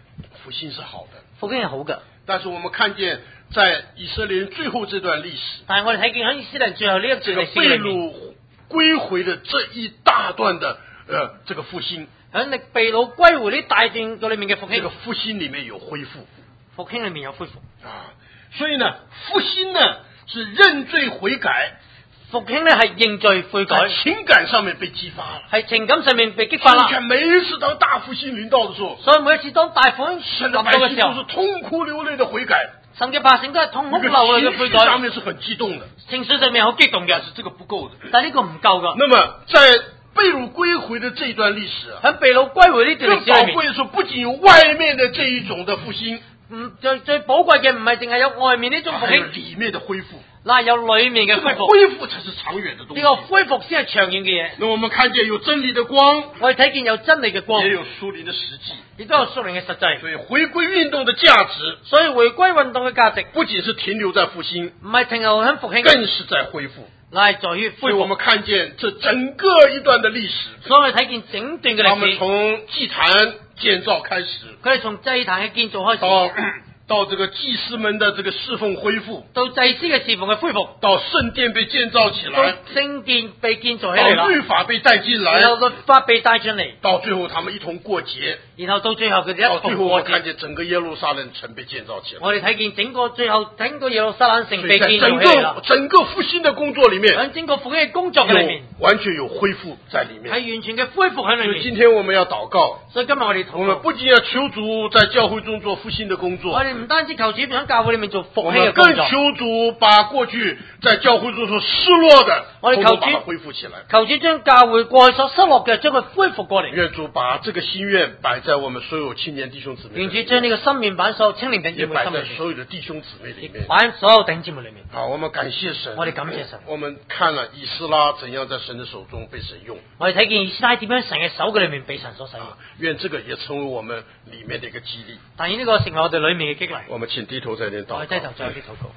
复兴是好的， 復興係好嘅。 但是我們看見在以色列人最後這段歷史， 但係我哋睇見喺以色列人最後呢一段這個歷史裏面， 被擄歸回的這一大段的這個復興， 喺你被擄歸回呢大段個裏面嘅復興， 這個復興裏面有恢復， 復興裏面有恢復啊，所以呢，復興呢是認罪悔改， 復興呢係認罪悔改， 情感上面被激發了， 係情感上面被激發啦。 你看每一次當大復興臨到的時候， 所以每一次當大復興臨到嘅時候， 都是痛哭流淚的悔改。 神嘅百姓都係痛哭流淚嘅悔改， 上面是很激動的， 情緒上面好激動嘅， 但是這個不夠的。 但係呢個唔夠噶。 那麼在被擄歸回的這一段歷史啊， 喺被擄歸回呢段歷史裏面， 最寶貴的是不僅有外面的這一種的復興， 最寶貴嘅唔係淨係有外面呢種復興， 還有裏面的恢復。 嗱，有裏面嘅恢復， 恢復才是長遠的東西。 呢個恢復先係長遠嘅嘢。 那我們看見有真理的光， 我哋睇見有真理嘅光， 也有屬靈的實際， 亦都有屬靈嘅實際。 所以回歸運動的價值， 所以回歸運動嘅價值， 不僅是停留在復興， 唔係停留喺復興， 更是在恢復。 乃係在於恢復。 所以我們看見這整個一段的歷史， 所以我哋睇見整段嘅歷史， 他們從祭壇建造開始， 佢哋從祭壇嘅建造開始， 到這個祭司們的這個侍奉恢復， 到祭司嘅侍奉嘅恢復， 到聖殿被建造起來， 到聖殿被建造起嚟啦， 到律法被帶進來， 然後律法被帶進嚟， 到最後他們一同過節， 然後到最後佢哋一同過節。 到最後我看見整個耶路撒冷城被建造起來， 我哋睇見整個耶路撒冷城被建造起嚟啦。 整個復興的工作裏面， 喺整個復興嘅工作裏面， 完全有恢復在裏面， 係完全嘅恢復喺裏面。 所以今天我們要禱告， 所以今日我哋我們不僅要求主在教會中做復興的工作， 我哋唔單止求主喺教會裏面做復我興嘅工作， 們更求主把過去在教會中所失落的， 我哋求主把它恢復起來。 求主將教會過去所失落嘅，將佢恢復過嚟。 願主把這個心願擺在我們所有青年弟兄姊妹， 願主將呢個心願擺喺所有青年弟兄姊妹心裏面， 也擺在所有的弟兄姊妹裏面， 擺喺所有弟兄姊妹裏面。 好，我們感謝神， 我哋感謝神。 我們看了以斯拉怎樣在神的手中被神用， 我哋睇見以斯拉點樣神嘅手嘅裏面被神所使用。 願這個也成為我們裏面的一個激勵。 但願呢個成為我哋裏面嘅激勵。 我們請低頭在這禱告。 我哋低頭再有啲禱告。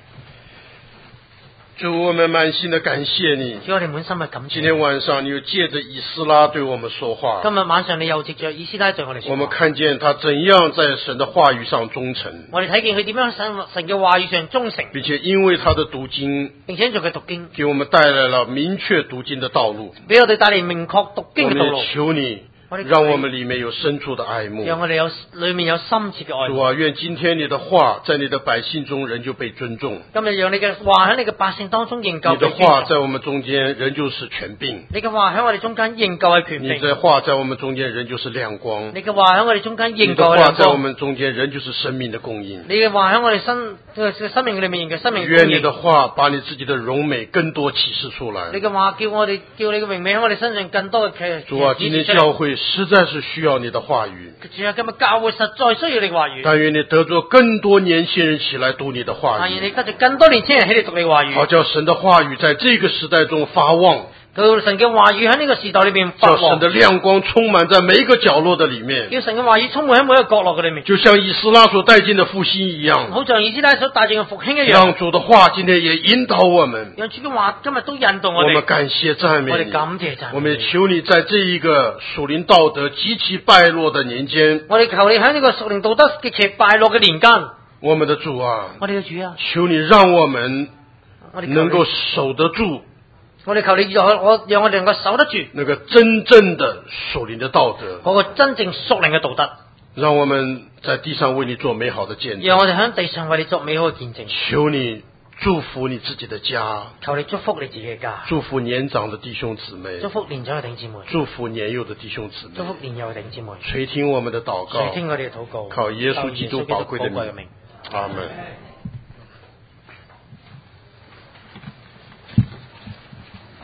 主，我們滿心的感謝你。 主，我哋滿心嘅感謝。 今天晚上你又借着以斯拉對我們說話。 今日晚上你又藉着以斯拉對我哋說話。 我們看見他怎樣在神的話語上忠誠。 我哋睇見佢點樣喺神嘅話語上忠誠， 並且因為他的讀經， 並且做佢讀經， 給我們帶來了明確讀經的道路， 俾我哋帶嚟明確讀經嘅道路。 我們求你，讓我們裏面有深處的愛慕， 讓我哋裏面有深切嘅愛慕。 主啊，願今天你的話在你的百姓中仍舊被尊重。 今日讓你嘅話喺你嘅百姓當中仍舊被尊重。 你的話在我們中間仍舊是權柄。 你嘅話喺我哋中間仍舊係權柄。 你的話在我們中間仍舊是亮光。 你嘅話喺我哋中間仍舊係亮光。 你的話在我們中間仍舊是生命的供應。 你嘅話喺我哋生命裏面仍舊生命供應。 願你的話把你自己的榮美更多啟示出來。 你嘅話叫你嘅榮美喺我哋身上更多嘅主啊，今天教會實在是需要你的話語。 主啊，今日教會實在需要你嘅話語。 但願你得着更多年輕人起來讀你的話語。 但願你得着更多年輕人起嚟讀你嘅話語。 好叫神的話語在這個時代中發旺。 叫神嘅話語喺呢個時代裏面發旺。 叫神的亮光充滿在每一個角落的裏面。 叫神嘅話語充滿喺每一個角落嘅裏面。 就像以斯拉所帶進的復興一樣。 好像以斯拉所帶進嘅復興一樣。 讓主的話今天也引導我們。 讓主嘅話今日都引導我哋。 我們感謝讚美你。 我哋感謝讚美你。 我們求你在這一個屬靈道德極其敗落的年間。 我哋求你喺呢個屬靈道德極其敗落嘅年間。 我們的主啊。 我哋嘅主啊。 求你讓我們能夠守得住。 我哋求你讓我哋能夠守得住那個真正的屬靈的道德， 嗰個真正屬靈嘅道德， 讓我們在地上為你做美好的見證。 讓我哋喺地上為你做美好嘅見證。 求你祝福你自己的家， 求你祝福你自己嘅家， 祝福年長的弟兄姊妹， 祝福年長嘅弟兄姊妹， 祝福年幼的弟兄姊妹， 祝福年幼嘅弟兄姊妹。 垂聽我們的禱告， 垂聽我哋嘅禱告， 靠耶穌基督寶貴的名， 名。 阿門。